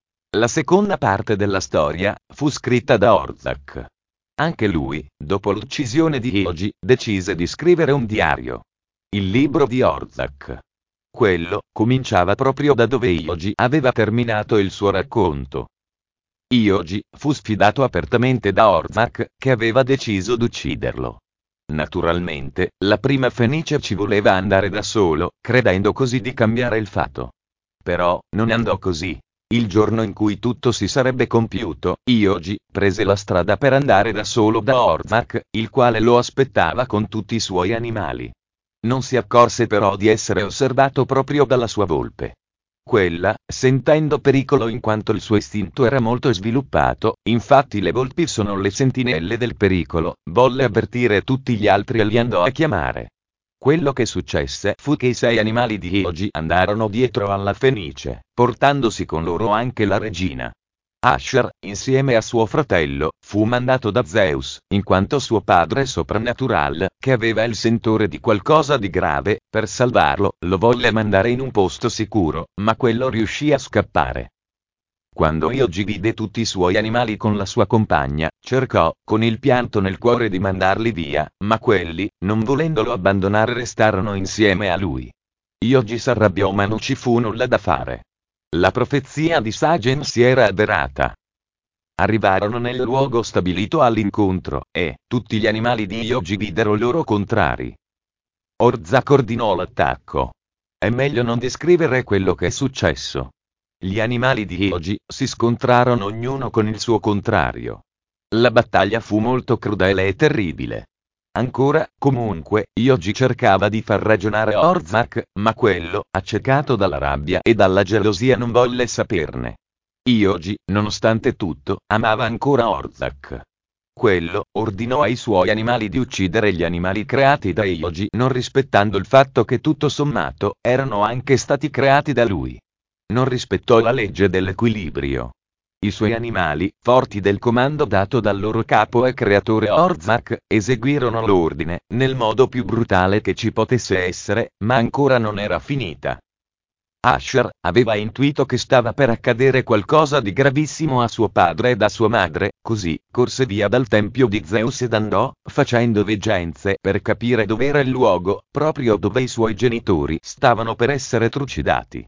La seconda parte della storia fu scritta da Orzak. Anche lui, dopo l'uccisione di Yogi, decise di scrivere un diario. Il libro di Orzak. Quello cominciava proprio da dove Yogi aveva terminato il suo racconto. Yogi fu sfidato apertamente da Orzak, che aveva deciso d'ucciderlo. Naturalmente, la prima Fenice ci voleva andare da solo, credendo così di cambiare il fatto. Però, non andò così. Il giorno in cui tutto si sarebbe compiuto, Yogi prese la strada per andare da solo da Orzak, il quale lo aspettava con tutti i suoi animali. Non si accorse però di essere osservato proprio dalla sua volpe. Quella, sentendo pericolo in quanto il suo istinto era molto sviluppato, infatti le volpi sono le sentinelle del pericolo, volle avvertire tutti gli altri e li andò a chiamare. Quello che successe fu che i sei animali di Yogi andarono dietro alla Fenice, portandosi con loro anche la regina. Asher, insieme a suo fratello, fu mandato da Zeus, in quanto suo padre soprannaturale, che aveva il sentore di qualcosa di grave, per salvarlo, lo volle mandare in un posto sicuro, ma quello riuscì a scappare. Quando Yogi vide tutti i suoi animali con la sua compagna, cercò, con il pianto nel cuore, di mandarli via, ma quelli, non volendolo abbandonare, restarono insieme a lui. Yogi s'arrabbiò, ma non ci fu nulla da fare. La profezia di Sagen si era avverata. Arrivarono nel luogo stabilito all'incontro, e tutti gli animali di Yogi videro loro contrari. Orzak ordinò l'attacco. È meglio non descrivere quello che è successo. Gli animali di Yogi si scontrarono ognuno con il suo contrario. La battaglia fu molto crudele e terribile. Ancora, comunque, Yogi cercava di far ragionare Orzak, ma quello, accecato dalla rabbia e dalla gelosia, non volle saperne. Yogi, nonostante tutto, amava ancora Orzak. Quello ordinò ai suoi animali di uccidere gli animali creati da Yogi, non rispettando il fatto che tutto sommato erano anche stati creati da lui. Non rispettò la legge dell'equilibrio. I suoi animali, forti del comando dato dal loro capo e creatore Orzak, eseguirono l'ordine, nel modo più brutale che ci potesse essere, ma ancora non era finita. Asher aveva intuito che stava per accadere qualcosa di gravissimo a suo padre ed a sua madre, così corse via dal tempio di Zeus ed andò, facendo veggenze, per capire dov'era il luogo, proprio dove i suoi genitori stavano per essere trucidati.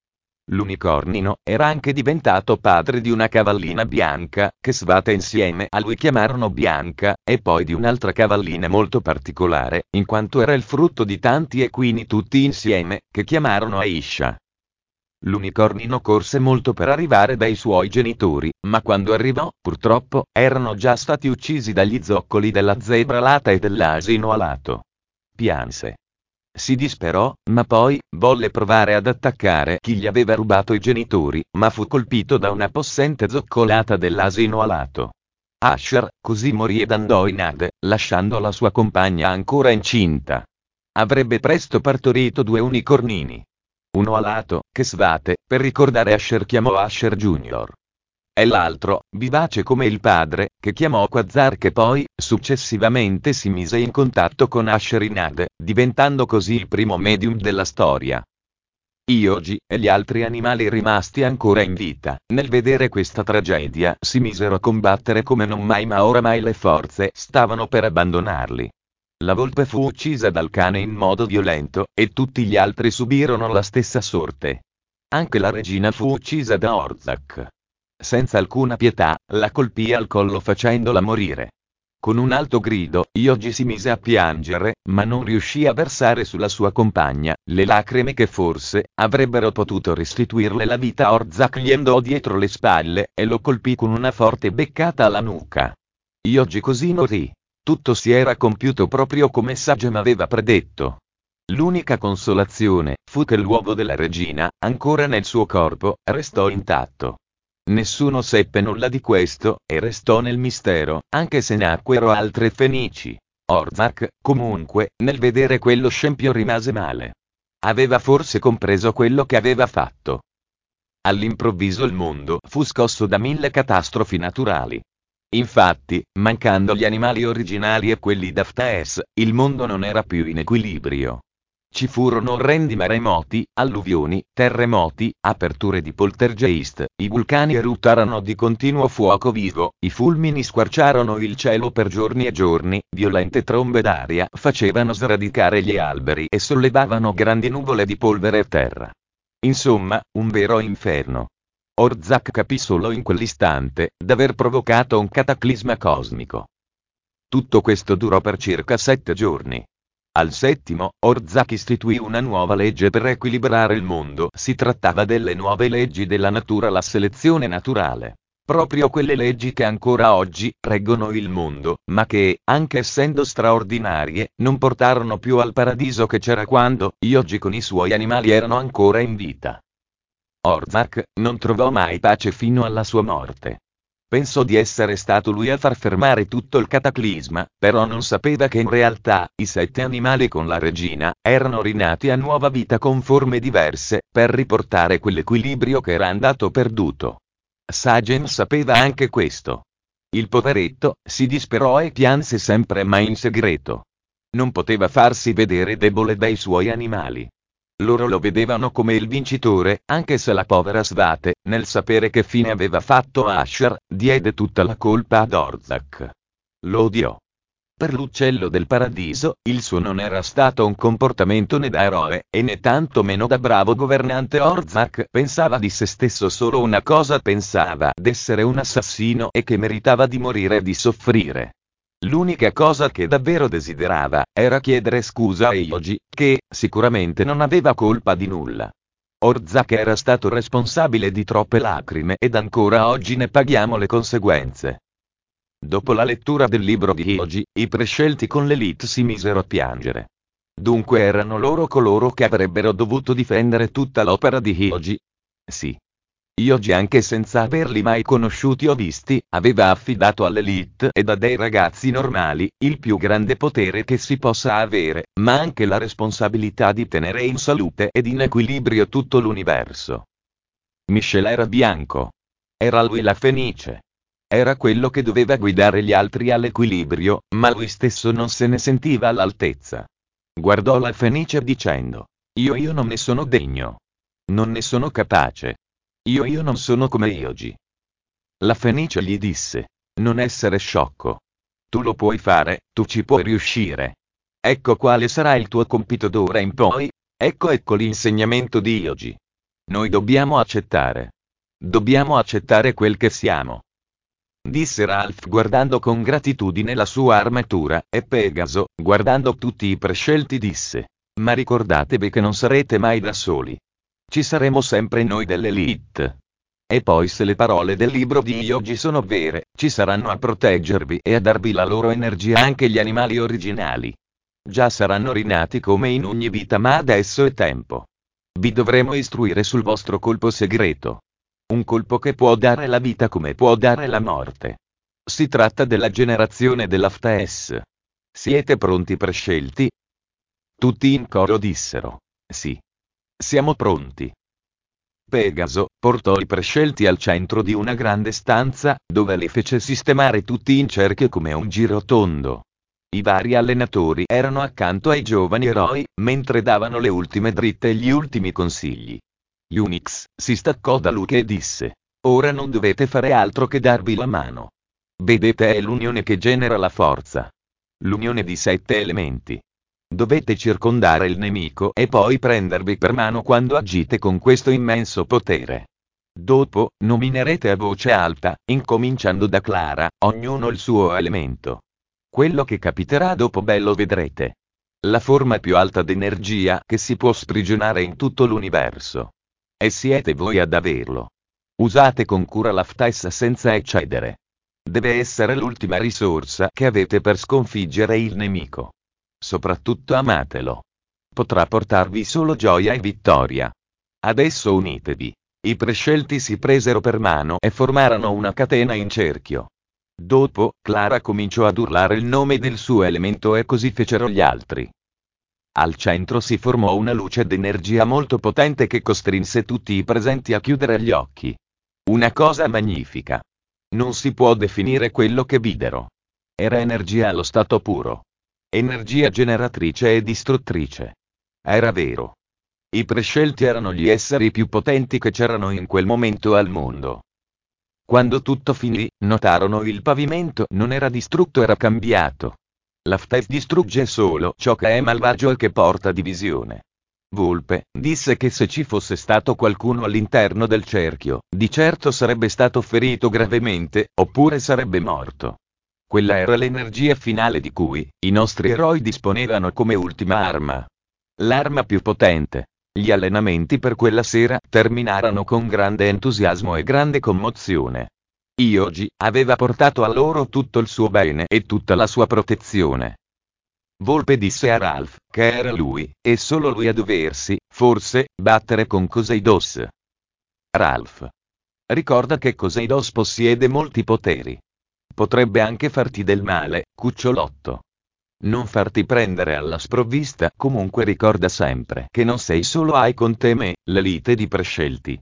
L'unicornino era anche diventato padre di una cavallina bianca, che Svate insieme a lui chiamarono Bianca, e poi di un'altra cavallina molto particolare, in quanto era il frutto di tanti equini tutti insieme, che chiamarono Aisha. L'unicornino corse molto per arrivare dai suoi genitori, ma quando arrivò, purtroppo, erano già stati uccisi dagli zoccoli della zebra alata e dell'asino alato. Pianse. Si disperò, ma poi volle provare ad attaccare chi gli aveva rubato i genitori, ma fu colpito da una possente zoccolata dell'asino alato. Asher così morì ed andò in Ade, lasciando la sua compagna ancora incinta. Avrebbe presto partorito due unicornini. Uno alato, che Svate, per ricordare Asher, chiamò Asher Junior. E l'altro, vivace come il padre, che chiamò Quasar, che poi, successivamente si mise in contatto con Asher in Ade, diventando così il primo medium della storia. Yogi e gli altri animali rimasti ancora in vita, nel vedere questa tragedia, si misero a combattere come non mai, ma oramai le forze stavano per abbandonarli. La volpe fu uccisa dal cane in modo violento, e tutti gli altri subirono la stessa sorte. Anche la regina fu uccisa da Orzak. Senza alcuna pietà, la colpì al collo facendola morire. Con un alto grido, Yogi si mise a piangere, ma non riuscì a versare sulla sua compagna le lacrime che forse avrebbero potuto restituirle la vita. Orzak gli andò dietro le spalle e lo colpì con una forte beccata alla nuca. Yogi così morì. Tutto si era compiuto proprio come Sagem aveva predetto. L'unica consolazione fu che l'uovo della regina, ancora nel suo corpo, restò intatto. Nessuno seppe nulla di questo, e restò nel mistero, anche se nacquero altre fenici. Orzak, comunque, nel vedere quello scempio rimase male. Aveva forse compreso quello che aveva fatto. All'improvviso il mondo fu scosso da mille catastrofi naturali. Infatti, mancando gli animali originali e quelli d'Aftaes, il mondo non era più in equilibrio. Ci furono orrendi maremoti, alluvioni, terremoti, aperture di poltergeist, i vulcani eruttarono di continuo fuoco vivo, i fulmini squarciarono il cielo per giorni e giorni, violente trombe d'aria facevano sradicare gli alberi e sollevavano grandi nuvole di polvere e terra. Insomma, un vero inferno. Orzak capì solo in quell'istante d'aver provocato un cataclisma cosmico. Tutto questo durò per circa sette giorni. Al settimo, Orzak istituì una nuova legge per equilibrare il mondo. Si trattava delle nuove leggi della natura, la selezione naturale. Proprio quelle leggi che ancora oggi reggono il mondo, ma che, anche essendo straordinarie, non portarono più al paradiso che c'era quando Yogi con i suoi animali erano ancora in vita. Orzak non trovò mai pace fino alla sua morte. Pensò di essere stato lui a far fermare tutto il cataclisma, però non sapeva che in realtà, i sette animali con la regina, erano rinati a nuova vita con forme diverse, per riportare quell'equilibrio che era andato perduto. Sagem sapeva anche questo. Il poveretto si disperò e pianse sempre, ma in segreto. Non poteva farsi vedere debole dai suoi animali. Loro lo vedevano come il vincitore, anche se la povera Svate, nel sapere che fine aveva fatto Asher, diede tutta la colpa ad Orzak. Lo odiò. Per l'uccello del paradiso, il suo non era stato un comportamento né da eroe, e né tanto meno da bravo governante. Orzak pensava di se stesso solo una cosa: pensava d'essere un assassino e che meritava di morire e di soffrire. L'unica cosa che davvero desiderava era chiedere scusa a Yogi, che sicuramente non aveva colpa di nulla. Orzak era stato responsabile di troppe lacrime ed ancora oggi ne paghiamo le conseguenze. Dopo la lettura del libro di Yogi, i prescelti con l'Elite si misero a piangere. Dunque erano loro coloro che avrebbero dovuto difendere tutta l'opera di Yogi? Sì. Yogi, anche senza averli mai conosciuti o visti, aveva affidato all'Elite ed a dei ragazzi normali il più grande potere che si possa avere, ma anche la responsabilità di tenere in salute ed in equilibrio tutto l'universo. Michel era bianco. Era lui la Fenice. Era quello che doveva guidare gli altri all'equilibrio, ma lui stesso non se ne sentiva all'altezza. Guardò la Fenice dicendo: Io io non ne sono degno. Non ne sono capace. Io io non sono come Yogi. La Fenice gli disse: Non essere sciocco. Tu lo puoi fare, tu ci puoi riuscire. Ecco quale sarà il tuo compito d'ora in poi, ecco ecco l'insegnamento di Yogi. Noi dobbiamo accettare. Dobbiamo accettare quel che siamo. Disse Ralph guardando con gratitudine la sua armatura, e Pegaso, guardando tutti i prescelti, disse: Ma ricordatevi che non sarete mai da soli. Ci saremo sempre noi dell'Elite. E poi, se le parole del libro di Yogi sono vere, ci saranno a proteggervi e a darvi la loro energia anche gli animali originali. Già saranno rinati come in ogni vita, ma adesso è tempo. Vi dovremo istruire sul vostro colpo segreto. Un colpo che può dare la vita come può dare la morte. Si tratta della generazione dell'Aftaes. Siete pronti, prescelti? Tutti in coro dissero: Sì. Siamo pronti. Pegaso portò i prescelti al centro di una grande stanza, dove li fece sistemare tutti in cerchio come un girotondo. I vari allenatori erano accanto ai giovani eroi, mentre davano le ultime dritte e gli ultimi consigli. Unix si staccò da Luke e disse: Ora non dovete fare altro che darvi la mano. Vedete, è l'unione che genera la forza. L'unione di sette elementi. Dovete circondare il nemico e poi prendervi per mano quando agite con questo immenso potere. Dopo, nominerete a voce alta, incominciando da Clara, ognuno il suo elemento. Quello che capiterà dopo beh lo vedrete. La forma più alta d'energia che si può sprigionare in tutto l'universo. E siete voi ad averlo. Usate con cura l'Aftes senza eccedere. Deve essere l'ultima risorsa che avete per sconfiggere il nemico. Soprattutto amatelo. Potrà portarvi solo gioia e vittoria. Adesso unitevi. I prescelti si presero per mano e formarono una catena in cerchio. Dopo, Clara cominciò ad urlare il nome del suo elemento e così fecero gli altri. Al centro si formò una luce d'energia molto potente che costrinse tutti i presenti a chiudere gli occhi. Una cosa magnifica. Non si può definire quello che videro. Era energia allo stato puro. Energia generatrice e distruttrice. Era vero. I prescelti erano gli esseri più potenti che c'erano in quel momento al mondo. Quando tutto finì, notarono il pavimento non era distrutto, era cambiato. L'Aftes distrugge solo ciò che è malvagio e che porta divisione. Volpe disse che se ci fosse stato qualcuno all'interno del cerchio, di certo sarebbe stato ferito gravemente, oppure sarebbe morto. Quella era l'energia finale di cui i nostri eroi disponevano come ultima arma. L'arma più potente. Gli allenamenti per quella sera terminarono con grande entusiasmo e grande commozione. Iogi aveva portato a loro tutto il suo bene e tutta la sua protezione. Volpe disse a Ralph che era lui, e solo lui a doversi, forse, battere con Koseidos. Ralph. Ricorda che Koseidos possiede molti poteri. Potrebbe anche farti del male, cucciolotto. Non farti prendere alla sprovvista, comunque ricorda sempre che non sei solo, hai con te me, l'elite di prescelti.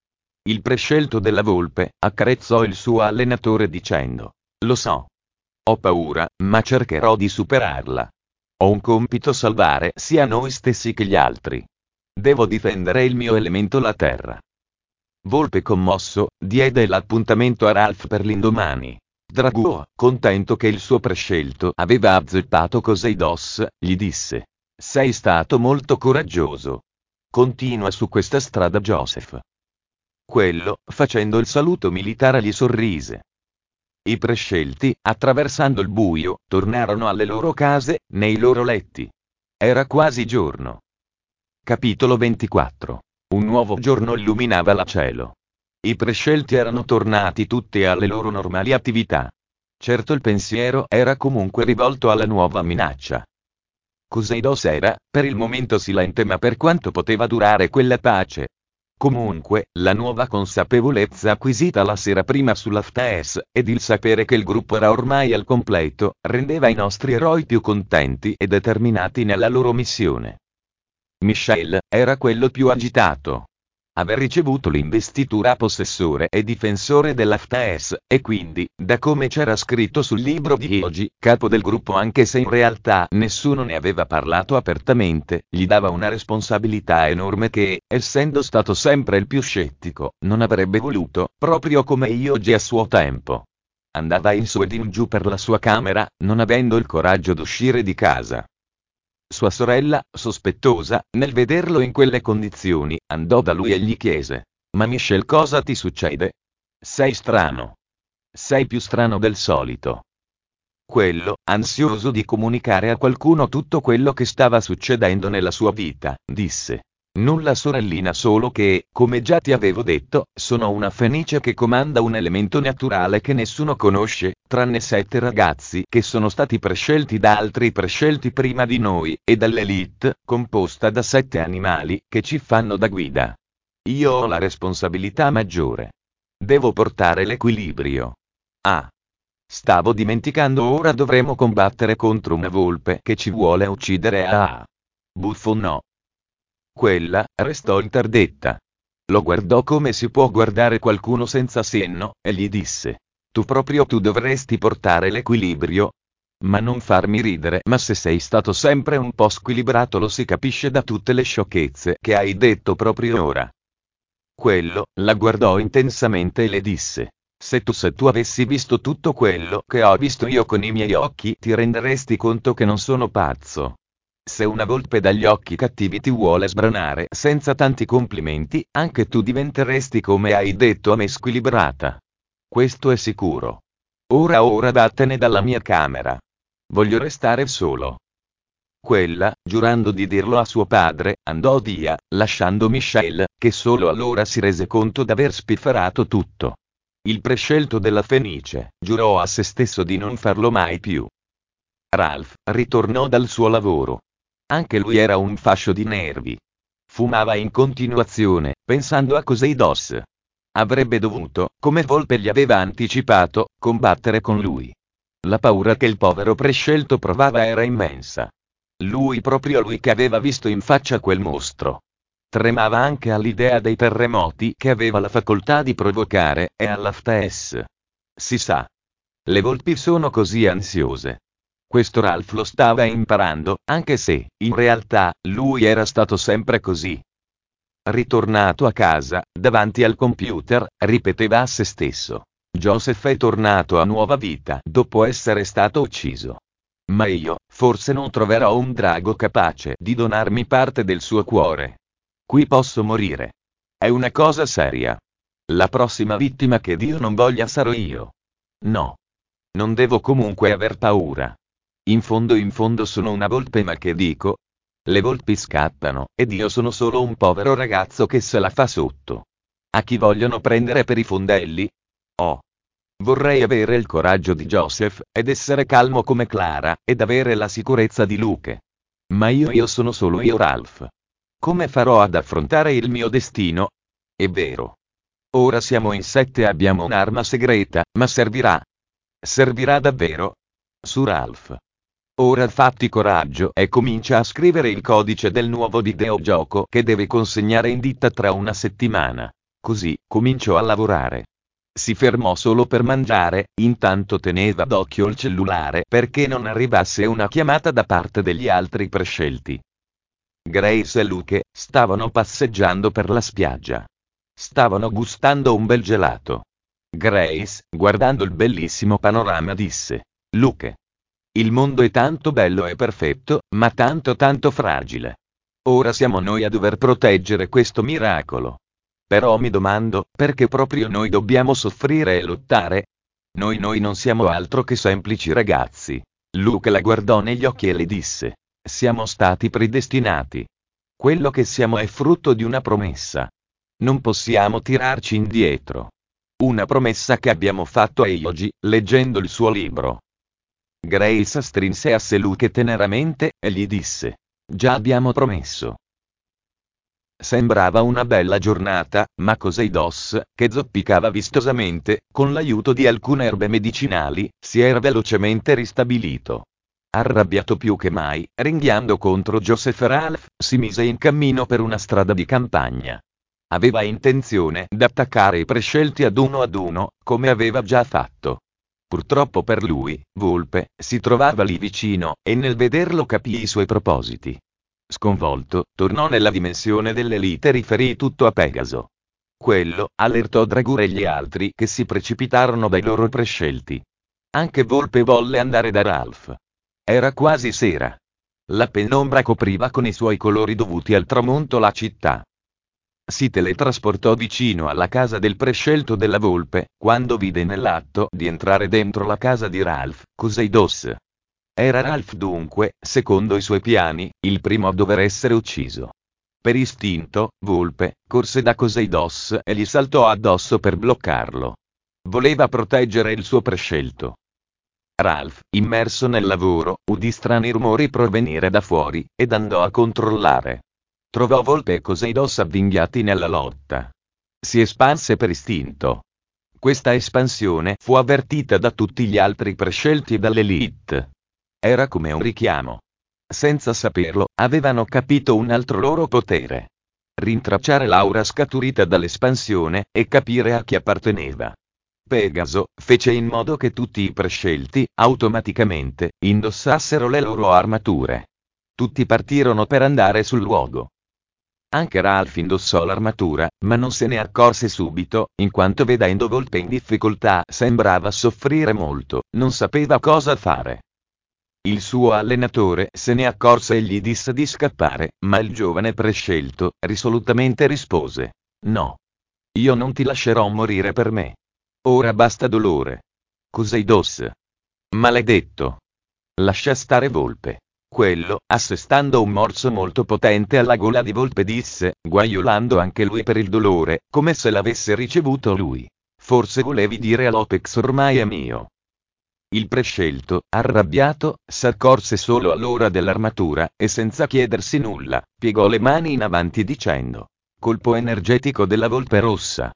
Il prescelto della volpe accarezzò il suo allenatore dicendo: lo so. Ho paura, ma cercherò di superarla. Ho un compito: salvare sia noi stessi che gli altri. Devo difendere il mio elemento, la terra. Volpe commosso, diede l'appuntamento a Ralph per l'indomani. Drago, contento che il suo prescelto aveva azzeppato Koseidos, gli disse: sei stato molto coraggioso. Continua su questa strada, Joseph. Quello, facendo il saluto militare, gli sorrise. I prescelti, attraversando il buio, tornarono alle loro case, nei loro letti. Era quasi giorno. Capitolo ventiquattro. Un nuovo giorno illuminava il cielo. I prescelti erano tornati tutti alle loro normali attività. Certo, il pensiero era comunque rivolto alla nuova minaccia. Koseidos era, per il momento, silente, ma per quanto poteva durare quella pace? Comunque, la nuova consapevolezza acquisita la sera prima sull'Aftes, ed il sapere che il gruppo era ormai al completo, rendeva i nostri eroi più contenti e determinati nella loro missione. Michel era quello più agitato. Aver ricevuto l'investitura a possessore e difensore dell'Aftes, e quindi, da come c'era scritto sul libro di Iogi, capo del gruppo, anche se in realtà nessuno ne aveva parlato apertamente, gli dava una responsabilità enorme che, essendo stato sempre il più scettico, non avrebbe voluto, proprio come Iogi a suo tempo. Andava in su ed in giù per la sua camera, non avendo il coraggio d'uscire di casa. Sua sorella, sospettosa, nel vederlo in quelle condizioni, andò da lui e gli chiese: ma Michel, cosa ti succede? Sei strano. Sei più strano del solito. Quello, ansioso di comunicare a qualcuno tutto quello che stava succedendo nella sua vita, disse: nulla, sorellina, solo che, come già ti avevo detto, sono una fenice che comanda un elemento naturale che nessuno conosce, tranne sette ragazzi che sono stati prescelti da altri prescelti prima di noi, e dall'elite, composta da sette animali, che ci fanno da guida. Io ho la responsabilità maggiore. Devo portare l'equilibrio. Ah. Stavo dimenticando, ora dovremo combattere contro una volpe che ci vuole uccidere. Ah. Buffo, no. Quella restò interdetta. Lo guardò come si può guardare qualcuno senza senno, e gli disse: tu proprio tu dovresti portare l'equilibrio? Ma non farmi ridere, ma se sei stato sempre un po' squilibrato lo si capisce da tutte le sciocchezze che hai detto proprio ora. Quello la guardò intensamente e le disse: Se tu se tu avessi visto tutto quello che ho visto io con i miei occhi, ti renderesti conto che non sono pazzo. Se una volpe dagli occhi cattivi ti vuole sbranare senza tanti complimenti, anche tu diventeresti, come hai detto a me, squilibrata. Questo è sicuro. Ora ora vattene dalla mia camera. Voglio restare solo. Quella, giurando di dirlo a suo padre, andò via, lasciando Michelle, che solo allora si rese conto d'aver spifferato tutto. Il prescelto della Fenice giurò a se stesso di non farlo mai più. Ralph ritornò dal suo lavoro. Anche lui era un fascio di nervi. Fumava in continuazione, pensando a Poseidos. Avrebbe dovuto, come Volpe gli aveva anticipato, combattere con lui. La paura che il povero prescelto provava era immensa. Lui, proprio lui che aveva visto in faccia quel mostro. Tremava anche all'idea dei terremoti che aveva la facoltà di provocare, e all'Aftes. Si sa. Le volpi sono così ansiose. Questo Ralph lo stava imparando, anche se, in realtà, lui era stato sempre così. Ritornato a casa, davanti al computer, ripeteva a se stesso: Joseph è tornato a nuova vita dopo essere stato ucciso. Ma io, forse non troverò un drago capace di donarmi parte del suo cuore. Qui posso morire. È una cosa seria. La prossima vittima che Dio non voglia sarò io. No. Non devo comunque aver paura. In fondo in fondo sono una volpe, ma che dico? Le volpi scappano, ed io sono solo un povero ragazzo che se la fa sotto. A chi vogliono prendere per i fondelli? Oh. Vorrei avere il coraggio di Joseph, ed essere calmo come Clara, ed avere la sicurezza di Luke. Ma io io sono solo io, Ralph. Come farò ad affrontare il mio destino? È vero. Ora siamo in sette e abbiamo un'arma segreta, ma servirà? Servirà davvero? Su Ralph. Ora fatti coraggio e comincia a scrivere il codice del nuovo videogioco che deve consegnare in ditta tra una settimana. Così, cominciò a lavorare. Si fermò solo per mangiare, intanto teneva d'occhio il cellulare perché non arrivasse una chiamata da parte degli altri prescelti. Grace e Luke stavano passeggiando per la spiaggia. Stavano gustando un bel gelato. Grace, guardando il bellissimo panorama, disse: Luke, il mondo è tanto bello e perfetto, ma tanto tanto fragile. Ora siamo noi a dover proteggere questo miracolo. Però mi domando, perché proprio noi dobbiamo soffrire e lottare? Noi noi non siamo altro che semplici ragazzi. Luke la guardò negli occhi e le disse: siamo stati predestinati. Quello che siamo è frutto di una promessa. Non possiamo tirarci indietro. Una promessa che abbiamo fatto a Yogi, leggendo il suo libro. Grace strinse a sé Luke teneramente, e gli disse: già abbiamo promesso. Sembrava una bella giornata, ma Poseidos, che zoppicava vistosamente, con l'aiuto di alcune erbe medicinali, si era velocemente ristabilito. Arrabbiato più che mai, ringhiando contro Joseph, Ralph si mise in cammino per una strada di campagna. Aveva intenzione d'attaccare i prescelti ad uno ad uno, come aveva già fatto. Purtroppo per lui, Volpe si trovava lì vicino, e nel vederlo capì i suoi propositi. Sconvolto, tornò nella dimensione dell'elite e riferì tutto a Pegaso. Quello allertò Dragur e gli altri, che si precipitarono dai loro prescelti. Anche Volpe volle andare da Ralph. Era quasi sera. La penombra copriva con i suoi colori dovuti al tramonto la città. Si teletrasportò vicino alla casa del prescelto della volpe, quando vide nell'atto di entrare dentro la casa di Ralph, Poseidos. Era Ralph dunque, secondo i suoi piani, il primo a dover essere ucciso. Per istinto, Volpe corse da Poseidos e gli saltò addosso per bloccarlo. Voleva proteggere il suo prescelto. Ralph, immerso nel lavoro, udì strani rumori provenire da fuori, ed andò a controllare. Trovò Volpe e Poseidos avvinghiati nella lotta. Si espanse per istinto. Questa espansione fu avvertita da tutti gli altri prescelti e dall'elite. Era come un richiamo. Senza saperlo, avevano capito un altro loro potere. Rintracciare l'aura scaturita dall'espansione, e capire a chi apparteneva. Pegaso fece in modo che tutti i prescelti, automaticamente, indossassero le loro armature. Tutti partirono per andare sul luogo. Anche Ralph indossò l'armatura, ma non se ne accorse subito, in quanto vedendo Volpe in difficoltà sembrava soffrire molto, non sapeva cosa fare. Il suo allenatore se ne accorse e gli disse di scappare, ma il giovane prescelto risolutamente rispose: no. Io non ti lascerò morire per me. Ora basta dolore. Coseidos. Maledetto. Lascia stare Volpe. Quello, assestando un morso molto potente alla gola di Volpe, disse, guaiolando anche lui per il dolore, come se l'avesse ricevuto lui: forse volevi dire a Lopex ormai è mio. Il prescelto, arrabbiato, s'accorse solo allora dell'armatura, e senza chiedersi nulla, piegò le mani in avanti dicendo: colpo energetico della Volpe rossa.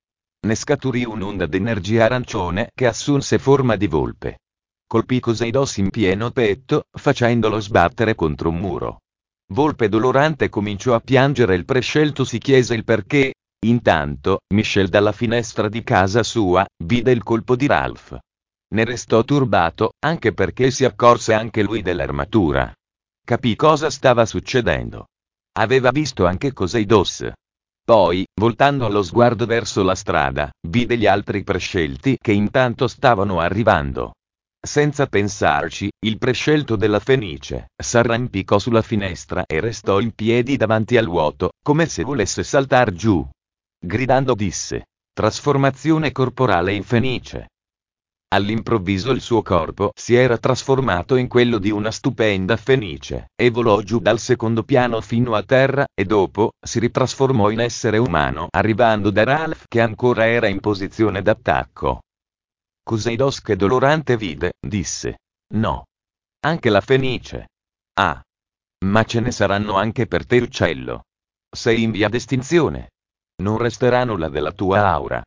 Ne scaturì un'onda d'energia arancione che assunse forma di volpe. Colpì Coseidos in pieno petto, facendolo sbattere contro un muro. Volpe dolorante cominciò a piangere e il prescelto si chiese il perché. Intanto, Michel dalla finestra di casa sua, vide il colpo di Ralph. Ne restò turbato, anche perché si accorse anche lui dell'armatura. Capì cosa stava succedendo. Aveva visto anche Coseidos. Poi, voltando lo sguardo verso la strada, vide gli altri prescelti che intanto stavano arrivando. Senza pensarci, il prescelto della Fenice s'arrampicò sulla finestra e restò in piedi davanti al vuoto, come se volesse saltar giù. Gridando disse: trasformazione corporale in Fenice. All'improvviso il suo corpo si era trasformato in quello di una stupenda Fenice, e volò giù dal secondo piano fino a terra, e dopo, si ritrasformò in essere umano arrivando da Ralph che ancora era in posizione d'attacco. Coseidos che dolorante vide, disse: no. Anche la Fenice. Ah. Ma ce ne saranno anche per te uccello. Sei in via d'estinzione. Non resterà nulla della tua aura.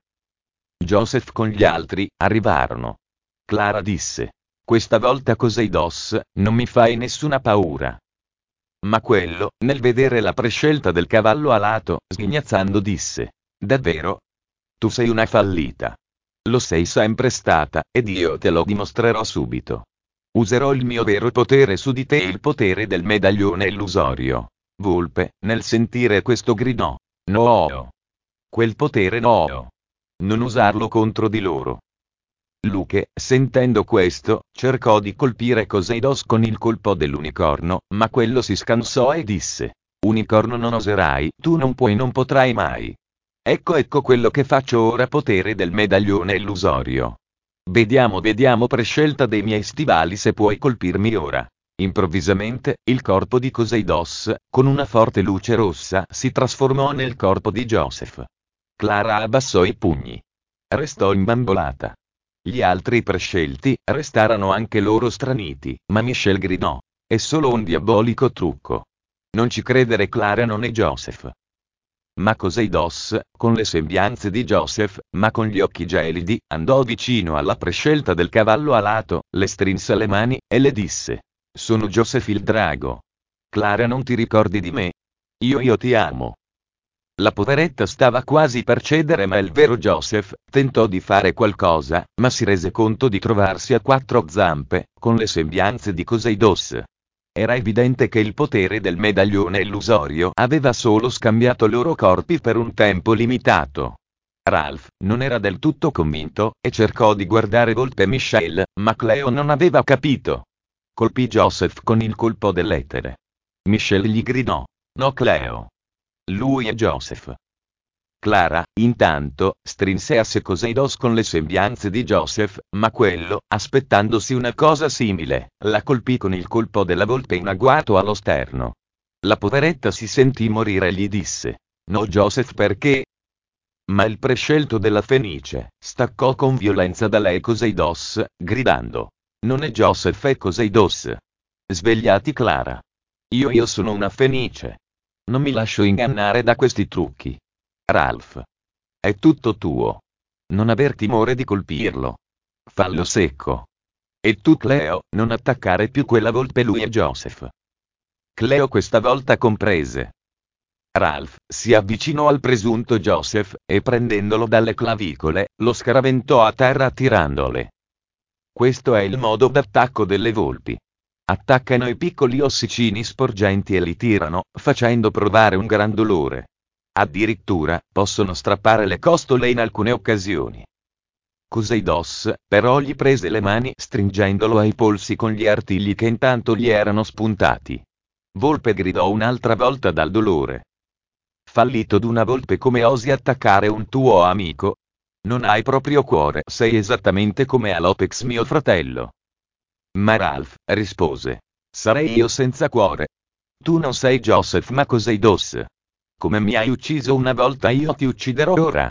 Joseph con gli altri arrivarono. Clara disse: questa volta Coseidos, non mi fai nessuna paura. Ma quello, nel vedere la prescelta del cavallo alato, sghignazzando disse: davvero? Tu sei una fallita. Lo sei sempre stata, ed io te lo dimostrerò subito. Userò il mio vero potere su di te, il potere del medaglione illusorio. Volpe, nel sentire questo gridò: no. Quel potere no. Non usarlo contro di loro. Luke, sentendo questo, cercò di colpire Coseidos con il colpo dell'unicorno, ma quello si scansò e disse: unicorno non oserai, tu non puoi, non potrai mai. Ecco ecco quello che faccio ora, potere del medaglione illusorio. Vediamo vediamo prescelta dei miei stivali se puoi colpirmi ora. Improvvisamente, il corpo di Coseidos, con una forte luce rossa, si trasformò nel corpo di Joseph. Clara abbassò i pugni. Restò imbambolata. Gli altri prescelti restarono anche loro straniti, ma Michel gridò: è solo un diabolico trucco. Non ci credere, Clara non è Joseph. Ma Coseidos, con le sembianze di Joseph, ma con gli occhi gelidi, andò vicino alla prescelta del cavallo alato, le strinse le mani, e le disse: sono Joseph il drago. Clara, non ti ricordi di me? Io io ti amo. La poveretta stava quasi per cedere, ma il vero Joseph tentò di fare qualcosa, ma si rese conto di trovarsi a quattro zampe, con le sembianze di Coseidos. Era evidente che il potere del medaglione illusorio aveva solo scambiato loro corpi per un tempo limitato. Ralph non era del tutto convinto, e cercò di guardare Volpe e Michel, ma Cleo non aveva capito. Colpì Joseph con il colpo dell'etere. Michel gli gridò: no Cleo. Lui è Joseph. Clara, intanto, strinse a sé Coseidos con le sembianze di Joseph, ma quello, aspettandosi una cosa simile, la colpì con il colpo della volpe in agguato allo sterno. La poveretta si sentì morire e gli disse: no Joseph, perché? Ma il prescelto della Fenice staccò con violenza da lei Coseidos, gridando: non è Joseph, è Coseidos. Svegliati Clara. Io io sono una Fenice. Non mi lascio ingannare da questi trucchi. Ralph. È tutto tuo. Non aver timore di colpirlo. Fallo secco. E tu Cleo, non attaccare più quella volpe, lui è Joseph. Cleo questa volta comprese. Ralph si avvicinò al presunto Joseph, e prendendolo dalle clavicole, lo scaraventò a terra tirandole. Questo è il modo d'attacco delle volpi. Attaccano i piccoli ossicini sporgenti e li tirano, facendo provare un gran dolore. Addirittura, possono strappare le costole in alcune occasioni. Coseidos, però gli prese le mani stringendolo ai polsi con gli artigli che intanto gli erano spuntati. Volpe gridò un'altra volta dal dolore. Fallito d'una volpe, come osi attaccare un tuo amico? Non hai proprio cuore, sei esattamente come Alopex mio fratello. Ma Ralph, rispose. Sarei io senza cuore. Tu non sei Joseph ma Coseidos. Come mi hai ucciso una volta io ti ucciderò ora.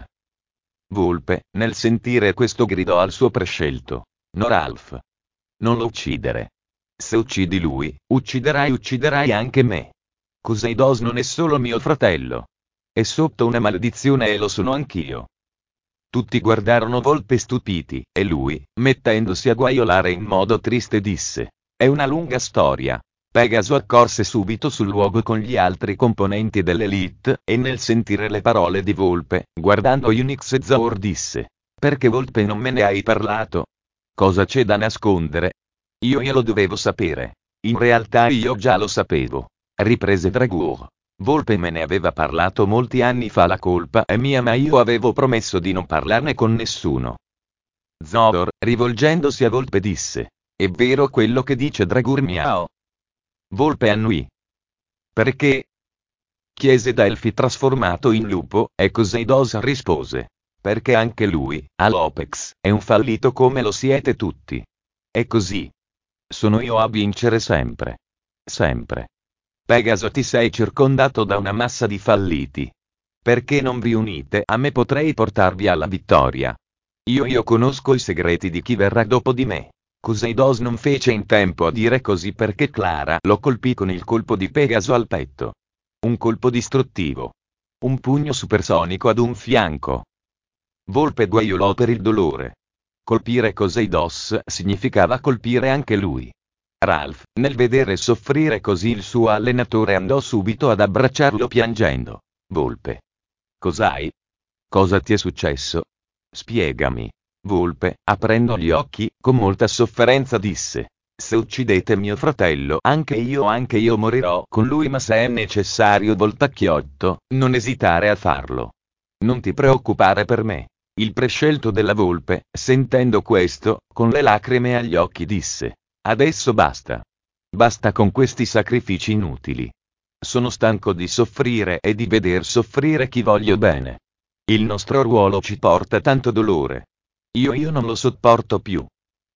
Volpe, nel sentire questo gridò al suo prescelto. No Ralph. Non lo uccidere. Se uccidi lui, ucciderai ucciderai anche me. Coseidos non è solo mio fratello. È sotto una maledizione e lo sono anch'io. Tutti guardarono Volpe stupiti, e lui, mettendosi a guaiolare in modo triste, disse: è una lunga storia. Pegaso accorse subito sul luogo con gli altri componenti dell'Elite, e nel sentire le parole di Volpe, guardando Unix e Zor disse: perché Volpe non me ne hai parlato? Cosa c'è da nascondere? Io glielo dovevo sapere. In realtà io già lo sapevo. Riprese Dragur. Volpe me ne aveva parlato molti anni fa, la colpa è mia, ma io avevo promesso di non parlarne con nessuno. Zor, rivolgendosi a Volpe, disse: è vero quello che dice Dragur miao? Volpe annui. Perché? Chiese Delphi trasformato in lupo, e Coseidos rispose: perché anche lui, Alopex, è un fallito come lo siete tutti. È così. Sono io a vincere sempre. Sempre. Pegaso, ti sei circondato da una massa di falliti. Perché non vi unite a me? Potrei portarvi alla vittoria. Io io conosco i segreti di chi verrà dopo di me. Coseidos non fece in tempo a dire così perché Clara lo colpì con il colpo di Pegaso al petto. Un colpo distruttivo. Un pugno supersonico ad un fianco. Volpe guaiolò per il dolore. Colpire Coseidos significava colpire anche lui. Ralph, nel vedere soffrire così il suo allenatore, andò subito ad abbracciarlo piangendo. Volpe. Cos'hai? Cosa ti è successo? Spiegami. Volpe, aprendo gli occhi, con molta sofferenza disse: se uccidete mio fratello, anche io anche io morirò con lui, ma se è necessario, Voltacchiotto, non esitare a farlo. Non ti preoccupare per me. Il prescelto della Volpe, sentendo questo, con le lacrime agli occhi disse: adesso basta. Basta con questi sacrifici inutili. Sono stanco di soffrire e di veder soffrire chi voglio bene. Il nostro ruolo ci porta tanto dolore. Io io non lo sopporto più.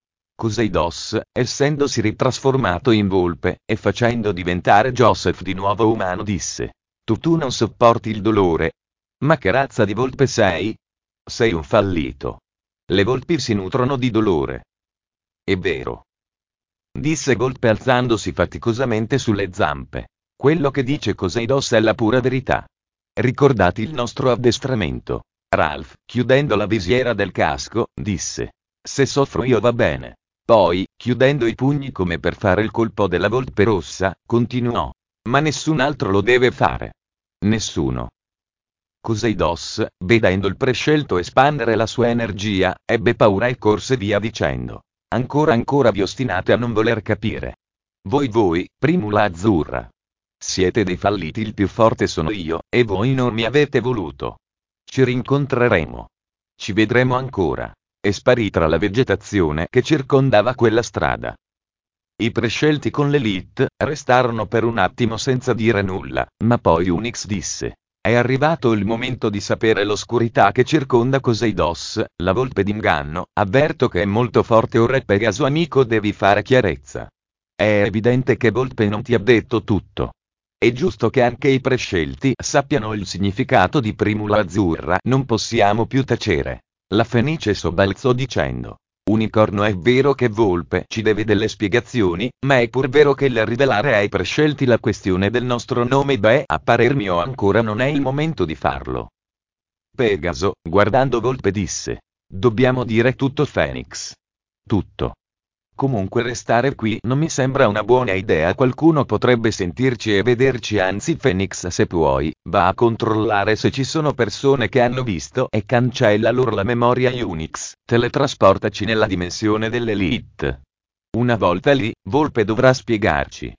Coseidos, essendosi ritrasformato in volpe, e facendo diventare Joseph di nuovo umano, disse: tu tu non sopporti il dolore? Ma che razza di volpe sei? Sei un fallito. Le volpi si nutrono di dolore. È vero. Disse Volpe alzandosi faticosamente sulle zampe. Quello che dice Coseidos è la pura verità. Ricordati il nostro addestramento. Ralph, chiudendo la visiera del casco, disse: se soffro io va bene. Poi, chiudendo i pugni come per fare il colpo della volpe rossa, continuò: ma nessun altro lo deve fare. Nessuno. Coseidos, vedendo il prescelto espandere la sua energia, ebbe paura e corse via dicendo: ancora ancora vi ostinate a non voler capire. Voi voi, Primula Azzurra. Siete dei falliti, il più forte sono io, e voi non mi avete voluto. Ci rincontreremo. Ci vedremo ancora. E sparì tra la vegetazione che circondava quella strada. I prescelti con l'Elite restarono per un attimo senza dire nulla, ma poi Unix disse: è arrivato il momento di sapere l'oscurità che circonda Coseidos, la volpe d'inganno. Avverto che è molto forte ora, Pegaso amico, devi fare chiarezza. È evidente che Volpe non ti ha detto tutto. È giusto che anche i prescelti sappiano il significato di Primula Azzurra. Non possiamo più tacere. La Fenice sobbalzò dicendo: Unicorno, è vero che Volpe ci deve delle spiegazioni, ma è pur vero che il rivelare ai prescelti la questione del nostro nome, beh, a parer mio ancora non è il momento di farlo. Pegaso, guardando Volpe, disse: dobbiamo dire tutto, Phoenix. Tutto. Comunque restare qui non mi sembra una buona idea. Qualcuno potrebbe sentirci e vederci, anzi Phoenix, se puoi, va a controllare se ci sono persone che hanno visto, e cancella loro la memoria. Unix, teletrasportaci nella dimensione dell'Elite. Una volta lì, Volpe dovrà spiegarci.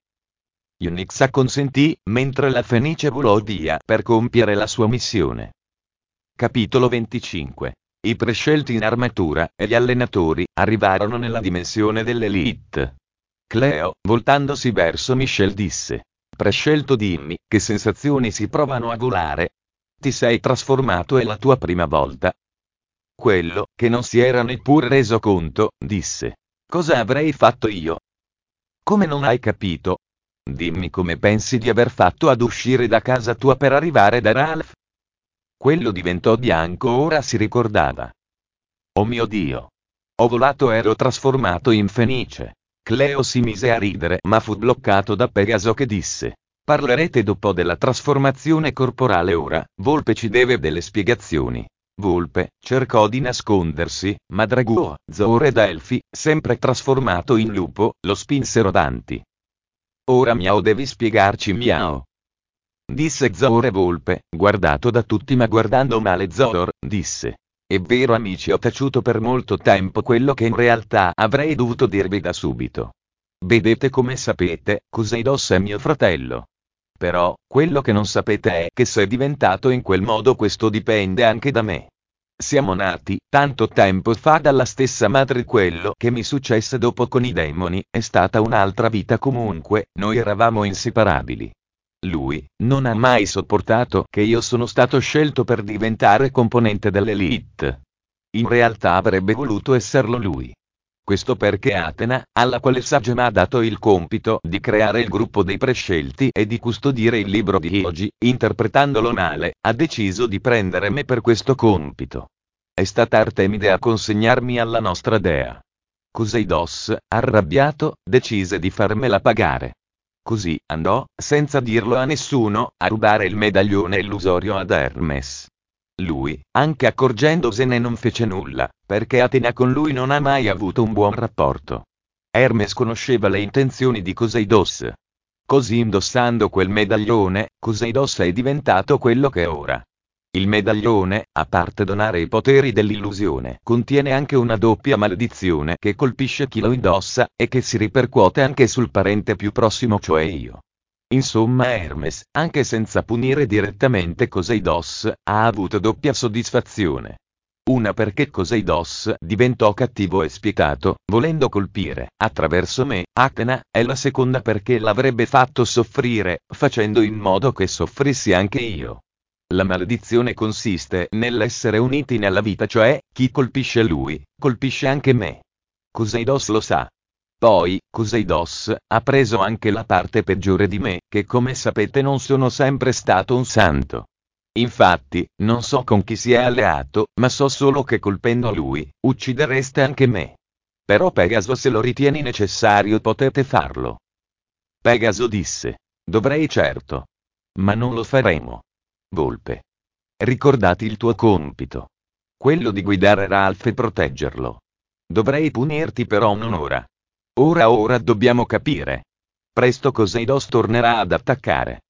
Onyx acconsentì, mentre la Fenice volò via per compiere la sua missione. Capitolo venticinque. I prescelti in armatura e gli allenatori arrivarono nella dimensione dell'Elite. Cleo, voltandosi verso Michel, disse: prescelto, dimmi, che sensazioni si provano a volare? Ti sei trasformato, è la tua prima volta? Quello, che non si era neppure reso conto, disse: cosa avrei fatto io? Come non hai capito? Dimmi come pensi di aver fatto ad uscire da casa tua per arrivare da Ralph? Quello diventò bianco, ora si ricordava. Oh mio Dio! Ho volato, ero trasformato in Fenice. Cleo si mise a ridere, ma fu bloccato da Pegaso che disse: parlerete dopo della trasformazione corporale, ora Volpe ci deve delle spiegazioni. Volpe cercò di nascondersi, ma Draguo, Zoor ed Elfi, sempre trasformato in lupo, lo spinsero avanti. Ora Miao devi spiegarci, Miao. Disse Zoor, e Volpe, guardato da tutti ma guardando male Zoor, disse: è vero amici, ho taciuto per molto tempo quello che in realtà avrei dovuto dirvi da subito. Vedete, come sapete, Kuseidos è mio fratello. Però, quello che non sapete è che se è diventato in quel modo, questo dipende anche da me. Siamo nati, tanto tempo fa, dalla stessa madre. Quello che mi successe dopo con i demoni è stata un'altra vita. Comunque, noi eravamo inseparabili. Lui non ha mai sopportato che io sono stato scelto per diventare componente dell'Elite. In realtà avrebbe voluto esserlo lui. Questo perché Atena, alla quale Sage ha dato il compito di creare il gruppo dei prescelti e di custodire il libro di Hyoji, interpretandolo male, ha deciso di prendere me per questo compito. È stata Artemide a consegnarmi alla nostra dea. Kuseidos, arrabbiato, decise di farmela pagare. Così andò, senza dirlo a nessuno, a rubare il medaglione illusorio ad Hermes. Lui, anche accorgendosene, non fece nulla, perché Atena con lui non ha mai avuto un buon rapporto. Hermes conosceva le intenzioni di Kuseidos. Così, indossando quel medaglione, Kuseidos è diventato quello che è ora. Il medaglione, a parte donare i poteri dell'illusione, contiene anche una doppia maledizione che colpisce chi lo indossa, e che si ripercuote anche sul parente più prossimo, cioè io. Insomma, Hermes, anche senza punire direttamente Kuseidos, ha avuto doppia soddisfazione. Una perché Kuseidos diventò cattivo e spietato, volendo colpire, attraverso me, Atena, e la seconda perché l'avrebbe fatto soffrire, facendo in modo che soffrissi anche io. La maledizione consiste nell'essere uniti nella vita, cioè, chi colpisce lui, colpisce anche me. Kuseidos lo sa. Poi, Kuseidos ha preso anche la parte peggiore di me, che come sapete non sono sempre stato un santo. Infatti, non so con chi si è alleato, ma so solo che colpendo lui, uccidereste anche me. Però Pegaso, se lo ritieni necessario potete farlo. Pegaso disse: dovrei certo. Ma non lo faremo. Volpe. Ricordati il tuo compito. Quello di guidare Ralph e proteggerlo. Dovrei punirti però non ora. Ora ora dobbiamo capire. Presto Kuseidos tornerà ad attaccare.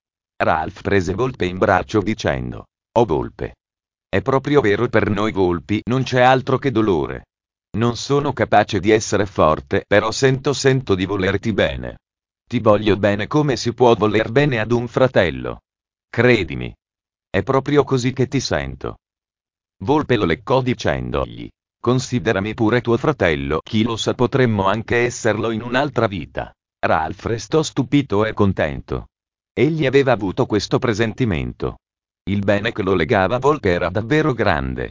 Ralph prese Volpe in braccio dicendo: oh Volpe. È proprio vero, per noi volpi non c'è altro che dolore. Non sono capace di essere forte, però sento sento di volerti bene. Ti voglio bene come si può voler bene ad un fratello. Credimi. È proprio così che ti sento. Volpe lo leccò dicendogli: considerami pure tuo fratello, chi lo sa, potremmo anche esserlo in un'altra vita. Ralph restò stupito e contento. Egli aveva avuto questo presentimento. Il bene che lo legava a Volpe era davvero grande.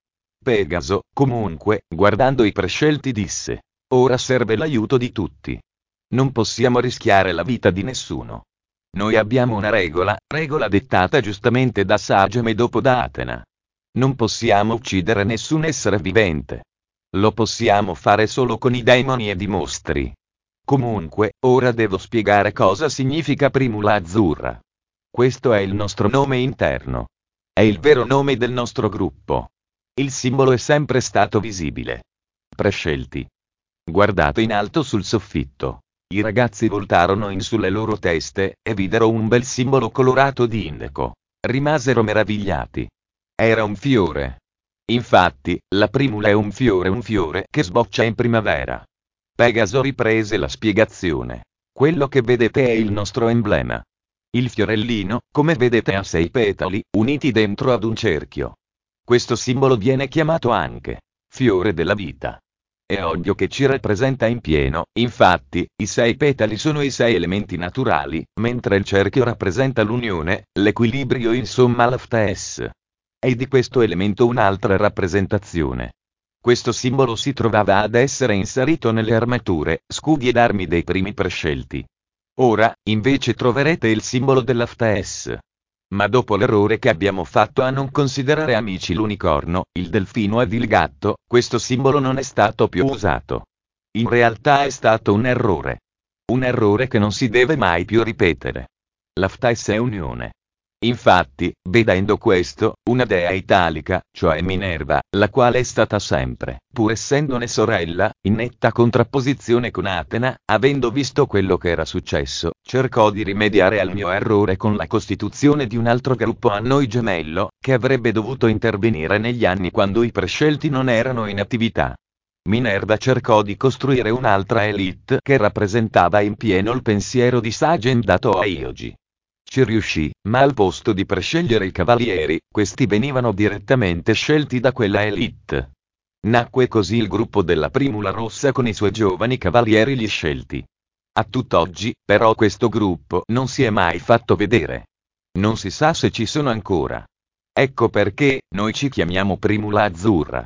Pegaso, comunque, guardando i prescelti, disse: ora serve l'aiuto di tutti. Non possiamo rischiare la vita di nessuno. Noi abbiamo una regola, regola dettata giustamente da Sage e dopo da Atena. Non possiamo uccidere nessun essere vivente. Lo possiamo fare solo con i demoni ed i mostri. Comunque, ora devo spiegare cosa significa Primula Azzurra. Questo è il nostro nome interno. È il vero nome del nostro gruppo. Il simbolo è sempre stato visibile. Prescelti. Guardate in alto sul soffitto. I ragazzi voltarono in sulle loro teste, e videro un bel simbolo colorato di indaco. Rimasero meravigliati. Era un fiore. Infatti, la primula è un fiore, un fiore che sboccia in primavera. Pegaso riprese la spiegazione. Quello che vedete è il nostro emblema. Il fiorellino, come vedete, ha sei petali, uniti dentro ad un cerchio. Questo simbolo viene chiamato anche fiore della vita. È ovvio che ci rappresenta in pieno, infatti, i sei petali sono i sei elementi naturali, mentre il cerchio rappresenta l'unione, l'equilibrio, insomma l'aftes. È di questo elemento un'altra rappresentazione. Questo simbolo si trovava ad essere inserito nelle armature, scudi ed armi dei primi prescelti. Ora, invece, troverete il simbolo dell'aftes. Ma dopo l'errore che abbiamo fatto a non considerare amici l'unicorno, il delfino ed il gatto, questo simbolo non è stato più usato. In realtà è stato un errore. Un errore che non si deve mai più ripetere. L'aftes è unione. Infatti, vedendo questo, una dea italica, cioè Minerva, la quale è stata sempre, pur essendone sorella, in netta contrapposizione con Atena, avendo visto quello che era successo, cercò di rimediare al mio errore con la costituzione di un altro gruppo a noi gemello, che avrebbe dovuto intervenire negli anni quando i prescelti non erano in attività. Minerva cercò di costruire un'altra elite che rappresentava in pieno il pensiero di Sagen dato a Iogi. Ci riuscì, ma al posto di prescegliere i cavalieri, questi venivano direttamente scelti da quella elite. Nacque così il gruppo della Primula Rossa con i suoi giovani cavalieri gli scelti. A tutt'oggi, però, questo gruppo non si è mai fatto vedere. Non si sa se ci sono ancora. Ecco perché noi ci chiamiamo Primula Azzurra.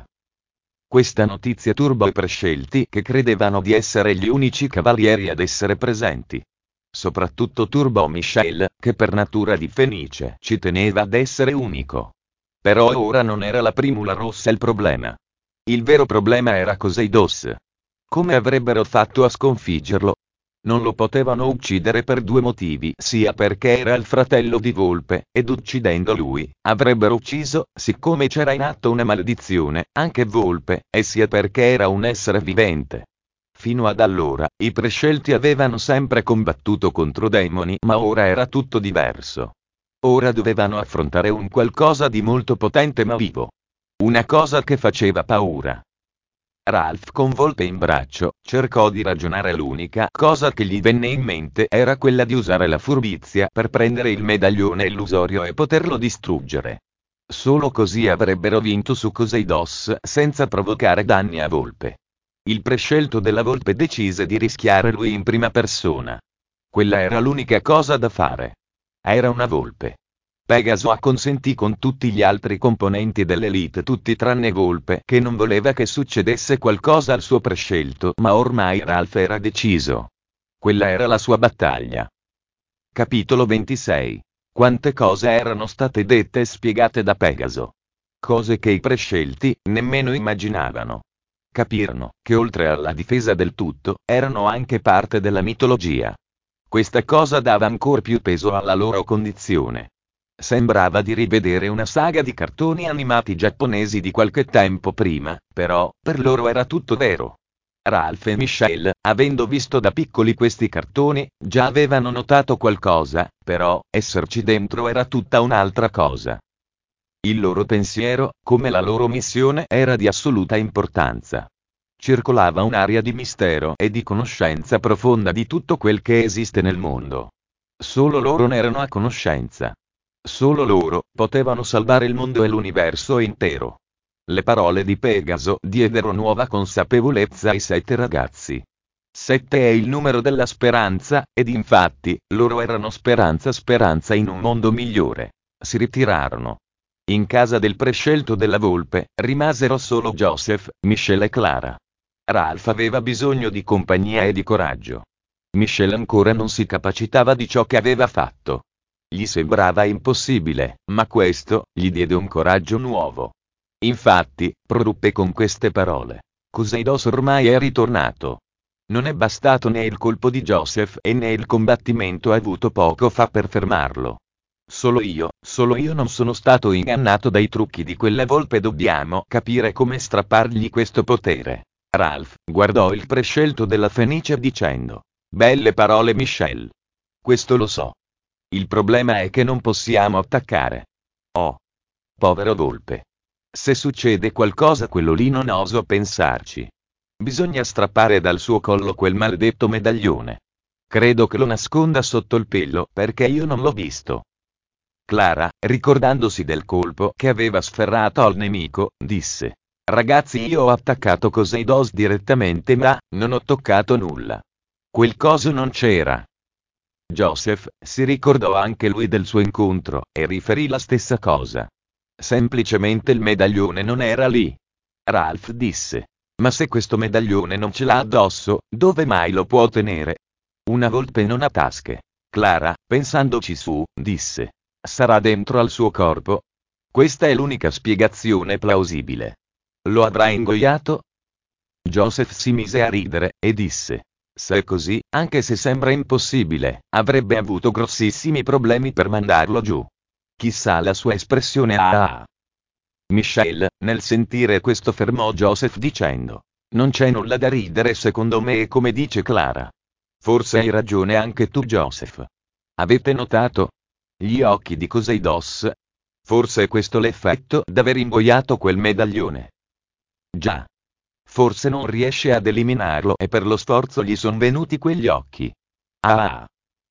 Questa notizia turbò i prescelti che credevano di essere gli unici cavalieri ad essere presenti. Soprattutto turbò Michel, che per natura di Fenice ci teneva ad essere unico. Però ora non era la Primula Rossa il problema. Il vero problema era Coseidos. Come avrebbero fatto a sconfiggerlo? Non lo potevano uccidere per due motivi: sia perché era il fratello di Volpe, ed uccidendo lui, avrebbero ucciso, siccome c'era in atto una maledizione, anche Volpe, e sia perché era un essere vivente. Fino ad allora, i prescelti avevano sempre combattuto contro demoni, ma ora era tutto diverso. Ora dovevano affrontare un qualcosa di molto potente ma vivo. Una cosa che faceva paura. Ralph, con Volpe in braccio, cercò di ragionare. L'unica cosa che gli venne in mente era quella di usare la furbizia per prendere il medaglione illusorio e poterlo distruggere. Solo così avrebbero vinto su Coseidos senza provocare danni a Volpe. Il prescelto della Volpe decise di rischiare lui in prima persona. Quella era l'unica cosa da fare. Era una volpe. Pegaso acconsentì con tutti gli altri componenti dell'elite, tutti tranne Volpe, che non voleva che succedesse qualcosa al suo prescelto, ma ormai Ralph era deciso. Quella era la sua battaglia. Capitolo ventisei. Quante cose erano state dette e spiegate da Pegaso. Cose che i prescelti nemmeno immaginavano. Capirono che oltre alla difesa del tutto, erano anche parte della mitologia. Questa cosa dava ancor più peso alla loro condizione. Sembrava di rivedere una saga di cartoni animati giapponesi di qualche tempo prima, però, per loro era tutto vero. Ralph e Michel, avendo visto da piccoli questi cartoni, già avevano notato qualcosa, però, esserci dentro era tutta un'altra cosa. Il loro pensiero, come la loro missione, era di assoluta importanza. Circolava un'aria di mistero e di conoscenza profonda di tutto quel che esiste nel mondo. Solo loro ne erano a conoscenza. Solo loro potevano salvare il mondo e l'universo intero. Le parole di Pegaso diedero nuova consapevolezza ai sette ragazzi. Sette è il numero della speranza, ed infatti, loro erano speranza speranza in un mondo migliore. Si ritirarono. In casa del prescelto della Volpe, rimasero solo Joseph, Michel e Clara. Ralph aveva bisogno di compagnia e di coraggio. Michel ancora non si capacitava di ciò che aveva fatto. Gli sembrava impossibile, ma questo gli diede un coraggio nuovo. Infatti, proruppe con queste parole: Coseidos ormai è ritornato. Non è bastato né il colpo di Joseph e né il combattimento avuto poco fa per fermarlo. Solo io, solo io non sono stato ingannato dai trucchi di quella volpe. Dobbiamo capire come strappargli questo potere. Ralph guardò il prescelto della Fenice dicendo: belle parole, Michel. Questo lo so. Il problema è che non possiamo attaccare. Oh, povero volpe. Se succede qualcosa, quello lì non oso pensarci. Bisogna strappare dal suo collo quel maledetto medaglione. Credo che lo nasconda sotto il pelo perché io non l'ho visto. Clara, ricordandosi del colpo che aveva sferrato al nemico, disse: Ragazzi, io ho attaccato Coseidos direttamente ma non ho toccato nulla. Quel coso non c'era. Joseph si ricordò anche lui del suo incontro e riferì la stessa cosa. Semplicemente il medaglione non era lì. Ralph disse: Ma se questo medaglione non ce l'ha addosso, dove mai lo può tenere? Una volpe non ha tasche. Clara, pensandoci su, disse: Sarà dentro al suo corpo? Questa è l'unica spiegazione plausibile. Lo avrà ingoiato? Joseph si mise a ridere e disse: Se è così, anche se sembra impossibile, avrebbe avuto grossissimi problemi per mandarlo giù. Chissà la sua espressione. Ah! Michelle, nel sentire questo, fermò Joseph dicendo: Non c'è nulla da ridere secondo me, come dice Clara. Forse hai ragione anche tu, Joseph. Avete notato? Gli occhi di Coseidos? Forse è questo l'effetto d'aver ingoiato quel medaglione. Già. Forse non riesce ad eliminarlo e per lo sforzo gli son venuti quegli occhi. Ah!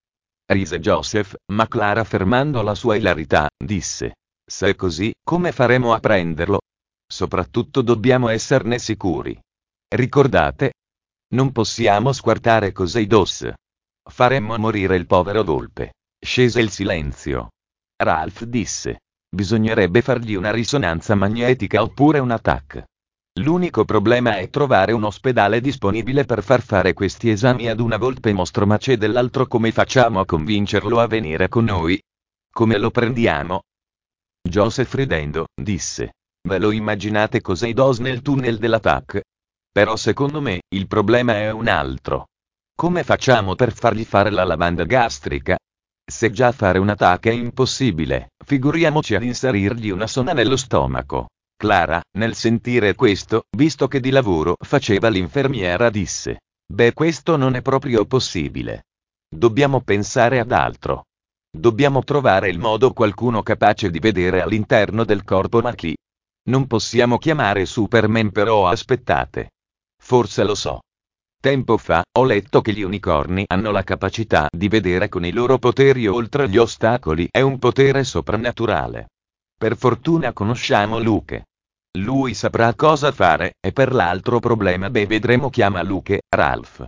Rise Joseph, ma Clara, fermando la sua ilarità, disse: Se è così, come faremo a prenderlo? Soprattutto dobbiamo esserne sicuri. Ricordate? Non possiamo squartare Coseidos. Faremmo morire il povero volpe. Scese il silenzio. Ralph disse: Bisognerebbe fargli una risonanza magnetica oppure un A T A C. L'unico problema è trovare un ospedale disponibile per far fare questi esami ad una volpe mostro, ma c'è dell'altro. Come facciamo a convincerlo a venire con noi? Come lo prendiamo? Joseph, ridendo, disse: Ve lo immaginate Coseidos nel tunnel dell'A T A C? Però secondo me, il problema è un altro. Come facciamo per fargli fare la lavanda gastrica? Se già fare un A T A C è impossibile, figuriamoci ad inserirgli una sonda nello stomaco. Clara, nel sentire questo, visto che di lavoro faceva l'infermiera, disse: Beh, questo non è proprio possibile. Dobbiamo pensare ad altro. Dobbiamo trovare il modo, qualcuno capace di vedere all'interno del corpo. Ma chi? Non possiamo chiamare Superman, però aspettate. Forse lo so. Tempo fa, ho letto che gli unicorni hanno la capacità di vedere con i loro poteri oltre gli ostacoli, è un potere soprannaturale. Per fortuna conosciamo Luke. Lui saprà cosa fare, e per l'altro problema, beh, vedremo. Chiama Luke, Ralph.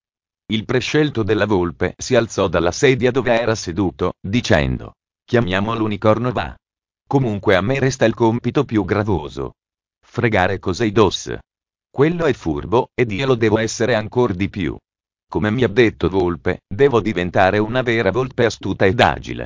Il prescelto della volpe si alzò dalla sedia dove era seduto, dicendo: Chiamiamo l'unicorno, va. Comunque a me resta il compito più gravoso. Fregare Coseidos. Quello è furbo, ed io lo devo essere ancor di più. Come mi ha detto Volpe, devo diventare una vera volpe astuta ed agile.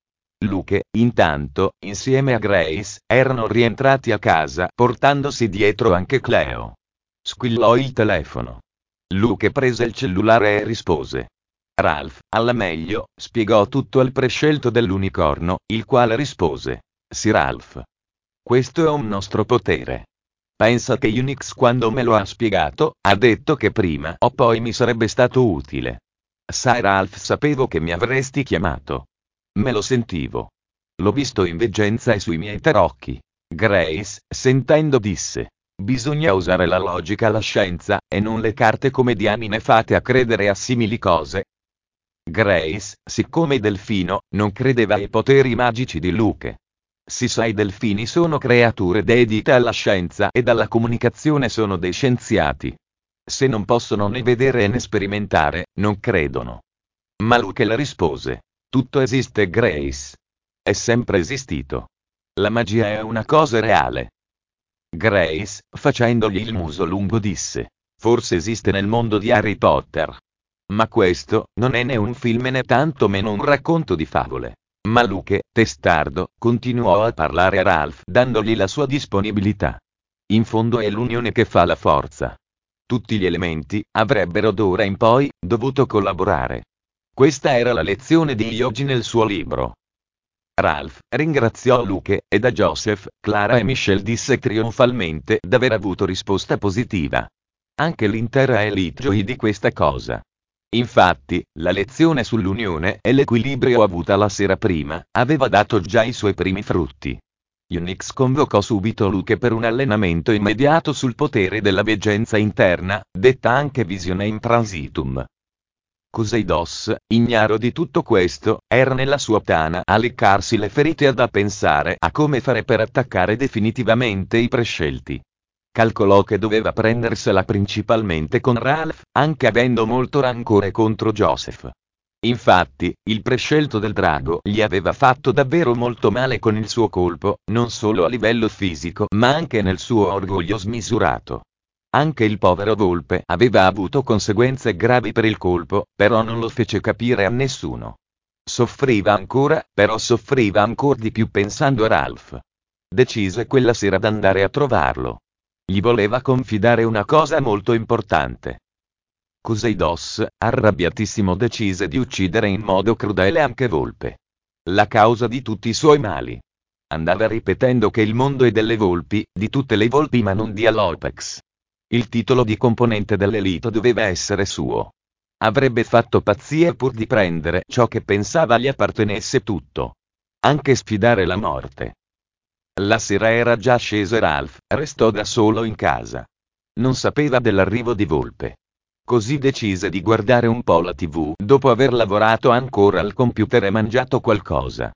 Luke, intanto, insieme a Grace, erano rientrati a casa, portandosi dietro anche Cleo. Squillò il telefono. Luke prese il cellulare e rispose. Ralph, alla meglio, spiegò tutto al prescelto dell'unicorno, il quale rispose: Sì, Ralph. Questo è un nostro potere. Pensa che Unix, quando me lo ha spiegato, ha detto che prima o poi mi sarebbe stato utile. Sai, Ralph, sapevo che mi avresti chiamato. Me lo sentivo. L'ho visto in veggenza e sui miei tarocchi. Grace, sentendo, disse: Bisogna usare la logica, la scienza, e non le carte. Come diamine fate a credere a simili cose? Grace, siccome Delfino, non credeva ai poteri magici di Luke. Si sa, i delfini sono creature dedite alla scienza ed alla comunicazione, sono dei scienziati. Se non possono né vedere né sperimentare, non credono. Ma Luke le rispose: Tutto esiste, Grace. È sempre esistito. La magia è una cosa reale. Grace, facendogli il muso lungo, disse: Forse esiste nel mondo di Harry Potter. Ma questo non è né un film né tanto meno un racconto di favole. Ma Luke, testardo, continuò a parlare a Ralph, dandogli la sua disponibilità. In fondo è l'unione che fa la forza. Tutti gli elementi avrebbero d'ora in poi dovuto collaborare. Questa era la lezione di Yogi nel suo libro. Ralph ringraziò Luke, e da Joseph, Clara e Michelle disse trionfalmente d'aver avuto risposta positiva. Anche l'intera elite gioì di questa cosa. Infatti, la lezione sull'unione e l'equilibrio avuta la sera prima aveva dato già i suoi primi frutti. Unix convocò subito Luke per un allenamento immediato sul potere della veggenza interna, detta anche visione in transitum. Coseidos, ignaro di tutto questo, era nella sua tana a leccarsi le ferite e a pensare a come fare per attaccare definitivamente i prescelti. Calcolò che doveva prendersela principalmente con Ralph, anche avendo molto rancore contro Joseph. Infatti, il prescelto del drago gli aveva fatto davvero molto male con il suo colpo, non solo a livello fisico ma anche nel suo orgoglio smisurato. Anche il povero Volpe aveva avuto conseguenze gravi per il colpo, però non lo fece capire a nessuno. Soffriva ancora, però soffriva ancor di più pensando a Ralph. Decise quella sera d'andare a trovarlo. Gli voleva confidare una cosa molto importante. Coseidos, arrabbiatissimo, decise di uccidere in modo crudele anche Volpe. La causa di tutti i suoi mali. Andava ripetendo che il mondo è delle volpi, di tutte le volpi ma non di Alopex. Il titolo di componente dell'elite doveva essere suo. Avrebbe fatto pazzia pur di prendere ciò che pensava gli appartenesse tutto. Anche sfidare la morte. La sera era già sceso e Ralph restò da solo in casa. Non sapeva dell'arrivo di Volpe. Così decise di guardare un po' la tivù dopo aver lavorato ancora al computer e mangiato qualcosa.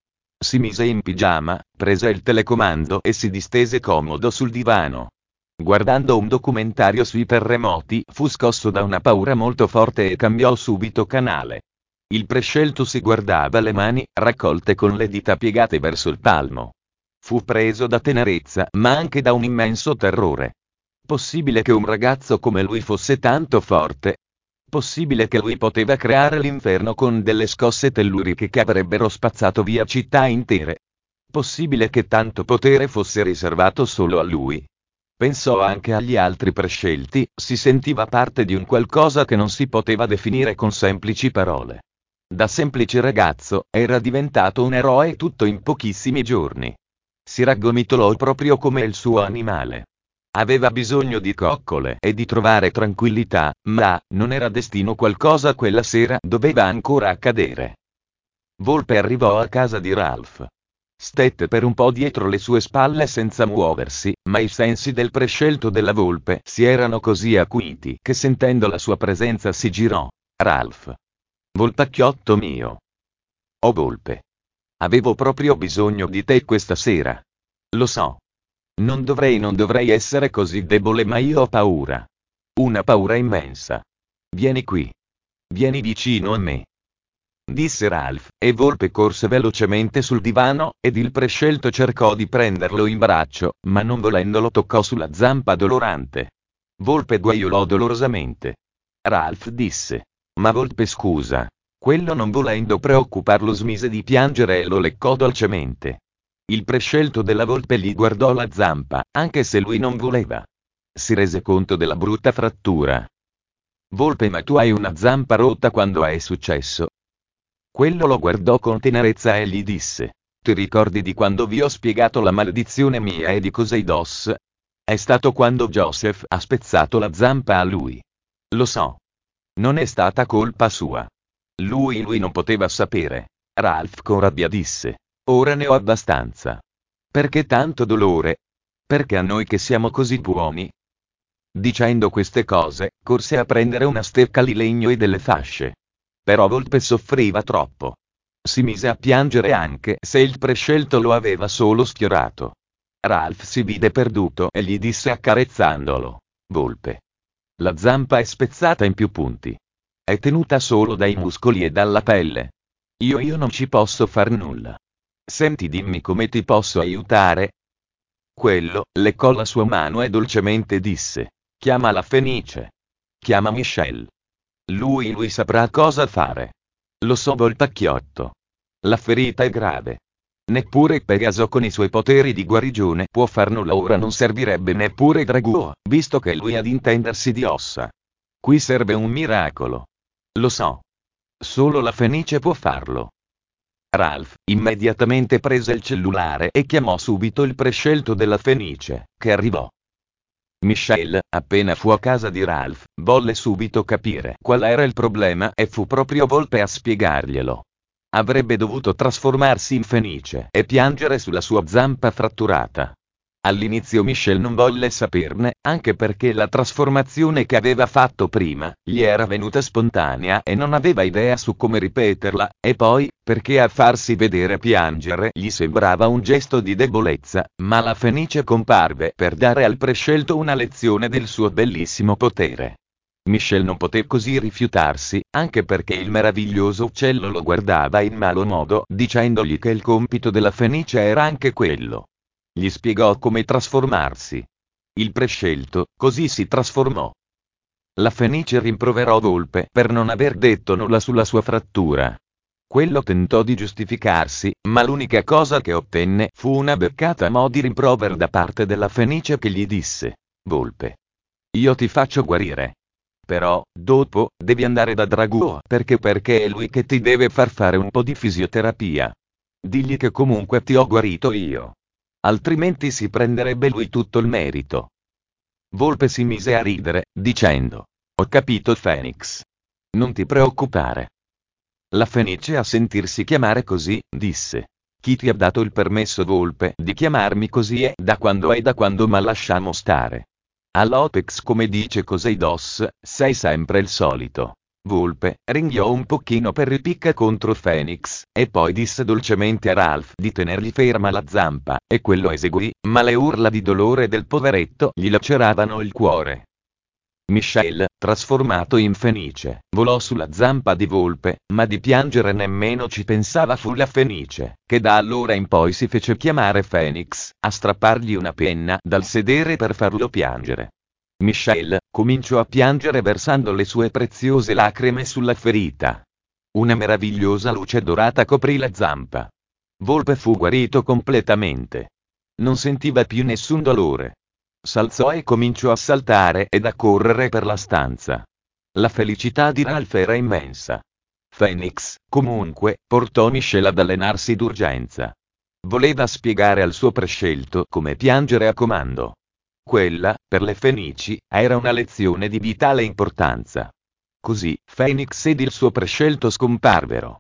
Si mise in pigiama, prese il telecomando e si distese comodo sul divano. Guardando un documentario sui terremoti, fu scosso da una paura molto forte e cambiò subito canale. Il prescelto si guardava le mani, raccolte con le dita piegate verso il palmo. Fu preso da tenerezza, ma anche da un immenso terrore. Possibile che un ragazzo come lui fosse tanto forte? Possibile che lui poteva creare l'inferno con delle scosse telluriche che avrebbero spazzato via città intere? Possibile che tanto potere fosse riservato solo a lui? Pensò anche agli altri prescelti, si sentiva parte di un qualcosa che non si poteva definire con semplici parole. Da semplice ragazzo, era diventato un eroe tutto in pochissimi giorni. Si raggomitolò proprio come il suo animale. Aveva bisogno di coccole e di trovare tranquillità, ma non era destino qualcosa quella sera, doveva ancora accadere. Volpe arrivò a casa di Ralph. Stette per un po' dietro le sue spalle senza muoversi, ma i sensi del prescelto della Volpe si erano così acuiti che sentendo la sua presenza si girò. Ralph. Volpacchiotto mio. Oh Volpe. Avevo proprio bisogno di te questa sera. Lo so. Non dovrei non dovrei essere così debole ma io ho paura. Una paura immensa. Vieni qui. Vieni vicino a me. Disse Ralph, e Volpe corse velocemente sul divano, ed il prescelto cercò di prenderlo in braccio, ma non volendolo toccò sulla zampa dolorante. Volpe guaiolò dolorosamente. Ralph disse. Ma Volpe scusa. Quello non volendo preoccuparlo smise di piangere e lo leccò dolcemente. Il prescelto della Volpe gli guardò la zampa, anche se lui non voleva. Si rese conto della brutta frattura. Volpe, ma tu hai una zampa rotta, quando è successo? Quello lo guardò con tenerezza e gli disse. Ti ricordi di quando vi ho spiegato la maledizione mia e di Coseidos? È stato quando Joseph ha spezzato la zampa a lui. Lo so. Non è stata colpa sua. Lui lui non poteva sapere. Ralph con rabbia disse. Ora ne ho abbastanza. Perché tanto dolore? Perché a noi che siamo così buoni? Dicendo queste cose, corse a prendere una stecca di legno e delle fasce. Però Volpe soffriva troppo. Si mise a piangere anche se il prescelto lo aveva solo sfiorato. Ralph si vide perduto e gli disse accarezzandolo. Volpe. La zampa è spezzata in più punti. È tenuta solo dai muscoli e dalla pelle. Io io non ci posso far nulla. Senti, dimmi come ti posso aiutare? Quello leccò la sua mano e dolcemente disse. Chiama la Fenice. Chiama Michel. Lui lui saprà cosa fare. Lo so Volpacchiotto. La ferita è grave. Neppure Pegaso con i suoi poteri di guarigione può far nulla, ora non servirebbe neppure Draguo, visto che lui ad intendersi di ossa. Qui serve un miracolo. Lo so. Solo la Fenice può farlo. Ralph immediatamente prese il cellulare e chiamò subito il prescelto della Fenice, che arrivò. Michel, appena fu a casa di Ralph, volle subito capire qual era il problema e fu proprio Volpe a spiegarglielo. avrebbe dovuto trasformarsi in fenice e piangere sulla sua zampa fratturata. All'inizio Michel non volle saperne, anche perché la trasformazione che aveva fatto prima gli era venuta spontanea e non aveva idea su come ripeterla, e poi, perché a farsi vedere piangere gli sembrava un gesto di debolezza, ma la fenice comparve per dare al prescelto una lezione del suo bellissimo potere. Michel non poté così rifiutarsi, anche perché il meraviglioso uccello lo guardava in malo modo, dicendogli che il compito della fenice era anche quello. Gli spiegò come trasformarsi. Il prescelto, così si trasformò. La fenice rimproverò Volpe per non aver detto nulla sulla sua frattura. Quello tentò di giustificarsi, ma l'unica cosa che ottenne fu una beccata mo' di rimprovero da parte della fenice che gli disse: Volpe, io ti faccio guarire. Però, dopo, devi andare da Draguo perché perché è lui che ti deve far fare un po' di fisioterapia. Digli che comunque ti ho guarito io. Altrimenti si prenderebbe lui tutto il merito. Volpe si mise a ridere, dicendo: Ho capito Phoenix. Non ti preoccupare. La fenice, a sentirsi chiamare così, disse: Chi ti ha dato il permesso, Volpe, di chiamarmi così? È da quando è da quando, ma lasciamo stare. All'Opex, come dice Coseidos, sei sempre il solito. Volpe ringhiò un pochino per ripicca contro Phoenix, e poi disse dolcemente a Ralph di tenergli ferma la zampa, e quello eseguì, ma le urla di dolore del poveretto gli laceravano il cuore. Michel, trasformato in fenice, volò sulla zampa di Volpe, ma di piangere nemmeno ci pensava. Fu la fenice, che da allora in poi si fece chiamare Phoenix, a strappargli una penna dal sedere per farlo piangere. Michel cominciò a piangere versando le sue preziose lacrime sulla ferita. Una meravigliosa luce dorata coprì la zampa. Volpe fu guarito completamente. Non sentiva più nessun dolore. S'alzò e cominciò a saltare ed a correre per la stanza. La felicità di Ralph era immensa. Phoenix, comunque, portò Michel ad allenarsi d'urgenza. Voleva spiegare al suo prescelto come piangere a comando. Quella, per le fenici, era una lezione di vitale importanza. Così, Phoenix ed il suo prescelto scomparvero.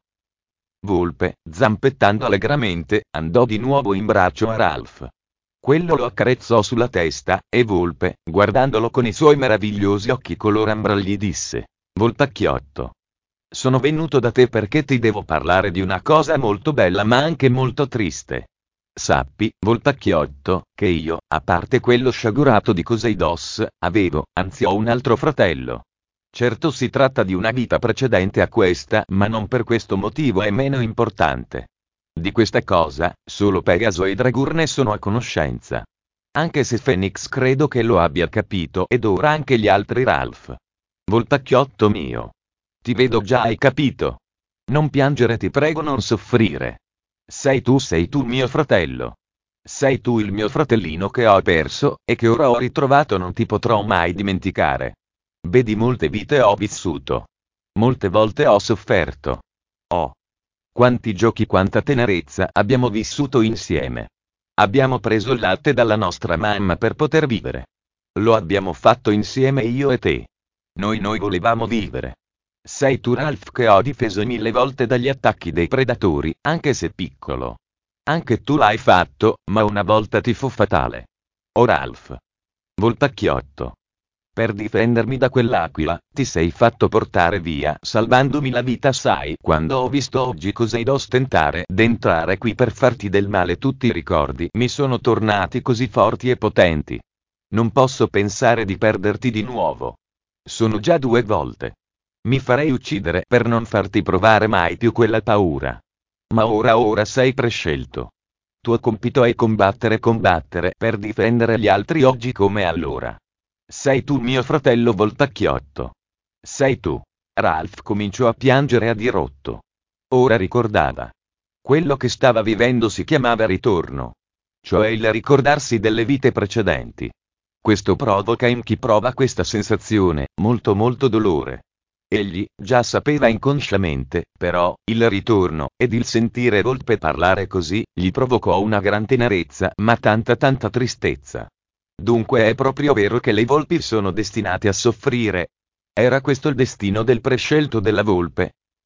Volpe, zampettando allegramente, andò di nuovo in braccio a Ralph. Quello lo accarezzò sulla testa, e Volpe, guardandolo con i suoi meravigliosi occhi color ambra, gli disse: Volpacchiotto, sono venuto da te perché ti devo parlare di una cosa molto bella ma anche molto triste. Sappi, Volpacchiotto, che io, a parte quello sciagurato di Coseidos, avevo, anzi ho un altro fratello. Certo si tratta di una vita precedente a questa, ma non per questo motivo è meno importante. Di questa cosa, solo Pegaso e Dragur ne sono a conoscenza. Anche se Phoenix credo che lo abbia capito, ed ora anche gli altri. Ralph. Volpacchiotto mio. Ti vedo già hai capito. Non piangere, ti prego, non soffrire. Sei tu, sei tu mio fratello. Sei tu il mio fratellino che ho perso, e che ora ho ritrovato. Non ti potrò mai dimenticare. Vedi, molte vite ho vissuto. Molte volte ho sofferto. Oh, quanti giochi, quanta tenerezza abbiamo vissuto insieme. Abbiamo preso il latte dalla nostra mamma per poter vivere. Lo abbiamo fatto insieme, io e te. Noi noi volevamo vivere. Sei tu, Ralph, che ho difeso mille volte dagli attacchi dei predatori, anche se piccolo. Anche tu l'hai fatto, ma una volta ti fu fatale. Oh Ralph. Volpacchiotto. Per difendermi da quell'aquila, ti sei fatto portare via, salvandomi la vita. Sai, quando ho visto oggi Coseidos tentare d'entrare qui per farti del male, tutti i ricordi mi sono tornati così forti e potenti. Non posso pensare di perderti di nuovo. Sono già due volte. Mi farei uccidere per non farti provare mai più quella paura. Ma ora ora sei prescelto. Tuo compito è combattere combattere per difendere gli altri, oggi come allora. Sei tu mio fratello Volpacchiotto. Sei tu. Ralph cominciò a piangere a dirotto. Ora ricordava. Quello che stava vivendo si chiamava ritorno. Cioè il ricordarsi delle vite precedenti. Questo provoca in chi prova questa sensazione molto molto dolore. Egli già sapeva inconsciamente, però, il ritorno, ed il sentire Volpe parlare così, gli provocò una gran tenerezza ma tanta tanta tristezza. Dunque è proprio vero che le volpi sono destinate a soffrire? Era questo il destino del prescelto della volpe?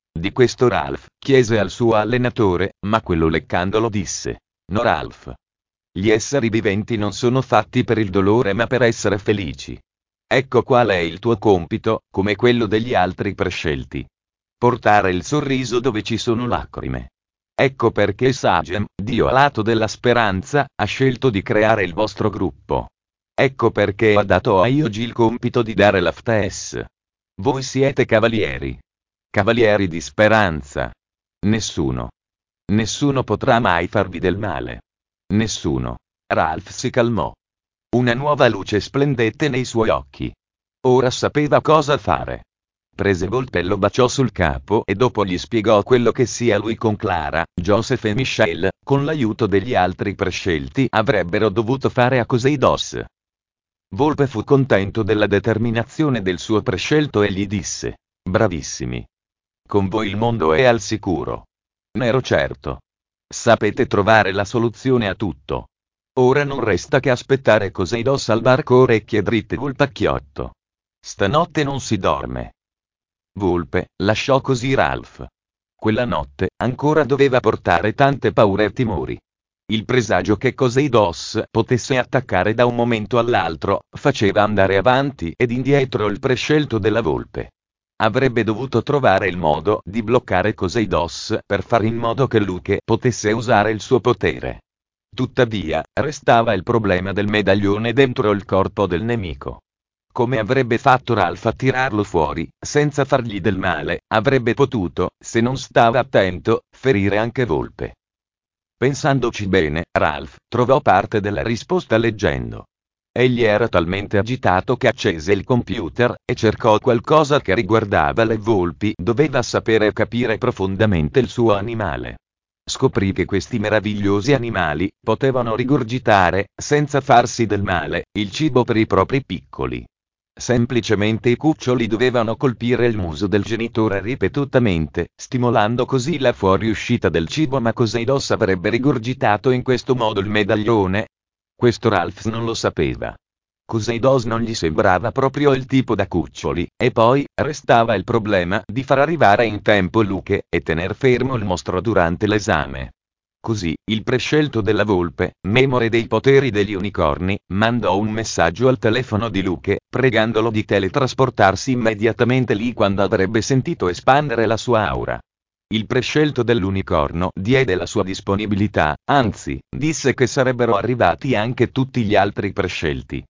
Di questo Ralph chiese al suo allenatore, ma quello leccandolo disse: no Ralph. Gli esseri viventi non sono fatti per il dolore ma per essere felici. Ecco qual è il tuo compito, come quello degli altri prescelti. Portare il sorriso dove ci sono lacrime. Ecco perché Sagem, Dio alato della speranza, ha scelto di creare il vostro gruppo. Ecco perché ha dato a Iogi il compito di dare la F T S. Voi siete cavalieri. Cavalieri di speranza. Nessuno. Nessuno potrà mai farvi del male. Nessuno. Ralph si calmò. Una nuova luce splendette nei suoi occhi. Ora sapeva cosa fare. Prese Volpe e lo baciò sul capo e dopo gli spiegò quello che sia lui con Clara, Joseph e Michelle, con l'aiuto degli altri prescelti, avrebbero dovuto fare a Coseidos. Volpe fu contento della determinazione del suo prescelto e gli disse: bravissimi. Con voi il mondo è al sicuro. Ne ero certo. Sapete trovare la soluzione a tutto. Ora non resta che aspettare Coseidos al barco orecchie dritte Volpacchiotto. Stanotte non si dorme. Volpe lasciò così Ralph. Quella notte ancora doveva portare tante paure e timori. Il presagio che Coseidos potesse attaccare da un momento all'altro faceva andare avanti ed indietro il prescelto della Volpe. Avrebbe dovuto trovare il modo di bloccare Coseidos per fare in modo che Luke potesse usare il suo potere. Tuttavia, restava il problema del medaglione dentro il corpo del nemico. Come avrebbe fatto Ralph a tirarlo fuori, senza fargli del male? Avrebbe potuto, se non stava attento, ferire anche Volpe. Pensandoci bene, Ralph trovò parte della risposta leggendo. Egli era talmente agitato che accese il computer e cercò qualcosa che riguardava le volpi. Doveva sapere e capire profondamente il suo animale. Scoprì che questi meravigliosi animali potevano rigurgitare, senza farsi del male, il cibo per i propri piccoli. Semplicemente i cuccioli dovevano colpire il muso del genitore ripetutamente, stimolando così la fuoriuscita del cibo, ma Coseidos avrebbe rigurgitato in questo modo il medaglione? Questo Ralph non lo sapeva. Coseidos non gli sembrava proprio il tipo da cuccioli, e poi restava il problema di far arrivare in tempo Luke e tener fermo il mostro durante l'esame. Così, il prescelto della Volpe, memore dei poteri degli unicorni, mandò un messaggio al telefono di Luke, pregandolo di teletrasportarsi immediatamente lì quando avrebbe sentito espandere la sua aura. Il prescelto dell'unicorno diede la sua disponibilità, anzi, disse che sarebbero arrivati anche tutti gli altri prescelti.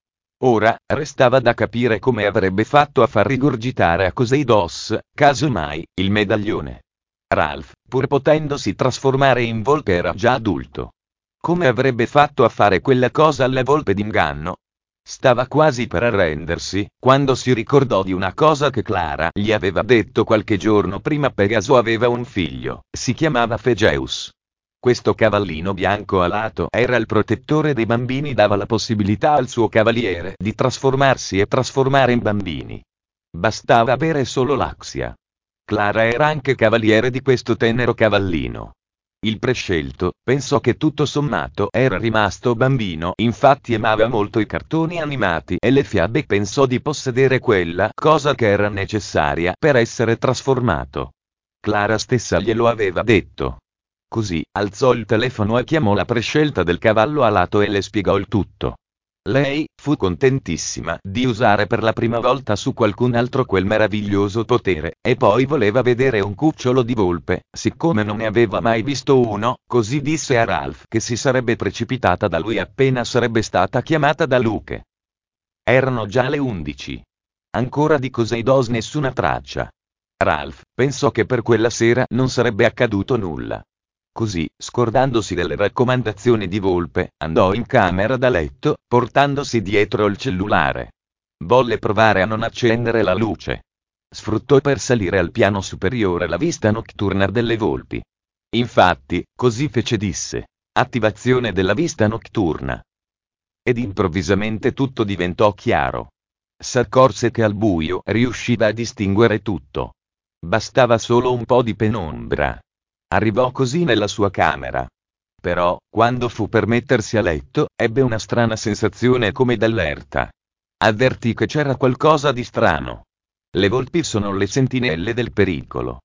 Ora, restava da capire come avrebbe fatto a far rigurgitare a Coseidos, casomai, il medaglione. Ralph, pur potendosi trasformare in volpe, era già adulto. Come avrebbe fatto a fare quella cosa alla volpe d'inganno? Stava quasi per arrendersi, quando si ricordò di una cosa che Clara gli aveva detto qualche giorno prima. Pegaso aveva un figlio, si chiamava Fegeus. Questo cavallino bianco alato era il protettore dei bambini, dava la possibilità al suo cavaliere di trasformarsi e trasformare in bambini. Bastava avere solo l'Axia. Clara era anche cavaliere di questo tenero cavallino. Il prescelto pensò che tutto sommato era rimasto bambino, infatti amava molto i cartoni animati e le fiabe, pensò di possedere quella cosa che era necessaria per essere trasformato. Clara stessa glielo aveva detto. Così, alzò il telefono e chiamò la prescelta del cavallo alato e le spiegò il tutto. Lei fu contentissima di usare per la prima volta su qualcun altro quel meraviglioso potere, e poi voleva vedere un cucciolo di volpe, siccome non ne aveva mai visto uno, così disse a Ralph che si sarebbe precipitata da lui appena sarebbe stata chiamata da Luke. Erano già le undici. Ancora di Coseidos nessuna traccia. Ralph pensò che per quella sera non sarebbe accaduto nulla. Così, scordandosi delle raccomandazioni di Volpe, andò in camera da letto, portandosi dietro il cellulare. Volle provare a non accendere la luce. Sfruttò per salire al piano superiore la vista notturna delle volpi. Infatti, così fece, disse: attivazione della vista notturna. Ed improvvisamente tutto diventò chiaro. S'accorse che al buio riusciva a distinguere tutto. Bastava solo un po' di penombra. Arrivò così nella sua camera. Però, quando fu per mettersi a letto, ebbe una strana sensazione come d'allerta. Avvertì che c'era qualcosa di strano. Le volpi sono le sentinelle del pericolo.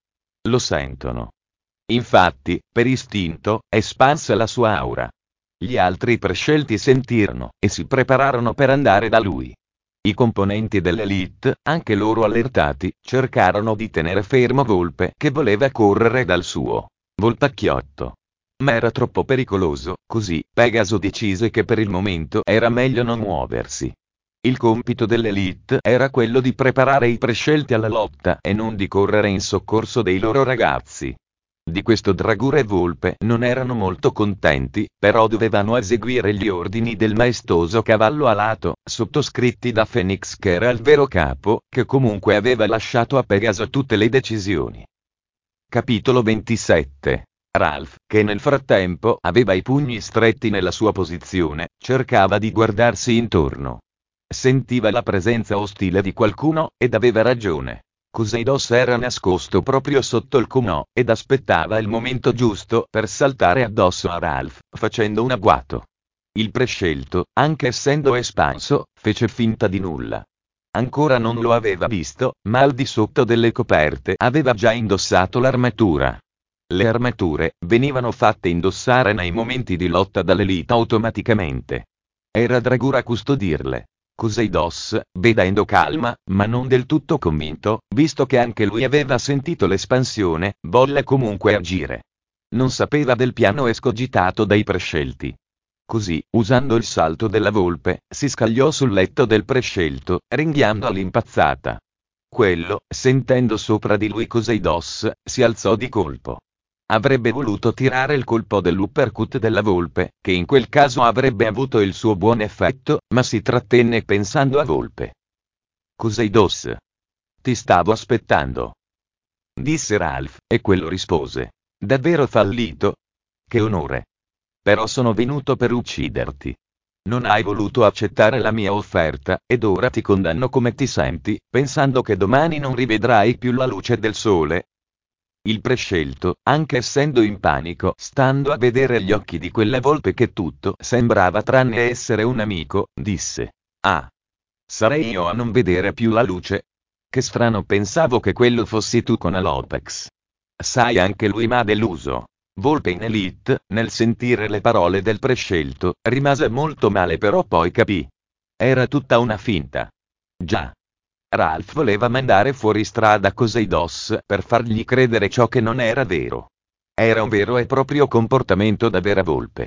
Lo sentono. Infatti, per istinto, espanse la sua aura. Gli altri prescelti sentirono, e si prepararono per andare da lui. I componenti dell'Elite, anche loro allertati, cercarono di tenere fermo Volpe che voleva correre dal suo volpacchiotto. Ma era troppo pericoloso, così Pegaso decise che per il momento era meglio non muoversi. Il compito dell'Elite era quello di preparare i prescelti alla lotta e non di correre in soccorso dei loro ragazzi. Di questo Dragura e Volpe non erano molto contenti, però dovevano eseguire gli ordini del maestoso cavallo alato, sottoscritti da Phoenix che era il vero capo, che comunque aveva lasciato a Pegaso tutte le decisioni. Capitolo ventisette. Ralph, che nel frattempo aveva i pugni stretti nella sua posizione, cercava di guardarsi intorno. Sentiva la presenza ostile di qualcuno, ed aveva ragione. Coseidos era nascosto proprio sotto il cunò, ed aspettava il momento giusto per saltare addosso a Ralph, facendo un agguato. Il prescelto, anche essendo espanso, fece finta di nulla. Ancora non lo aveva visto, ma al di sotto delle coperte aveva già indossato l'armatura. Le armature venivano fatte indossare nei momenti di lotta dall'Elite automaticamente. Era Dragura a custodirle. Coseidos, vedendo calma, ma non del tutto convinto, visto che anche lui aveva sentito l'espansione, volle comunque agire. Non sapeva del piano escogitato dai prescelti. Così, usando il salto della volpe, si scagliò sul letto del prescelto, ringhiando all'impazzata. Quello, sentendo sopra di lui Coseidos, si alzò di colpo. Avrebbe voluto tirare il colpo dell'uppercut della volpe, che in quel caso avrebbe avuto il suo buon effetto, ma si trattenne pensando a Volpe. Coseidos. Ti stavo aspettando. Disse Ralph, e quello rispose. Davvero fallito? Che onore. Però sono venuto per ucciderti. Non hai voluto accettare la mia offerta, ed ora ti condanno. Come ti senti, pensando che domani non rivedrai più la luce del sole? Il prescelto, anche essendo in panico, stando a vedere gli occhi di quella volpe che tutto sembrava tranne essere un amico, disse: Ah! Sarei io a non vedere più la luce? Che strano, pensavo che quello fossi tu con Alopex. Sai, anche lui m'ha deluso. Volpe in Elite, nel sentire le parole del prescelto, rimase molto male, però poi capì. Era tutta una finta. Già. Ralph voleva mandare fuori strada Coseidos per fargli credere ciò che non era vero. Era un vero e proprio comportamento da vera volpe.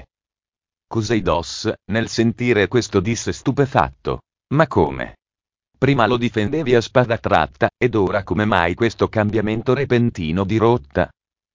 Coseidos, nel sentire questo, disse stupefatto: Ma come? Prima lo difendevi a spada tratta, ed ora come mai questo cambiamento repentino di rotta?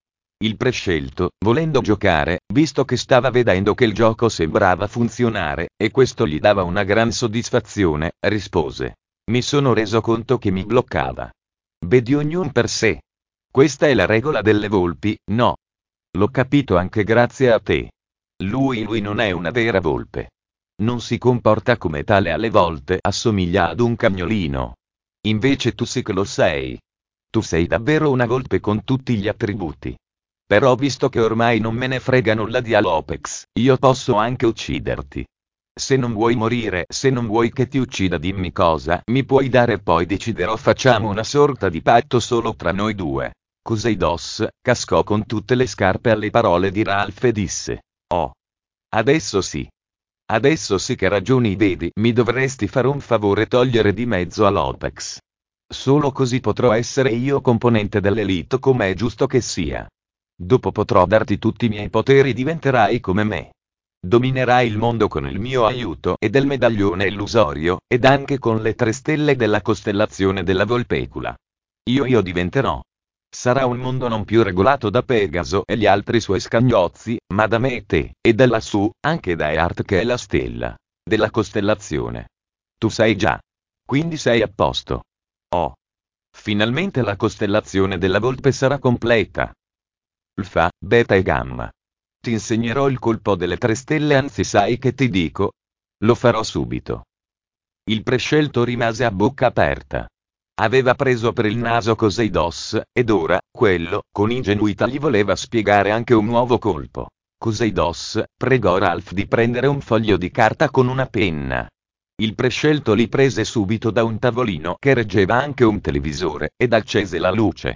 Il prescelto, volendo giocare, visto che stava vedendo che il gioco sembrava funzionare, e questo gli dava una gran soddisfazione, rispose: Mi sono reso conto che mi bloccava. Vedi, ognuno per sé. Questa è la regola delle volpi, no? L'ho capito anche grazie a te. Lui lui non è una vera volpe. Non si comporta come tale, alle volte assomiglia ad un cagnolino. Invece tu sì che lo sei. Tu sei davvero una volpe con tutti gli attributi. Però visto che ormai non me ne frega nulla di Alopex, io posso anche ucciderti. Se non vuoi morire, se non vuoi che ti uccida, dimmi cosa mi puoi dare, poi deciderò. Facciamo una sorta di patto solo tra noi due. Coseidos cascò con tutte le scarpe alle parole di Ralph e disse: Oh. Adesso sì. Adesso sì che ragioni, vedi, mi dovresti fare un favore, togliere di mezzo Alopex. Solo così potrò essere io componente dell'Elite come è giusto che sia. Dopo potrò darti tutti i miei poteri, diventerai come me. Dominerai il mondo con il mio aiuto e del medaglione illusorio, ed anche con le tre stelle della costellazione della Volpecula. Io io diventerò. Sarà un mondo non più regolato da Pegaso e gli altri suoi scagnozzi, ma da me e te, e da lassù, anche da Earth, che è la stella della costellazione. Tu sai già. Quindi sei a posto. Oh. Finalmente la costellazione della Volpe sarà completa. Alfa, Beta e Gamma. Ti insegnerò il colpo delle tre stelle, anzi sai che ti dico? Lo farò subito. Il prescelto rimase a bocca aperta. Aveva preso per il naso Coseidos, ed ora, quello, con ingenuità, gli voleva spiegare anche un nuovo colpo. Coseidos pregò Ralph di prendere un foglio di carta con una penna. Il prescelto li prese subito da un tavolino che reggeva anche un televisore, ed accese la luce.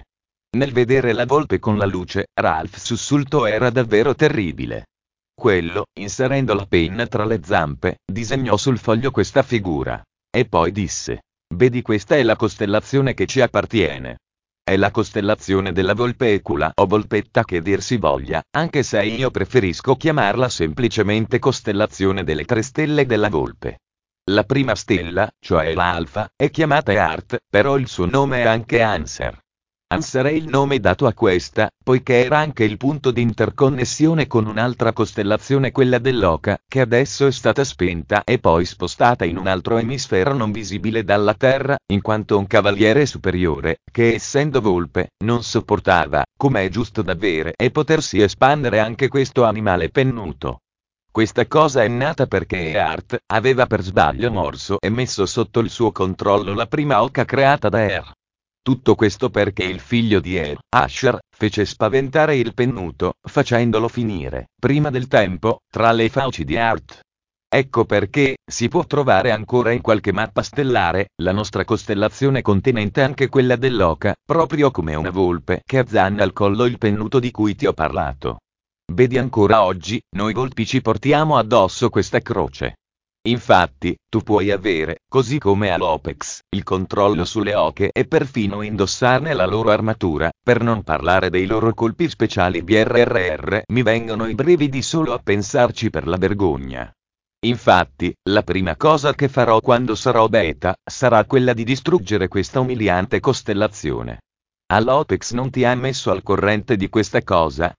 Nel vedere la volpe con la luce, Ralph sussultò era davvero terribile. Quello, inserendo la penna tra le zampe, disegnò sul foglio questa figura. E poi disse: vedi, questa è la costellazione che ci appartiene. È la costellazione della Volpecula o Volpetta che dir si voglia, anche se io preferisco chiamarla semplicemente costellazione delle tre stelle della Volpe. La prima stella, cioè l'Alfa, è chiamata Earth, però il suo nome è anche Anser. Anser è il nome dato a questa, poiché era anche il punto di interconnessione con un'altra costellazione, quella dell'Oca, che adesso è stata spenta e poi spostata in un altro emisfero non visibile dalla Terra, in quanto un cavaliere superiore, che essendo volpe, non sopportava, come è giusto d'avere e potersi espandere anche questo animale pennuto. Questa cosa è nata perché Earth aveva per sbaglio morso e messo sotto il suo controllo la prima oca creata da Er. Tutto questo perché il figlio di Er, Asher, fece spaventare il pennuto, facendolo finire, prima del tempo, tra le fauci di Earth. Ecco perché, si può trovare ancora in qualche mappa stellare, la nostra costellazione contenente anche quella dell'Oca, proprio come una volpe che azzanna al collo il pennuto di cui ti ho parlato. Vedi, ancora oggi, noi volpi ci portiamo addosso questa croce. Infatti, tu puoi avere, così come all'Opex, il controllo sulle oche e perfino indossarne la loro armatura, per non parlare dei loro colpi speciali B R R R. Mi vengono i brividi solo a pensarci per la vergogna. Infatti, la prima cosa che farò quando sarò beta, sarà quella di distruggere questa umiliante costellazione. All'Opex non ti ha messo al corrente di questa cosa?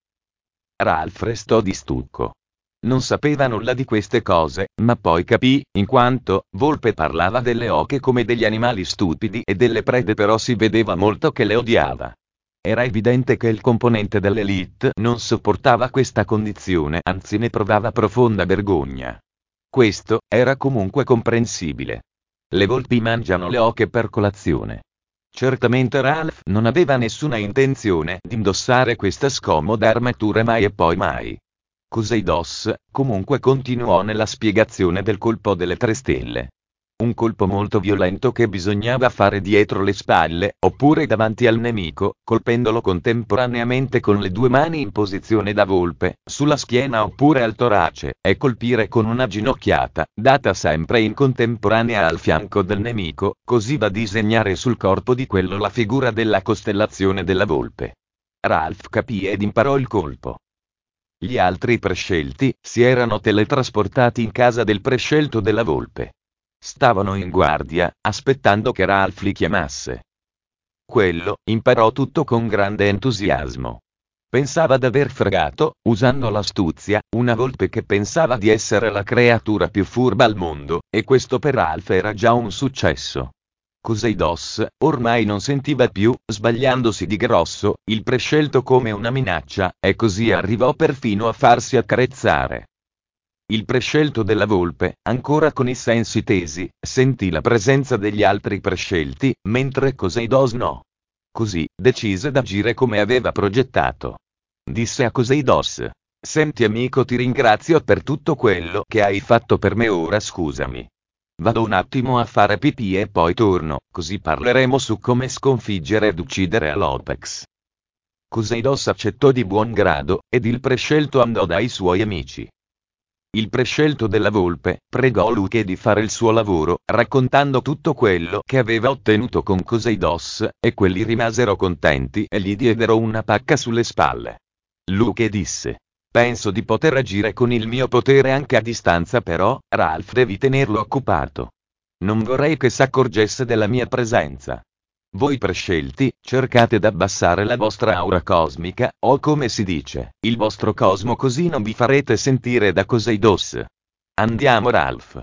Ralph restò di stucco. Non sapeva nulla di queste cose, ma poi capì, in quanto volpe parlava delle oche come degli animali stupidi e delle prede però si vedeva molto che le odiava. Era evidente che il componente dell'elite non sopportava questa condizione, anzi ne provava profonda vergogna. Questo era comunque comprensibile. Le volpi mangiano le oche per colazione. Certamente Ralph non aveva nessuna intenzione di indossare questa scomoda armatura mai e poi mai. Coseidos, comunque, continuò nella spiegazione del colpo delle tre stelle. Un colpo molto violento che bisognava fare dietro le spalle, oppure davanti al nemico, colpendolo contemporaneamente con le due mani in posizione da volpe, sulla schiena oppure al torace, e colpire con una ginocchiata, data sempre in contemporanea al fianco del nemico, così da disegnare sul corpo di quello la figura della costellazione della volpe. Ralph capì ed imparò il colpo. Gli altri prescelti si erano teletrasportati in casa del prescelto della volpe. Stavano in guardia, aspettando che Ralph li chiamasse. Quello imparò tutto con grande entusiasmo. Pensava d'aver fregato, usando l'astuzia, una volpe che pensava di essere la creatura più furba al mondo, e questo per Ralph era già un successo. Coseidos ormai non sentiva più, sbagliandosi di grosso, il prescelto come una minaccia, e così arrivò perfino a farsi accarezzare. Il prescelto della volpe, ancora con i sensi tesi, sentì la presenza degli altri prescelti, mentre Coseidos no. Così, decise d'agire come aveva progettato. Disse a Coseidos: senti amico, ti ringrazio per tutto quello che hai fatto per me, ora scusami. Vado un attimo a fare pipì e poi torno, così parleremo su come sconfiggere ed uccidere all'Opex. Coseidos accettò di buon grado, ed il prescelto andò dai suoi amici. Il prescelto della volpe pregò Luke di fare il suo lavoro, raccontando tutto quello che aveva ottenuto con Coseidos, e quelli rimasero contenti e gli diedero una pacca sulle spalle. Luke disse: penso di poter agire con il mio potere anche a distanza, però, Ralph, devi tenerlo occupato. Non vorrei che s'accorgesse della mia presenza. Voi prescelti, cercate d'abbassare la vostra aura cosmica, o come si dice, il vostro cosmo, così non vi farete sentire da Coseidos. Andiamo Ralph.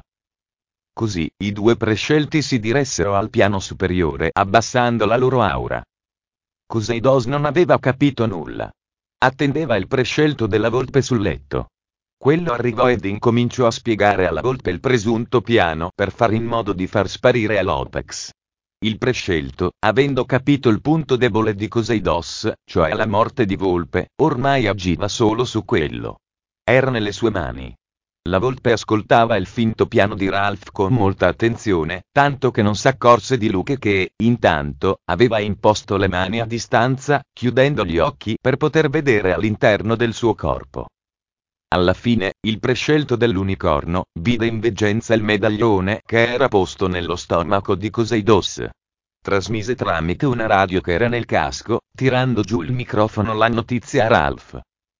Così, i due prescelti si diressero al piano superiore abbassando la loro aura. Coseidos non aveva capito nulla. Attendeva il prescelto della volpe sul letto. Quello arrivò ed incominciò a spiegare alla volpe il presunto piano per fare in modo di far sparire all'Opex. Il prescelto, avendo capito il punto debole di Coseidos, cioè la morte di volpe, ormai agiva solo su quello. Era nelle sue mani. La volpe ascoltava il finto piano di Ralph con molta attenzione, tanto che non s'accorse di Luke che, intanto, aveva imposto le mani a distanza, chiudendo gli occhi per poter vedere all'interno del suo corpo. Alla fine, il prescelto dell'unicorno vide in veggenza il medaglione che era posto nello stomaco di Coseidos. Trasmise tramite una radio che era nel casco, tirando giù il microfono la notizia a Ralph.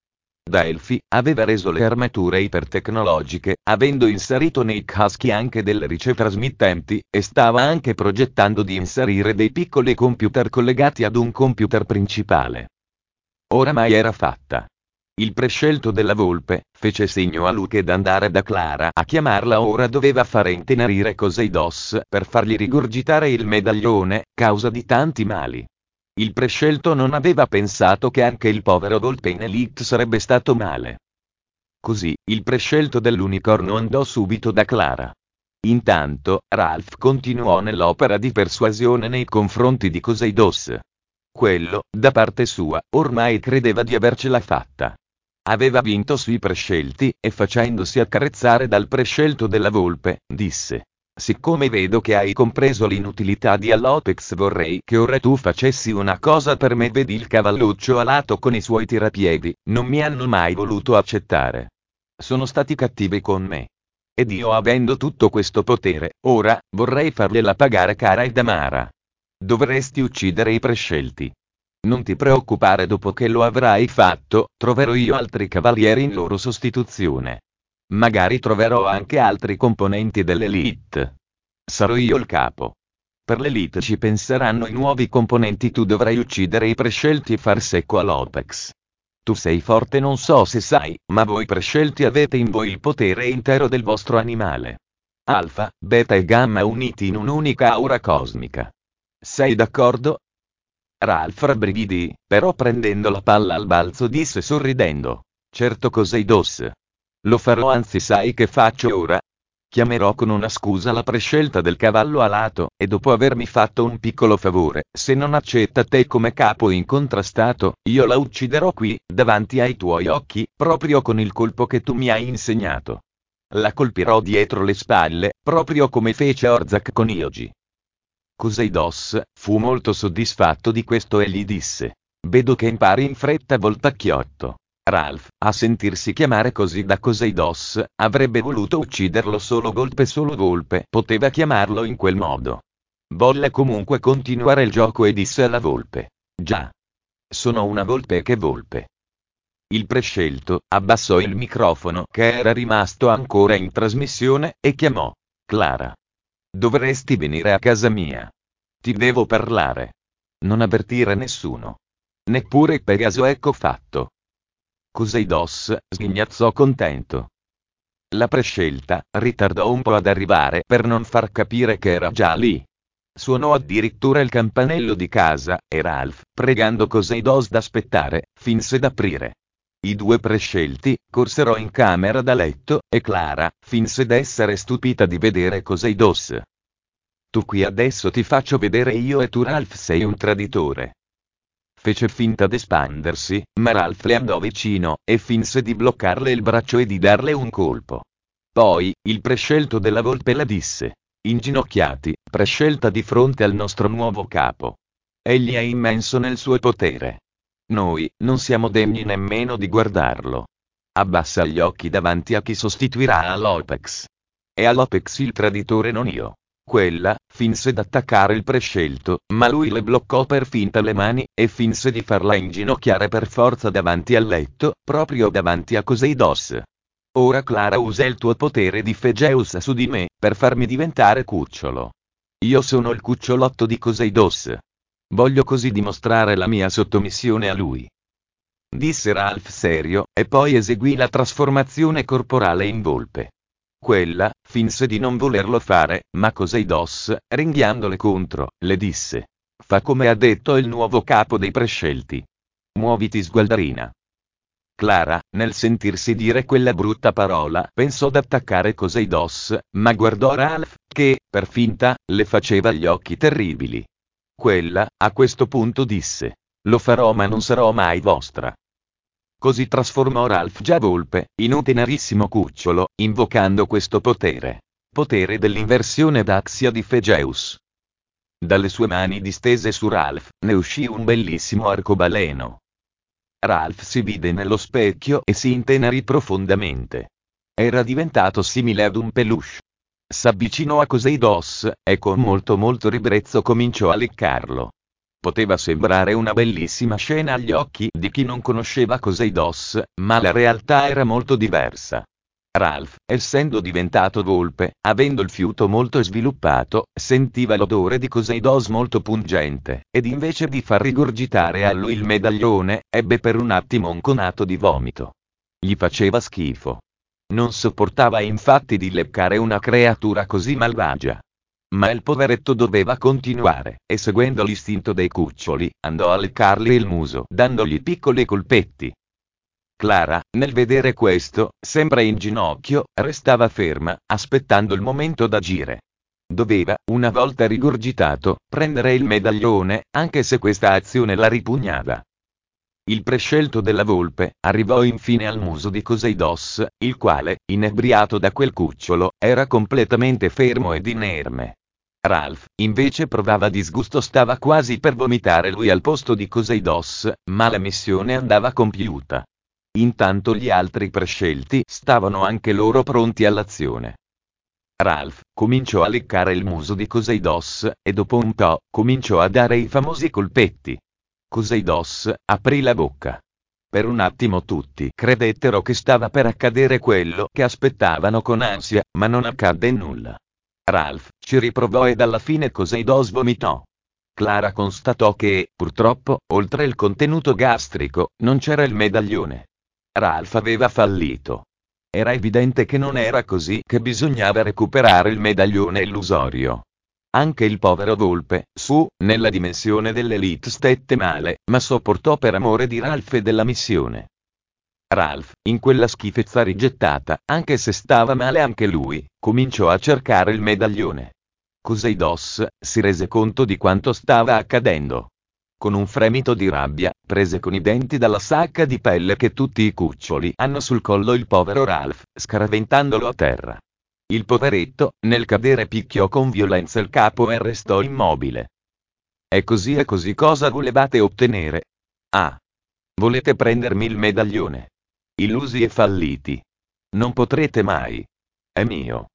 Delphi aveva reso le armature ipertecnologiche, avendo inserito nei caschi anche delle ricetrasmittenti, e stava anche progettando di inserire dei piccoli computer collegati ad un computer principale. Oramai era fatta. Il prescelto della volpe fece segno a Luke d'andare da Clara a chiamarla. Ora doveva fare intenerire Coseidos per fargli rigurgitare il medaglione, causa di tanti mali. Il prescelto non aveva pensato che anche il povero Volpe in Elite sarebbe stato male. Così, il prescelto dell'unicorno andò subito da Clara. Intanto, Ralph continuò nell'opera di persuasione nei confronti di Coseidos. Quello, da parte sua, ormai credeva di avercela fatta. Aveva vinto sui prescelti, e facendosi accarezzare dal prescelto della volpe, disse: «Siccome vedo che hai compreso l'inutilità di Alopex, vorrei che ora tu facessi una cosa per me. Vedi il cavalluccio alato con i suoi tirapiedi, non mi hanno mai voluto accettare. Sono stati cattivi con me. Ed io, avendo tutto questo potere, ora, vorrei fargliela pagare cara ed amara. Dovresti uccidere i prescelti. Non ti preoccupare, dopo che lo avrai fatto, troverò io altri cavalieri in loro sostituzione. Magari troverò anche altri componenti dell'Elite. Sarò io il capo. Per l'Elite ci penseranno i nuovi componenti. Tu dovrai uccidere i prescelti e far secco all'Opex. Tu sei forte, non so se sai, ma voi prescelti avete in voi il potere intero del vostro animale. Alfa, beta e gamma uniti in un'unica aura cosmica. Sei d'accordo?» Ralph rabbrividì, però prendendo la palla al balzo disse sorridendo: «Certo Coseidos. Lo farò, anzi sai che faccio ora? Chiamerò con una scusa la prescelta del cavallo alato, e dopo avermi fatto un piccolo favore, se non accetta te come capo incontrastato, io la ucciderò qui, davanti ai tuoi occhi, proprio con il colpo che tu mi hai insegnato. La colpirò dietro le spalle, proprio come fece Orzak con Iogi». Coseidos fu molto soddisfatto di questo e gli disse: «Vedo che impari in fretta, voltacchiotto». Ralph, a sentirsi chiamare così da Coseidos, avrebbe voluto ucciderlo. Solo Volpe, solo Volpe poteva chiamarlo in quel modo. Volle comunque continuare il gioco e disse alla volpe: «Già. Sono una volpe, che volpe». Il prescelto abbassò il microfono che era rimasto ancora in trasmissione, e chiamò: «Clara. Dovresti venire a casa mia. Ti devo parlare. Non avvertire nessuno. Neppure Pegaso». «Ecco fatto». Coseidos sghignazzò contento. La prescelta ritardò un po' ad arrivare per non far capire che era già lì. Suonò addirittura il campanello di casa, e Ralph, pregando Coseidos d'aspettare, finse d'aprire. I due prescelti corsero in camera da letto, e Clara finse d'essere stupita di vedere Coseidos. «Tu qui adesso ti faccio vedere io e tu». «Ralph, sei un traditore». Fece finta d'espandersi, ma Ralph le andò vicino, e finse di bloccarle il braccio e di darle un colpo. Poi, il prescelto della volpe la disse: «Inginocchiati, prescelta di fronte al nostro nuovo capo. Egli è immenso nel suo potere. Noi non siamo degni nemmeno di guardarlo. Abbassa gli occhi davanti a chi sostituirà Alopex. È Alopex il traditore, non io». Quella finse d'attaccare il prescelto, ma lui le bloccò per finta le mani, e finse di farla inginocchiare per forza davanti al letto, proprio davanti a Coseidos. «Ora Clara, usa il tuo potere di Fegeus su di me, per farmi diventare cucciolo. Io sono il cucciolotto di Coseidos. Voglio così dimostrare la mia sottomissione a lui», disse Ralph serio, e poi eseguì la trasformazione corporale in volpe. Quella finse di non volerlo fare, ma Coseidos, ringhiandole contro, le disse: «Fa come ha detto il nuovo capo dei prescelti. Muoviti, sgualdarina». Clara, nel sentirsi dire quella brutta parola, pensò d'attaccare Coseidos, ma guardò Ralph, che, per finta, le faceva gli occhi terribili. Quella, a questo punto disse: «Lo farò, ma non sarò mai vostra». Così trasformò Ralph già volpe, in un tenerissimo cucciolo, invocando questo potere. Potere dell'inversione d'Axia di Fegeus. Dalle sue mani distese su Ralph, ne uscì un bellissimo arcobaleno. Ralph si vide nello specchio e si intenerì profondamente. Era diventato simile ad un peluche. S'avvicinò a Coseidos, e con molto molto ribrezzo cominciò a leccarlo. Poteva sembrare una bellissima scena agli occhi di chi non conosceva Coseidos, ma la realtà era molto diversa. Ralph, essendo diventato volpe, avendo il fiuto molto sviluppato, sentiva l'odore di Coseidos molto pungente, ed invece di far rigurgitare a lui il medaglione, ebbe per un attimo un conato di vomito. Gli faceva schifo. Non sopportava infatti di leccare una creatura così malvagia. Ma il poveretto doveva continuare, e seguendo l'istinto dei cuccioli, andò a leccargli il muso, dandogli piccoli colpetti. Clara, nel vedere questo, sempre in ginocchio, restava ferma, aspettando il momento d'agire. Doveva, una volta rigurgitato, prendere il medaglione, anche se questa azione la ripugnava. Il prescelto della volpe arrivò infine al muso di Coseidos, il quale, inebriato da quel cucciolo, era completamente fermo ed inerme. Ralph, invece provava disgusto, stava quasi per vomitare lui al posto di Coseidos, ma la missione andava compiuta. Intanto gli altri prescelti stavano anche loro pronti all'azione. Ralph cominciò a leccare il muso di Coseidos, e dopo un po', cominciò a dare i famosi colpetti. Coseidos aprì la bocca. Per un attimo tutti credettero che stava per accadere quello che aspettavano con ansia, ma non accadde nulla. Ralph ci riprovò ed alla fine Coseidos vomitò. Clara constatò che, purtroppo, oltre il contenuto gastrico, non c'era il medaglione. Ralph aveva fallito. Era evidente che non era così, che bisognava recuperare il medaglione illusorio. Anche il povero volpe, su, nella dimensione dell'Elite stette male, ma sopportò per amore di Ralph e della missione. Ralph, in quella schifezza rigettata, anche se stava male anche lui, cominciò a cercare il medaglione. Coseidos si rese conto di quanto stava accadendo. Con un fremito di rabbia, prese con i denti dalla sacca di pelle che tutti i cuccioli hanno sul collo il povero Ralph, scaraventandolo a terra. Il poveretto, nel cadere picchiò con violenza il capo e restò immobile. E così e così cosa volevate ottenere? Ah! Volete prendermi il medaglione? Illusi e falliti. Non potrete mai. È mio.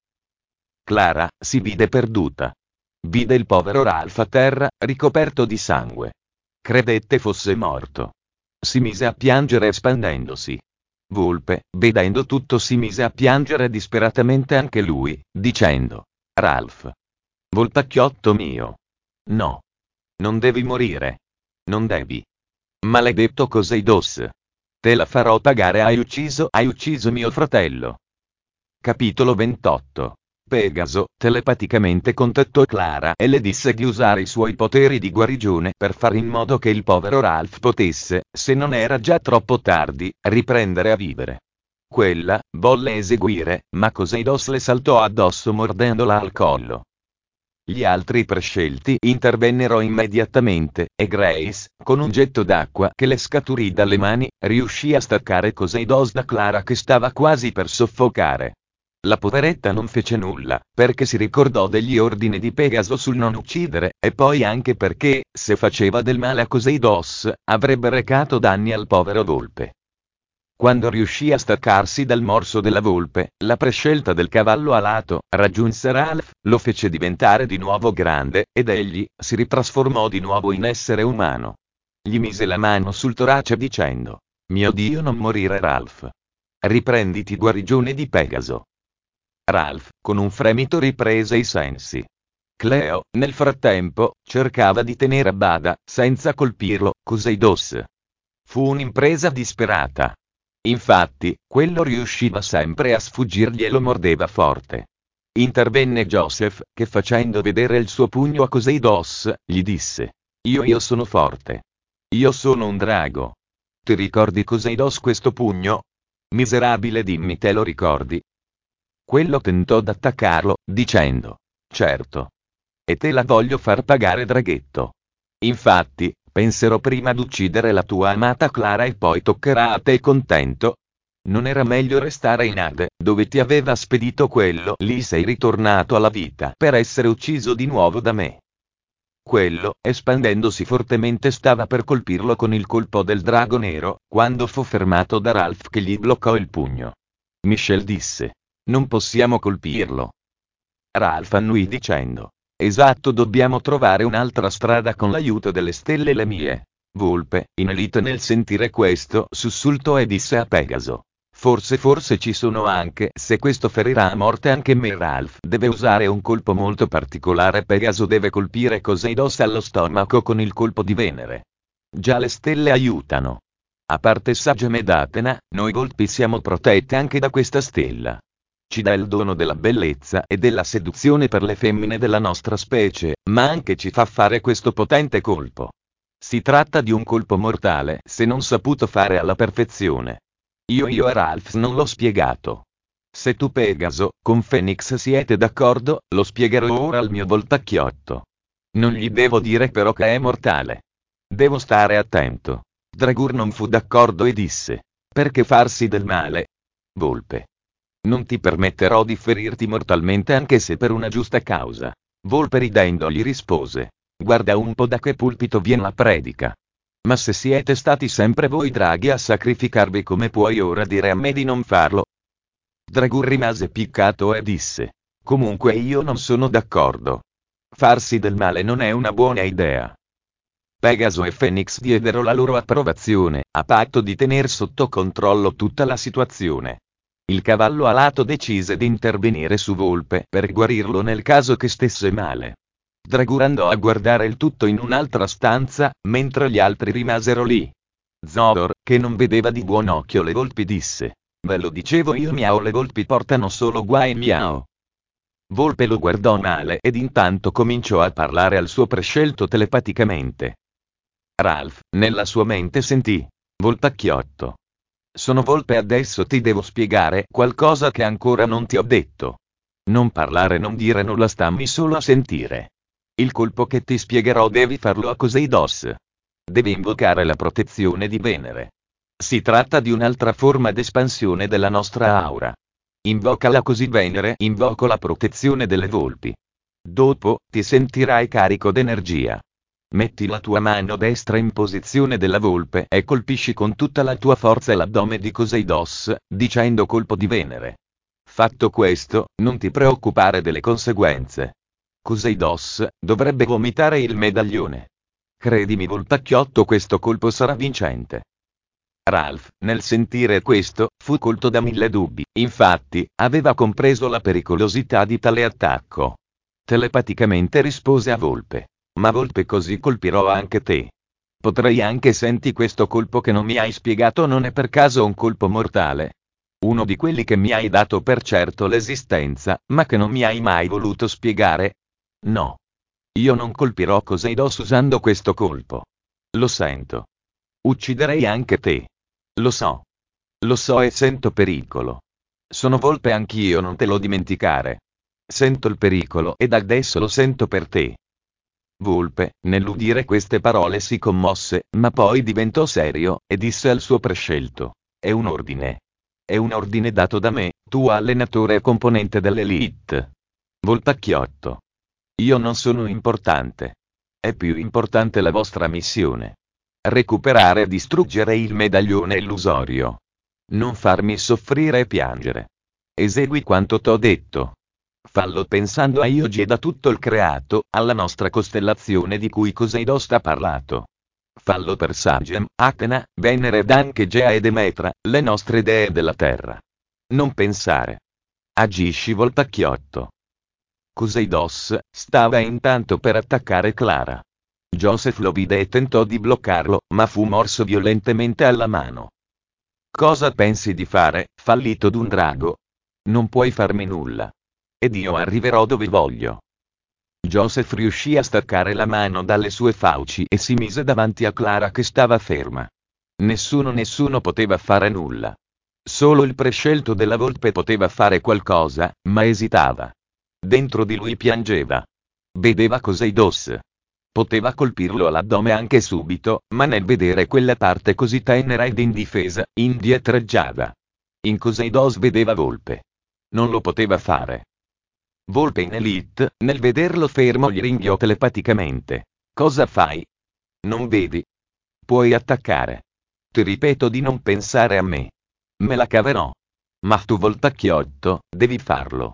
Clara si vide perduta. Vide il povero Ralph a terra, ricoperto di sangue. Credette fosse morto. Si mise a piangere espandendosi. Volpe, vedendo tutto, si mise a piangere disperatamente anche lui, dicendo: Ralph! Volpacchiotto mio! No! Non devi morire! Non devi! Maledetto Coseidos! Te la farò pagare, hai ucciso, hai ucciso mio fratello! Capitolo ventotto. Pegaso telepaticamente contattò Clara e le disse di usare i suoi poteri di guarigione per fare in modo che il povero Ralph potesse, se non era già troppo tardi, riprendere a vivere. Quella volle eseguire, ma Coseidos le saltò addosso mordendola al collo. Gli altri prescelti intervennero immediatamente, e Grace, con un getto d'acqua che le scaturì dalle mani, riuscì a staccare Coseidos da Clara che stava quasi per soffocare. La poveretta non fece nulla, perché si ricordò degli ordini di Pegaso sul non uccidere, e poi anche perché, se faceva del male a Coseidos, avrebbe recato danni al povero volpe. Quando riuscì a staccarsi dal morso della volpe, la prescelta del cavallo alato raggiunse Ralph, lo fece diventare di nuovo grande, ed egli si ritrasformò di nuovo in essere umano. Gli mise la mano sul torace dicendo: Mio Dio, non morire Ralph. Riprenditi guarigione di Pegaso. Ralph, con un fremito, riprese i sensi. Cleo, nel frattempo, cercava di tenere a bada, senza colpirlo, Coseidos. Fu un'impresa disperata. Infatti, quello riusciva sempre a sfuggirgli e lo mordeva forte. Intervenne Joseph, che facendo vedere il suo pugno a Coseidos, gli disse: Io io sono forte. Io sono un drago. Ti ricordi Coseidos questo pugno? Miserabile, dimmi, te lo ricordi? Quello tentò d'attaccarlo, dicendo: Certo. E te la voglio far pagare, draghetto. Infatti, Penserò prima d'uccidere la tua amata Clara e poi toccherà a te, contento? Non era meglio restare in Ade, dove ti aveva spedito quello? Lì sei ritornato alla vita per essere ucciso di nuovo da me. Quello, espandendosi fortemente, stava per colpirlo con il colpo del drago nero, quando fu fermato da Ralph che gli bloccò il pugno. Michelle disse: non possiamo colpirlo. Ralph annui dicendo: esatto, dobbiamo trovare un'altra strada con l'aiuto delle stelle, le mie. Volpe, inelite nel sentire questo, sussultò e disse a Pegaso: forse forse ci sono anche, se questo ferirà a morte anche me. Ralph deve usare un colpo molto particolare. Pegaso deve colpire Poseidos allo stomaco con il colpo di Venere. Già le stelle aiutano. A parte Sagem ed Atena, noi volpi siamo protette anche da questa stella. Ci dà il dono della bellezza e della seduzione per le femmine della nostra specie, ma anche ci fa fare questo potente colpo. Si tratta di un colpo mortale, se non saputo fare alla perfezione. Io io a Ralph non l'ho spiegato. Se tu, Pegaso, con Phoenix siete d'accordo, lo spiegherò ora al mio voltacchiotto. Non gli devo dire però che è mortale. Devo stare attento. Dragur non fu d'accordo e disse: perché farsi del male? Volpe: non ti permetterò di ferirti mortalmente, anche se per una giusta causa. Volpe ridendo gli rispose: guarda un po' da che pulpito viene la predica. Ma se siete stati sempre voi draghi a sacrificarvi, come puoi ora dire a me di non farlo? Dragur rimase piccato e disse: comunque io non sono d'accordo. Farsi del male non è una buona idea. Pegaso e Phoenix diedero la loro approvazione, a patto di tener sotto controllo tutta la situazione. Il cavallo alato decise di intervenire su Volpe per guarirlo nel caso che stesse male. Dragur andò a guardare il tutto in un'altra stanza, mentre gli altri rimasero lì. Zodor, che non vedeva di buon occhio le volpi, disse: ve lo dicevo io, miao, le volpi portano solo guai, miao. Volpe lo guardò male ed intanto cominciò a parlare al suo prescelto telepaticamente. Ralph, nella sua mente, sentì: voltacchiotto. Sono Volpe, adesso ti devo spiegare qualcosa che ancora non ti ho detto. Non parlare, non dire nulla, stammi solo a sentire. Il colpo che ti spiegherò devi farlo a Poseidos. Devi invocare la protezione di Venere. Si tratta di un'altra forma d'espansione della nostra aura. Invocala, così Venere invoco la protezione delle volpi. Dopo, ti sentirai carico d'energia. Metti la tua mano destra in posizione della volpe e colpisci con tutta la tua forza l'addome di Poseidos, dicendo colpo di Venere. Fatto questo, non ti preoccupare delle conseguenze. Poseidos dovrebbe vomitare il medaglione. Credimi, voltacchiotto, questo colpo sarà vincente. Ralph, nel sentire questo, fu colto da mille dubbi. Infatti, aveva compreso la pericolosità di tale attacco. Telepaticamente rispose a Volpe: ma Volpe, così colpirò anche te. Potrei anche, senti, questo colpo che non mi hai spiegato non è per caso un colpo mortale? Uno di quelli che mi hai dato per certo l'esistenza, ma che non mi hai mai voluto spiegare? No. Io non colpirò Poseidos usando questo colpo. Lo sento. Ucciderei anche te. Lo so. Lo so e sento pericolo. Sono Volpe anch'io, non te lo dimenticare. Sento il pericolo ed adesso lo sento per te. Volpe, nell'udire queste parole, si commosse, ma poi diventò serio, e disse al suo prescelto: è un ordine. È un ordine dato da me, tuo allenatore e componente dell'Elite. Voltacchiotto. Io non sono importante. È più importante la vostra missione. Recuperare e distruggere il medaglione illusorio. Non farmi soffrire e piangere. Esegui quanto t'ho detto. Fallo pensando a Iogi e da tutto il creato, alla nostra costellazione di cui Poseidos t'ha parlato. Fallo per Sagem, Atena, Venere ed anche Gea e Demetra, le nostre dee della terra. Non pensare. Agisci, voltacchiotto. Poseidos stava intanto per attaccare Clara. Joseph lo vide e tentò di bloccarlo, ma fu morso violentemente alla mano. Cosa pensi di fare, fallito d'un drago? Non puoi farmi nulla. Ed io arriverò dove voglio. Joseph riuscì a staccare la mano dalle sue fauci e si mise davanti a Clara, che stava ferma. Nessuno nessuno poteva fare nulla. Solo il prescelto della volpe poteva fare qualcosa, ma esitava. Dentro di lui piangeva. Vedeva Poseidos. Poteva colpirlo all'addome anche subito, ma nel vedere quella parte così tenera ed indifesa, indietreggiava. In Coseidos vedeva Volpe. Non lo poteva fare. Volpe in Elite, nel vederlo fermo gli ringhiò telepaticamente. Cosa fai? Non vedi? Puoi attaccare. Ti ripeto di non pensare a me. Me la caverò. Ma tu Voltacchiotto, devi farlo.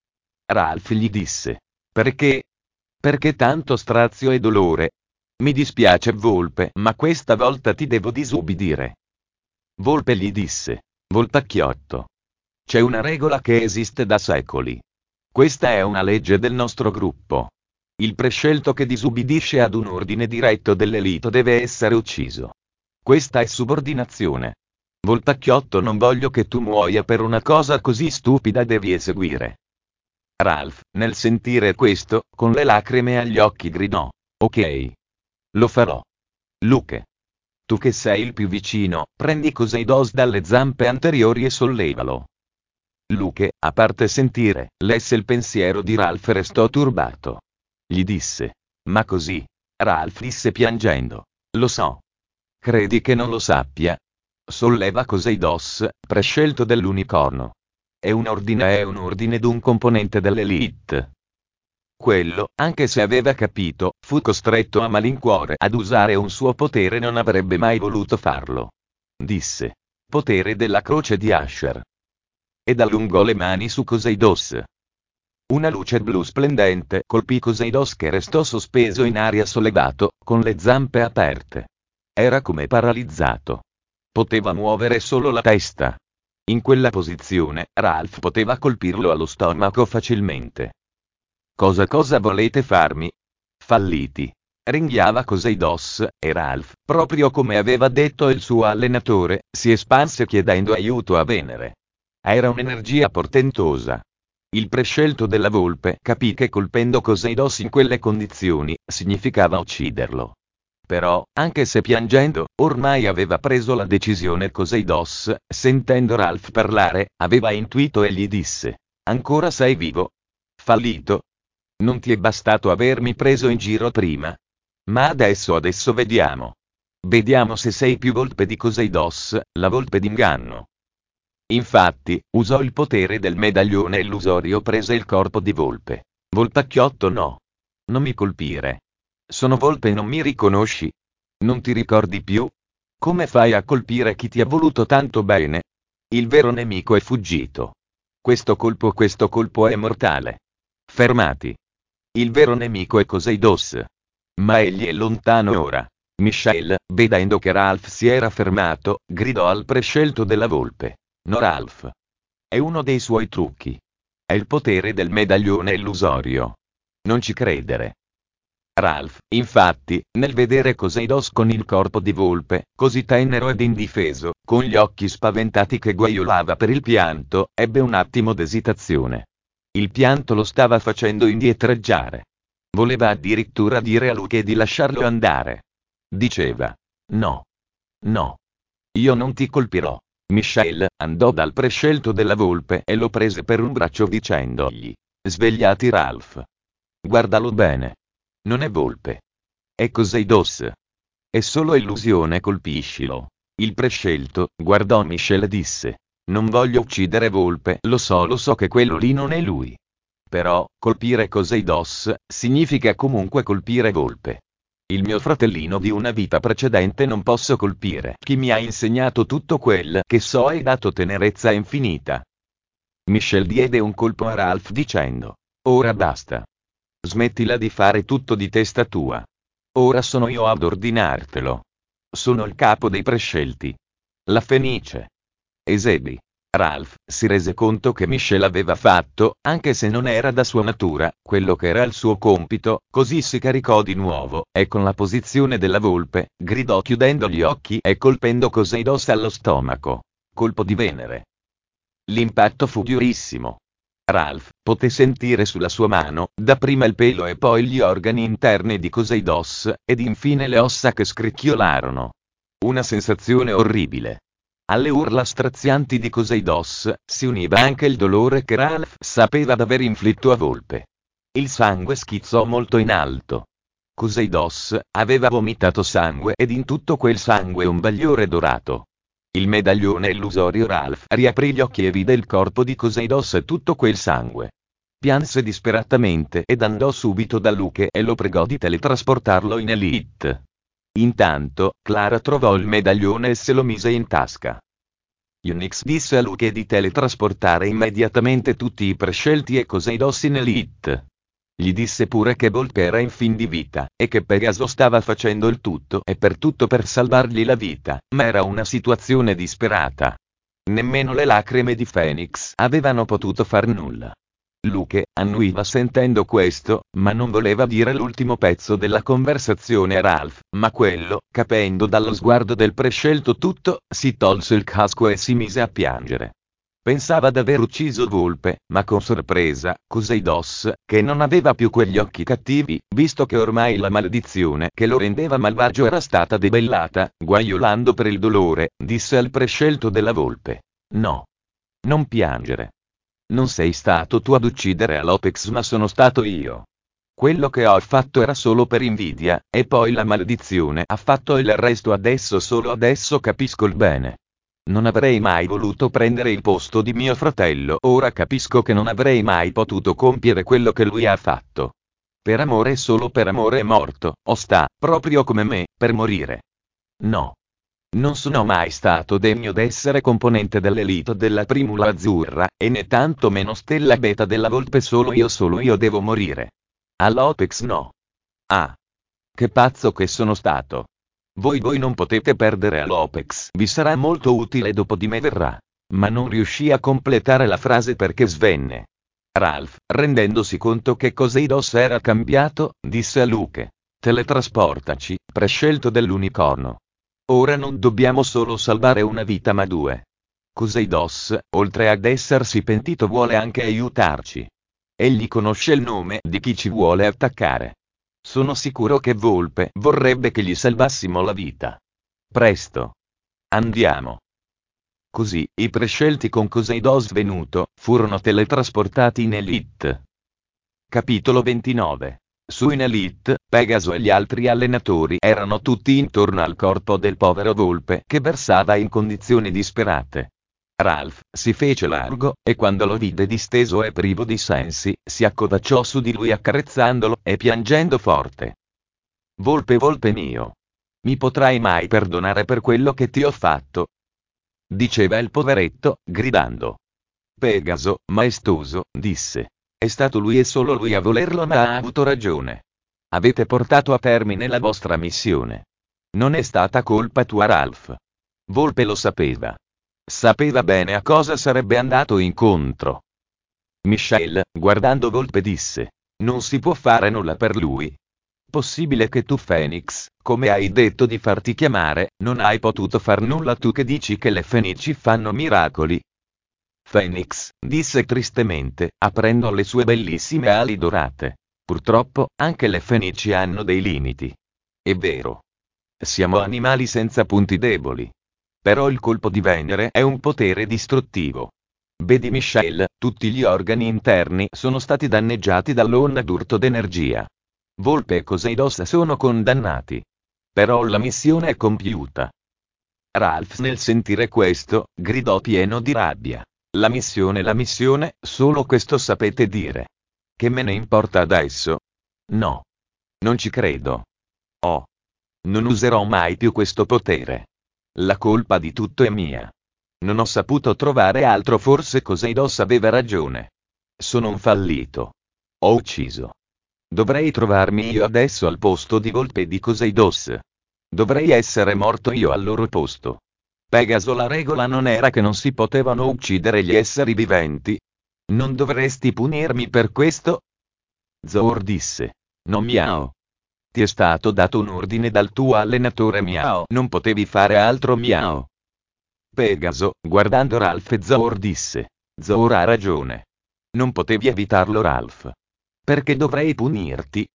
Ralph gli disse. Perché? Perché tanto strazio e dolore? Mi dispiace Volpe, ma questa volta ti devo disubbidire. Volpe gli disse. Voltacchiotto. C'è una regola che esiste da secoli. Questa è una legge del nostro gruppo. Il prescelto che disubbidisce ad un ordine diretto dell'elite deve essere ucciso. Questa è subordinazione. Voltacchiotto, non voglio che tu muoia per una cosa così stupida, devi eseguire. Ralph, nel sentire questo, con le lacrime agli occhi gridò. Ok. Lo farò. Luke. Tu che sei il più vicino, prendi Coseidos dalle zampe anteriori e sollevalo. Luke, a parte sentire, lesse il pensiero di Ralph e restò turbato. Gli disse. Ma così? Ralph disse piangendo. Lo so. Credi che non lo sappia? Solleva Coseidos, prescelto dell'unicorno. È un ordine, è un ordine d'un componente dell'elite. Quello, anche se aveva capito, fu costretto a malincuore ad usare un suo potere, non avrebbe mai voluto farlo. Disse. Potere della croce di Asher. Ed allungò le mani su Coseidos. Una luce blu splendente colpì Coseidos, che restò sospeso in aria sollevato, con le zampe aperte. Era come paralizzato. Poteva muovere solo la testa. In quella posizione, Ralph poteva colpirlo allo stomaco facilmente. Cosa cosa volete farmi? Falliti. Ringhiava Coseidos, e Ralph, proprio come aveva detto il suo allenatore, si espanse chiedendo aiuto a Venere. Era un'energia portentosa. Il prescelto della Volpe capì che colpendo Coseidos in quelle condizioni, significava ucciderlo. Però, anche se piangendo, ormai aveva preso la decisione. Coseidos, sentendo Ralph parlare, aveva intuito e gli disse. Ancora sei vivo? Fallito? Non ti è bastato avermi preso in giro prima? Ma adesso adesso vediamo. Vediamo se sei più Volpe di Coseidos, la Volpe d'inganno. Infatti, usò il potere del medaglione illusorio, prese il corpo di Volpe. Voltacchiotto, no. Non mi colpire. Sono Volpe e non mi riconosci? Non ti ricordi più? Come fai a colpire chi ti ha voluto tanto bene? Il vero nemico è fuggito. Questo colpo questo colpo è mortale. Fermati. Il vero nemico è Coseidos. Ma egli è lontano ora. Michelle, vedendo che Ralph si era fermato, gridò al prescelto della Volpe. No Ralph. È uno dei suoi trucchi. È il potere del medaglione illusorio. Non ci credere. Ralph, infatti, nel vedere Coseidos con il corpo di Volpe, così tenero ed indifeso, con gli occhi spaventati che guaiolava per il pianto, ebbe un attimo d'esitazione. Il pianto lo stava facendo indietreggiare. Voleva addirittura dire a Luke di lasciarlo andare. Diceva. No. No. Io non ti colpirò. Michelle andò dal prescelto della Volpe e lo prese per un braccio dicendogli. Svegliati Ralph. Guardalo bene. Non è Volpe. È Coseidos. È solo illusione, colpiscilo. Il prescelto guardò Michelle e disse. Non voglio uccidere Volpe, lo so lo so che quello lì non è lui. Però, colpire Coseidos, significa comunque colpire Volpe. Il mio fratellino di una vita precedente non posso colpire chi mi ha insegnato tutto quel che so e dato tenerezza infinita. Michelle diede un colpo a Ralph dicendo. Ora basta. Smettila di fare tutto di testa tua. Ora sono io ad ordinartelo. Sono il capo dei prescelti. La Fenice. Esegui. Ralph si rese conto che Michelle aveva fatto, anche se non era da sua natura, quello che era il suo compito, così si caricò di nuovo, e con la posizione della Volpe, gridò chiudendo gli occhi e colpendo Coseidos allo stomaco. Colpo di Venere. L'impatto fu durissimo. Ralph poté sentire sulla sua mano, dapprima il pelo e poi gli organi interni di Coseidos, ed infine le ossa che scricchiolarono. Una sensazione orribile. Alle urla strazianti di Coseidos, si univa anche il dolore che Ralph sapeva d'aver inflitto a Volpe. Il sangue schizzò molto in alto. Coseidos aveva vomitato sangue ed in tutto quel sangue un bagliore dorato. Il medaglione illusorio Ralph riaprì gli occhi e vide il corpo di Coseidos e tutto quel sangue. Pianse disperatamente ed andò subito da Luke e lo pregò di teletrasportarlo in Elite. Intanto, Clara trovò il medaglione e se lo mise in tasca. Unix disse a Luke di teletrasportare immediatamente tutti i prescelti e Coseidos in Elite. Gli disse pure che Volpe era in fin di vita, e che Pegaso stava facendo il tutto e per tutto per salvargli la vita, ma era una situazione disperata. Nemmeno le lacrime di Phoenix avevano potuto far nulla. Luke annuiva sentendo questo, ma non voleva dire l'ultimo pezzo della conversazione a Ralph, ma quello, capendo dallo sguardo del prescelto tutto, si tolse il casco e si mise a piangere. Pensava d'aver ucciso Volpe, ma con sorpresa, Coseidos, che non aveva più quegli occhi cattivi, visto che ormai la maledizione che lo rendeva malvagio era stata debellata, guaiolando per il dolore, disse al prescelto della Volpe: "No. Non piangere. Non sei stato tu ad uccidere Alopex ma sono stato io. Quello che ho fatto era solo per invidia, e poi la maledizione ha fatto il resto adesso solo adesso capisco il bene. Non avrei mai voluto prendere il posto di mio fratello, ora capisco che non avrei mai potuto compiere quello che lui ha fatto. Per amore e solo per amore è morto, o sta, proprio come me, per morire. No. Non sono mai stato degno d'essere componente dell'elite della Primula Azzurra, e né tanto meno stella beta della Volpe solo io solo io devo morire. All'Opex no. Ah. Che pazzo che sono stato. Voi voi non potete perdere all'Opex, vi sarà molto utile dopo di me verrà. Ma non riuscì a completare la frase perché svenne. Ralph, rendendosi conto che Coseidos era cambiato, disse a Luke: teletrasportaci, prescelto dell'unicorno. Ora non dobbiamo solo salvare una vita ma due. Coseidos, oltre ad essersi pentito vuole anche aiutarci. Egli conosce il nome di chi ci vuole attaccare. Sono sicuro che Volpe vorrebbe che gli salvassimo la vita. Presto. Andiamo. Così, i prescelti con Coseidos venuto, furono teletrasportati in Elite. Capitolo ventinove. Su in Elite, Pegaso e gli altri allenatori erano tutti intorno al corpo del povero Volpe che versava in condizioni disperate. Ralph si fece largo, e quando lo vide disteso e privo di sensi, si accovacciò su di lui accarezzandolo e piangendo forte. Volpe Volpe mio. Mi potrai mai perdonare per quello che ti ho fatto? Diceva il poveretto, gridando. Pegaso, maestoso, disse. È stato lui e solo lui a volerlo ma ha avuto ragione. Avete portato a termine la vostra missione. Non è stata colpa tua Ralph. Volpe lo sapeva. Sapeva bene a cosa sarebbe andato incontro. Michelle, guardando Volpe disse. Non si può fare nulla per lui. Possibile che tu Phoenix, come hai detto di farti chiamare, non hai potuto far nulla tu che dici che le fenici fanno miracoli? Phoenix, disse tristemente, aprendo le sue bellissime ali dorate. Purtroppo, anche le fenici hanno dei limiti. È vero. Siamo animali senza punti deboli. Però il colpo di Venere è un potere distruttivo. Vedi Michelle, tutti gli organi interni sono stati danneggiati dall'onda d'urto d'energia. Volpe e Coseidos sono condannati. Però la missione è compiuta. Ralph nel sentire questo, gridò pieno di rabbia. La missione la missione, solo questo sapete dire. Che me ne importa adesso? No. Non ci credo. Oh. Non userò mai più questo potere. La colpa di tutto è mia. Non ho saputo trovare altro forse Coseidos aveva ragione. Sono un fallito. Ho ucciso. Dovrei trovarmi io adesso al posto di Volpe e di Coseidos. Dovrei essere morto io al loro posto. Pegaso la regola non era che non si potevano uccidere gli esseri viventi? Non dovresti punirmi per questo? Zor disse. No miao. Ti è stato dato un ordine dal tuo allenatore miao, non potevi fare altro miao. Pegaso, guardando Ralph e Zor disse. Zor ha ragione. Non potevi evitarlo Ralph. Perché dovrei punirti?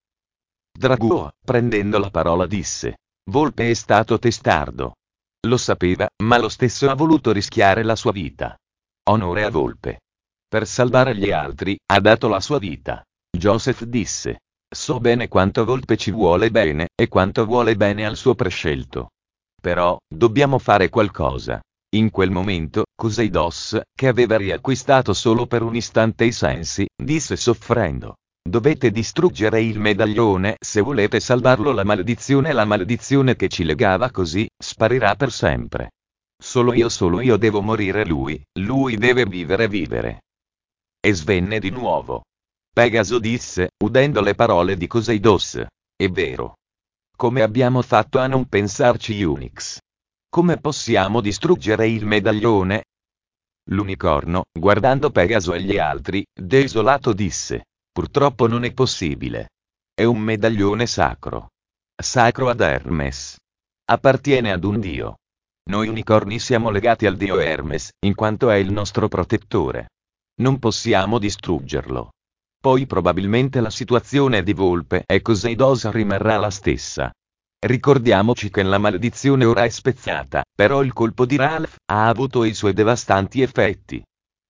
Draguo, prendendo la parola disse. Volpe è stato testardo. Lo sapeva, ma lo stesso ha voluto rischiare la sua vita. Onore a Volpe. Per salvare gli altri, ha dato la sua vita. Joseph disse. So bene quanto Volpe ci vuole bene, e quanto vuole bene al suo prescelto. Però, dobbiamo fare qualcosa. In quel momento, Coseidos, che aveva riacquistato solo per un istante i sensi, disse soffrendo: dovete distruggere il medaglione se volete salvarlo. La maledizione, la maledizione che ci legava così, sparirà per sempre. Solo io, solo io devo morire, lui, lui deve vivere vivere. E svenne di nuovo. Pegaso disse, udendo le parole di Coseidos: è vero. Come abbiamo fatto a non pensarci, Unix? Come possiamo distruggere il medaglione? L'unicorno, guardando Pegaso e gli altri, desolato disse: purtroppo non è possibile. È un medaglione sacro. Sacro ad Hermes. Appartiene ad un dio. Noi unicorni siamo legati al dio Hermes, in quanto è il nostro protettore. Non possiamo distruggerlo. Poi probabilmente la situazione di Volpe e Coseidos rimarrà la stessa. Ricordiamoci che la maledizione ora è spezzata, però il colpo di Ralph ha avuto i suoi devastanti effetti.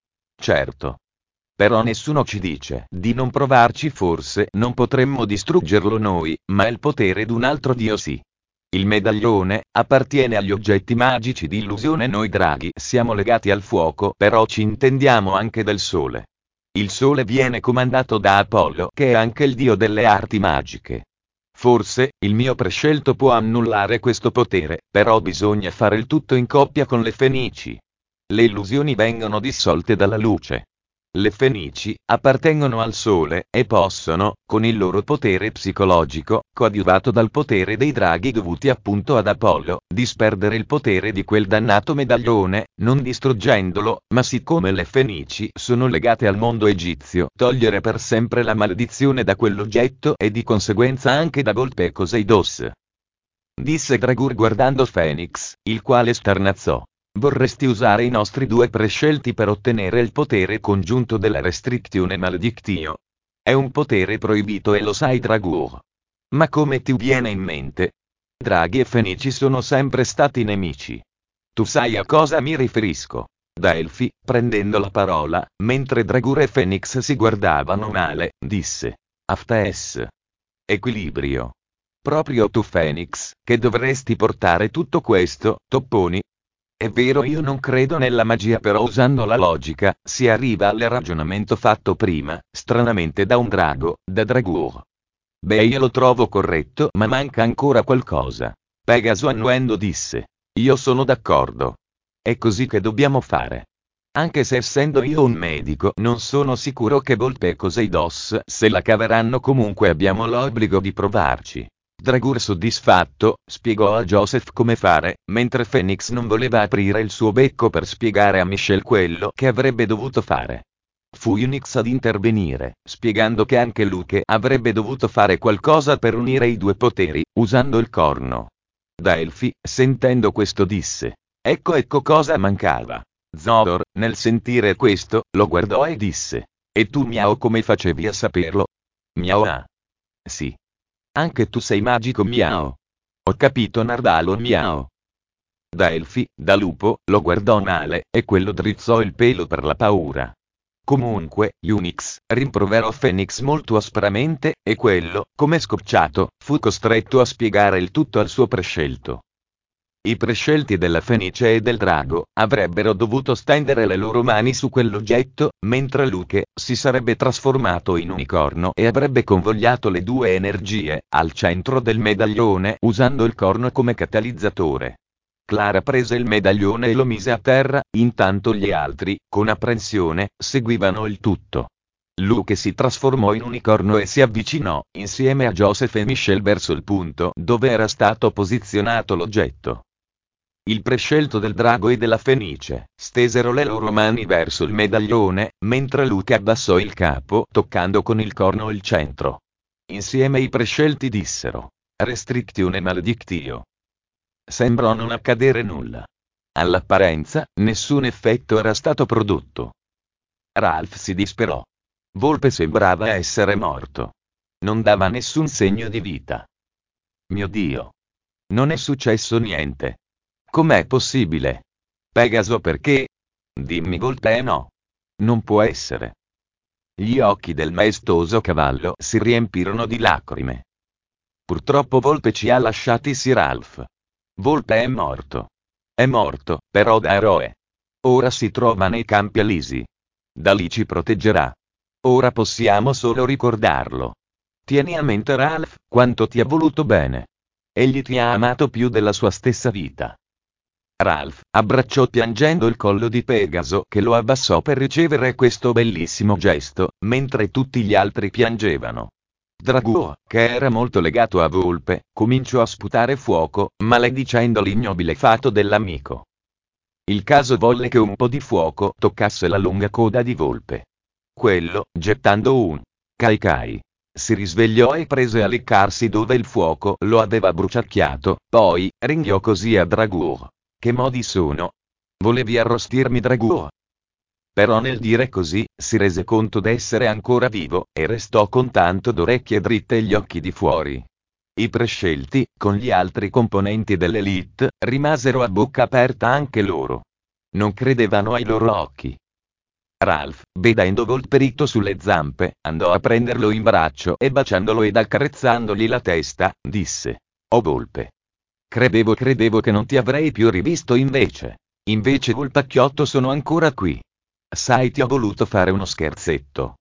Certo. Però nessuno ci dice di non provarci. Forse non potremmo distruggerlo noi, ma il potere d'un altro dio sì. Il medaglione appartiene agli oggetti magici di illusione. Noi draghi siamo legati al fuoco, però ci intendiamo anche del sole. Il sole viene comandato da Apollo, che è anche il dio delle arti magiche. Forse, il mio prescelto può annullare questo potere, però bisogna fare il tutto in coppia con le Fenici. Le illusioni vengono dissolte dalla luce. Le Fenici appartengono al Sole, e possono, con il loro potere psicologico, coadiuvato dal potere dei draghi dovuti appunto ad Apollo, disperdere il potere di quel dannato medaglione, non distruggendolo, ma siccome le Fenici sono legate al mondo egizio, togliere per sempre la maledizione da quell'oggetto e di conseguenza anche da Volpe e Coseidos. Disse Dragur guardando Phoenix, il quale starnazzò. Vorresti usare i nostri due prescelti per ottenere il potere congiunto della Restrizione Maledictio? È un potere proibito e lo sai, Dragur. Ma come ti viene in mente? Draghi e Fenici sono sempre stati nemici. Tu sai a cosa mi riferisco. Delphi, prendendo la parola, mentre Dragur e Phoenix si guardavano male, disse: Aftes. Equilibrio. Proprio tu, Phoenix, che dovresti portare tutto questo, topponi. È vero, io non credo nella magia, però usando la logica, si arriva al ragionamento fatto prima, stranamente da un drago, da Dragur. Beh, io lo trovo corretto, ma manca ancora qualcosa. Pegaso annuendo disse: io sono d'accordo. È così che dobbiamo fare. Anche se essendo io un medico, non sono sicuro che Volpe e Coseidos se la caveranno. Comunque abbiamo l'obbligo di provarci. Dragur soddisfatto, spiegò a Joseph come fare, mentre Phoenix non voleva aprire il suo becco per spiegare a Michelle quello che avrebbe dovuto fare. Fu Unix ad intervenire, spiegando che anche Luke avrebbe dovuto fare qualcosa per unire i due poteri, usando il corno. Delphi, sentendo questo, disse: ecco ecco cosa mancava. Zodor, nel sentire questo, lo guardò e disse: e tu, Miao, come facevi a saperlo? Miao ah. Sì. Anche tu sei magico, Miao. Ho capito, Nardalo, Miao. Delphi, da lupo, lo guardò male, e quello drizzò il pelo per la paura. Comunque, Unix rimproverò Phoenix molto aspramente, e quello, come scocciato, fu costretto a spiegare il tutto al suo prescelto. I prescelti della Fenice e del drago avrebbero dovuto stendere le loro mani su quell'oggetto, mentre Luke si sarebbe trasformato in unicorno e avrebbe convogliato le due energie al centro del medaglione usando il corno come catalizzatore. Clara prese il medaglione e lo mise a terra, intanto gli altri, con apprensione, seguivano il tutto. Luke si trasformò in unicorno e si avvicinò, insieme a Joseph e Michelle, verso il punto dove era stato posizionato l'oggetto. Il prescelto del drago e della Fenice stesero le loro mani verso il medaglione, mentre Luke abbassò il capo, toccando con il corno il centro. Insieme i prescelti dissero: Restrizione Maledictio. Sembrò non accadere nulla. All'apparenza, nessun effetto era stato prodotto. Ralph si disperò. Volpe sembrava essere morto. Non dava nessun segno di vita. Mio Dio! Non è successo niente. Com'è possibile? Pegaso, perché? Dimmi, Volpe, no. Non può essere. Gli occhi del maestoso cavallo si riempirono di lacrime. Purtroppo Volpe ci ha lasciati Sir Ralph. Volpe è morto. È morto, però da eroe. Ora si trova nei Campi Elisi. Da lì ci proteggerà. Ora possiamo solo ricordarlo. Tieni a mente Ralph, quanto ti ha voluto bene. Egli ti ha amato più della sua stessa vita. Ralph abbracciò piangendo il collo di Pegaso che lo abbassò per ricevere questo bellissimo gesto, mentre tutti gli altri piangevano. Dragoo, che era molto legato a Volpe, cominciò a sputare fuoco, maledicendo l'ignobile fatto dell'amico. Il caso volle che un po' di fuoco toccasse la lunga coda di Volpe. Quello, gettando un caicai, si risvegliò e prese a leccarsi dove il fuoco lo aveva bruciacchiato, poi ringhiò così a Dragoo. Che modi sono? Volevi arrostirmi, Dragoo? Però nel dire così, si rese conto d'essere ancora vivo, e restò con tanto d'orecchie dritte e gli occhi di fuori. I prescelti, con gli altri componenti dell'Elite, rimasero a bocca aperta anche loro. Non credevano ai loro occhi. Ralph, vedendo Volperito sulle zampe, andò a prenderlo in braccio e baciandolo ed accarezzandogli la testa, disse: «Oh Volpe! Credevo credevo che non ti avrei più rivisto invece. Invece Volpacchiotto sono ancora qui. Sai, ti ho voluto fare uno scherzetto».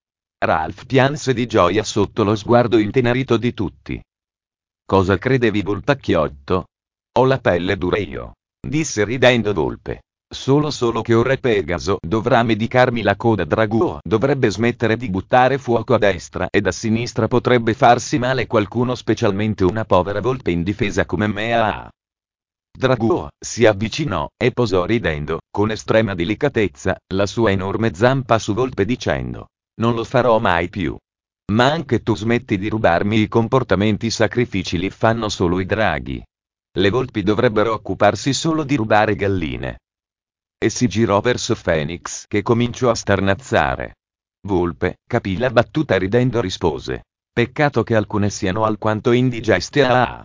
Ralph pianse di gioia sotto lo sguardo intenerito di tutti. «Cosa credevi, Volpacchiotto?» «Ho la pelle dura io», disse ridendo Volpe. «Solo solo che ora Pegaso dovrà medicarmi la coda. Dragoo dovrebbe smettere di buttare fuoco a destra ed a sinistra, potrebbe farsi male qualcuno, specialmente una povera volpe indifesa come me». Ah. Dragoo si avvicinò e posò ridendo, con estrema delicatezza, la sua enorme zampa su Volpe dicendo: «Non lo farò mai più. Ma anche tu smetti di rubarmi i comportamenti, sacrifici li fanno solo i draghi. Le volpi dovrebbero occuparsi solo di rubare galline». E si girò verso Phoenix, che cominciò a starnazzare. Volpe capì la battuta e ridendo rispose: «Peccato che alcune siano alquanto indigeste». Ah!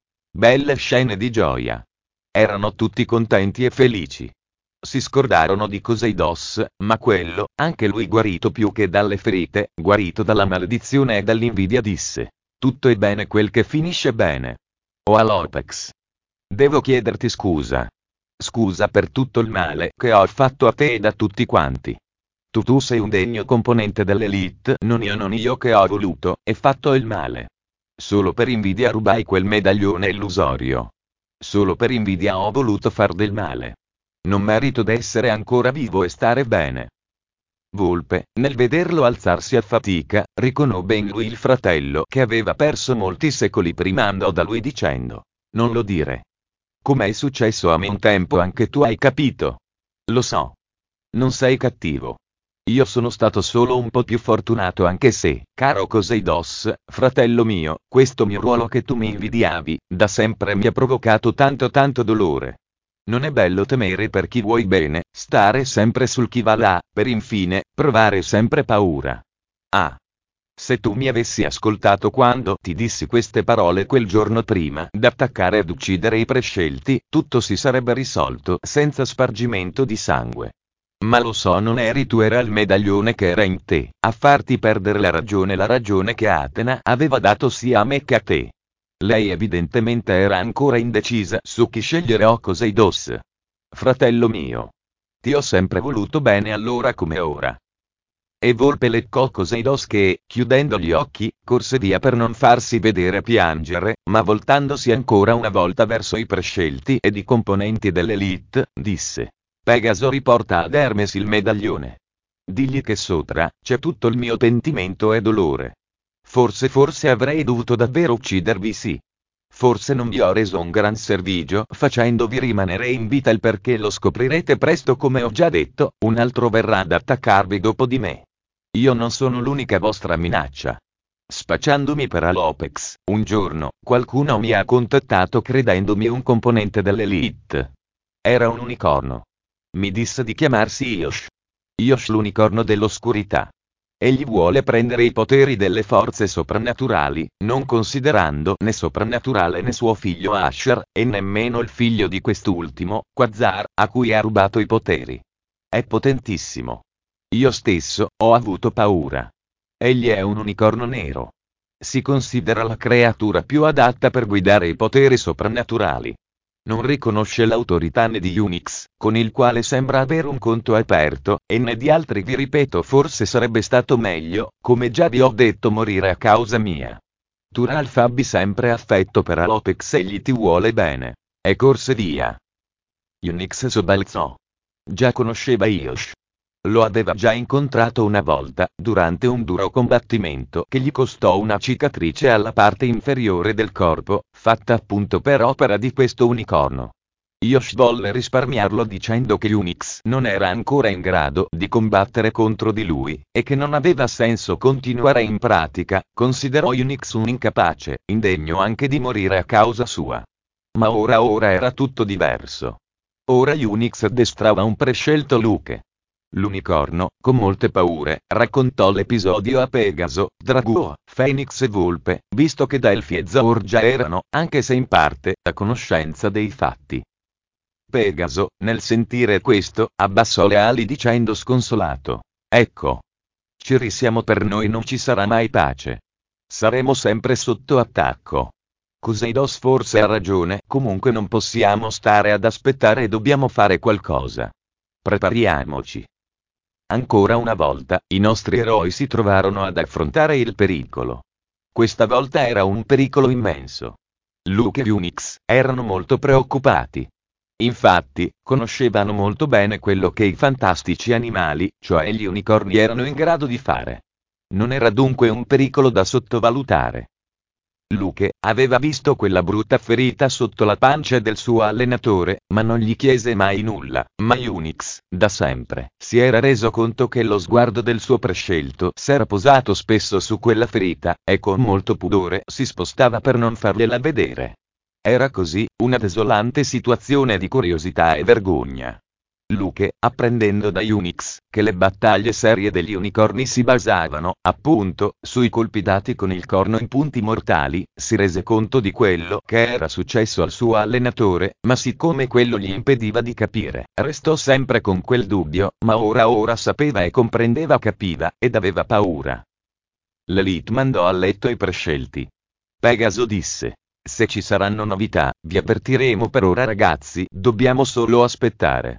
Belle scene di gioia. Erano tutti contenti e felici. Si scordarono di Coseidos, ma quello, anche lui guarito più che dalle ferite, guarito dalla maledizione e dall'invidia, disse: «Tutto è bene quel che finisce bene. O Alopex, devo chiederti scusa. Scusa per tutto il male che ho fatto a te ed a tutti quanti. Tu tu sei un degno componente dell'Elite, non io non io che ho voluto e fatto il male. Solo per invidia rubai quel medaglione illusorio. Solo per invidia ho voluto far del male. Non merito d'essere ancora vivo e stare bene». Volpe, nel vederlo alzarsi a fatica, riconobbe in lui il fratello che aveva perso molti secoli prima. Andò da lui dicendo: «Non lo dire. Com'è successo a me un tempo anche tu hai capito. Lo so. Non sei cattivo. Io sono stato solo un po' più fortunato, anche se, caro Coseidos, fratello mio, questo mio ruolo che tu mi invidiavi, da sempre mi ha provocato tanto tanto dolore. Non è bello temere per chi vuoi bene, stare sempre sul chi va là, per infine, provare sempre paura. Ah! Se tu mi avessi ascoltato quando ti dissi queste parole quel giorno prima d'attaccare ed uccidere i prescelti, tutto si sarebbe risolto senza spargimento di sangue. Ma lo so, non eri tu, era il medaglione che era in te, a farti perdere la ragione, la ragione che Atena aveva dato sia a me che a te. Lei evidentemente era ancora indecisa su chi scegliere. O Coseidos, fratello mio, ti ho sempre voluto bene, allora come ora». E Volpe leccò Coseidos che, chiudendo gli occhi, corse via per non farsi vedere piangere, ma voltandosi ancora una volta verso i prescelti ed i componenti dell'Elite, disse: «Pegaso, riporta ad Hermes il medaglione. Digli che sopra c'è tutto il mio pentimento e dolore. Forse forse avrei dovuto davvero uccidervi, sì. Forse non vi ho reso un gran servigio facendovi rimanere in vita, il perché lo scoprirete presto. Come ho già detto, un altro verrà ad attaccarvi dopo di me. Io non sono l'unica vostra minaccia. Spacciandomi per Alopex, un giorno, qualcuno mi ha contattato credendomi un componente dell'Elite. Era un unicorno. Mi disse di chiamarsi Yosh. Yosh, l'unicorno dell'oscurità. Egli vuole prendere i poteri delle forze soprannaturali, non considerando né soprannaturale né suo figlio Asher, e nemmeno il figlio di quest'ultimo, Quasar, a cui ha rubato i poteri. È potentissimo. Io stesso ho avuto paura. Egli è un unicorno nero. Si considera la creatura più adatta per guidare i poteri soprannaturali. Non riconosce l'autorità né di Unix, con il quale sembra avere un conto aperto, e né di altri. Vi ripeto, forse sarebbe stato meglio, come già vi ho detto, morire a causa mia. Tu Ralph abbi sempre affetto per Alopex, egli ti vuole bene. E corse via. Unix sobbalzò. Già conosceva Yosh. Lo aveva già incontrato una volta, durante un duro combattimento che gli costò una cicatrice alla parte inferiore del corpo, fatta appunto per opera di questo unicorno. Yosh volle risparmiarlo dicendo che Unix non era ancora in grado di combattere contro di lui, e che non aveva senso continuare. In pratica, considerò Unix un incapace, indegno anche di morire a causa sua. Ma ora ora era tutto diverso. Ora Unix addestrava un prescelto Luke. L'unicorno, con molte paure, raccontò l'episodio a Pegaso, Drago, Phoenix e Volpe, visto che Delphi e Zaur già erano, anche se in parte, a conoscenza dei fatti. Pegaso, nel sentire questo, abbassò le ali dicendo sconsolato: ecco. Ci risiamo, per noi non ci sarà mai pace. Saremo sempre sotto attacco. Coseidos forse ha ragione, comunque non possiamo stare ad aspettare e dobbiamo fare qualcosa. Prepariamoci. Ancora una volta, i nostri eroi si trovarono ad affrontare il pericolo. Questa volta era un pericolo immenso. Luke e Unix erano molto preoccupati. Infatti, conoscevano molto bene quello che i fantastici animali, cioè gli unicorni, erano in grado di fare. Non era dunque un pericolo da sottovalutare. Luke aveva visto quella brutta ferita sotto la pancia del suo allenatore, ma non gli chiese mai nulla. Ma Unix, da sempre, si era reso conto che lo sguardo del suo prescelto s'era posato spesso su quella ferita, e con molto pudore si spostava per non fargliela vedere. Era così, una desolante situazione di curiosità e vergogna. Luke, apprendendo da Unix che le battaglie serie degli unicorni si basavano, appunto, sui colpi dati con il corno in punti mortali, si rese conto di quello che era successo al suo allenatore, ma siccome quello gli impediva di capire, restò sempre con quel dubbio, ma ora ora sapeva e comprendeva, capiva, ed aveva paura. L'Elite mandò a letto i prescelti. Pegaso disse: se ci saranno novità, vi avvertiremo. Per ora ragazzi, dobbiamo solo aspettare.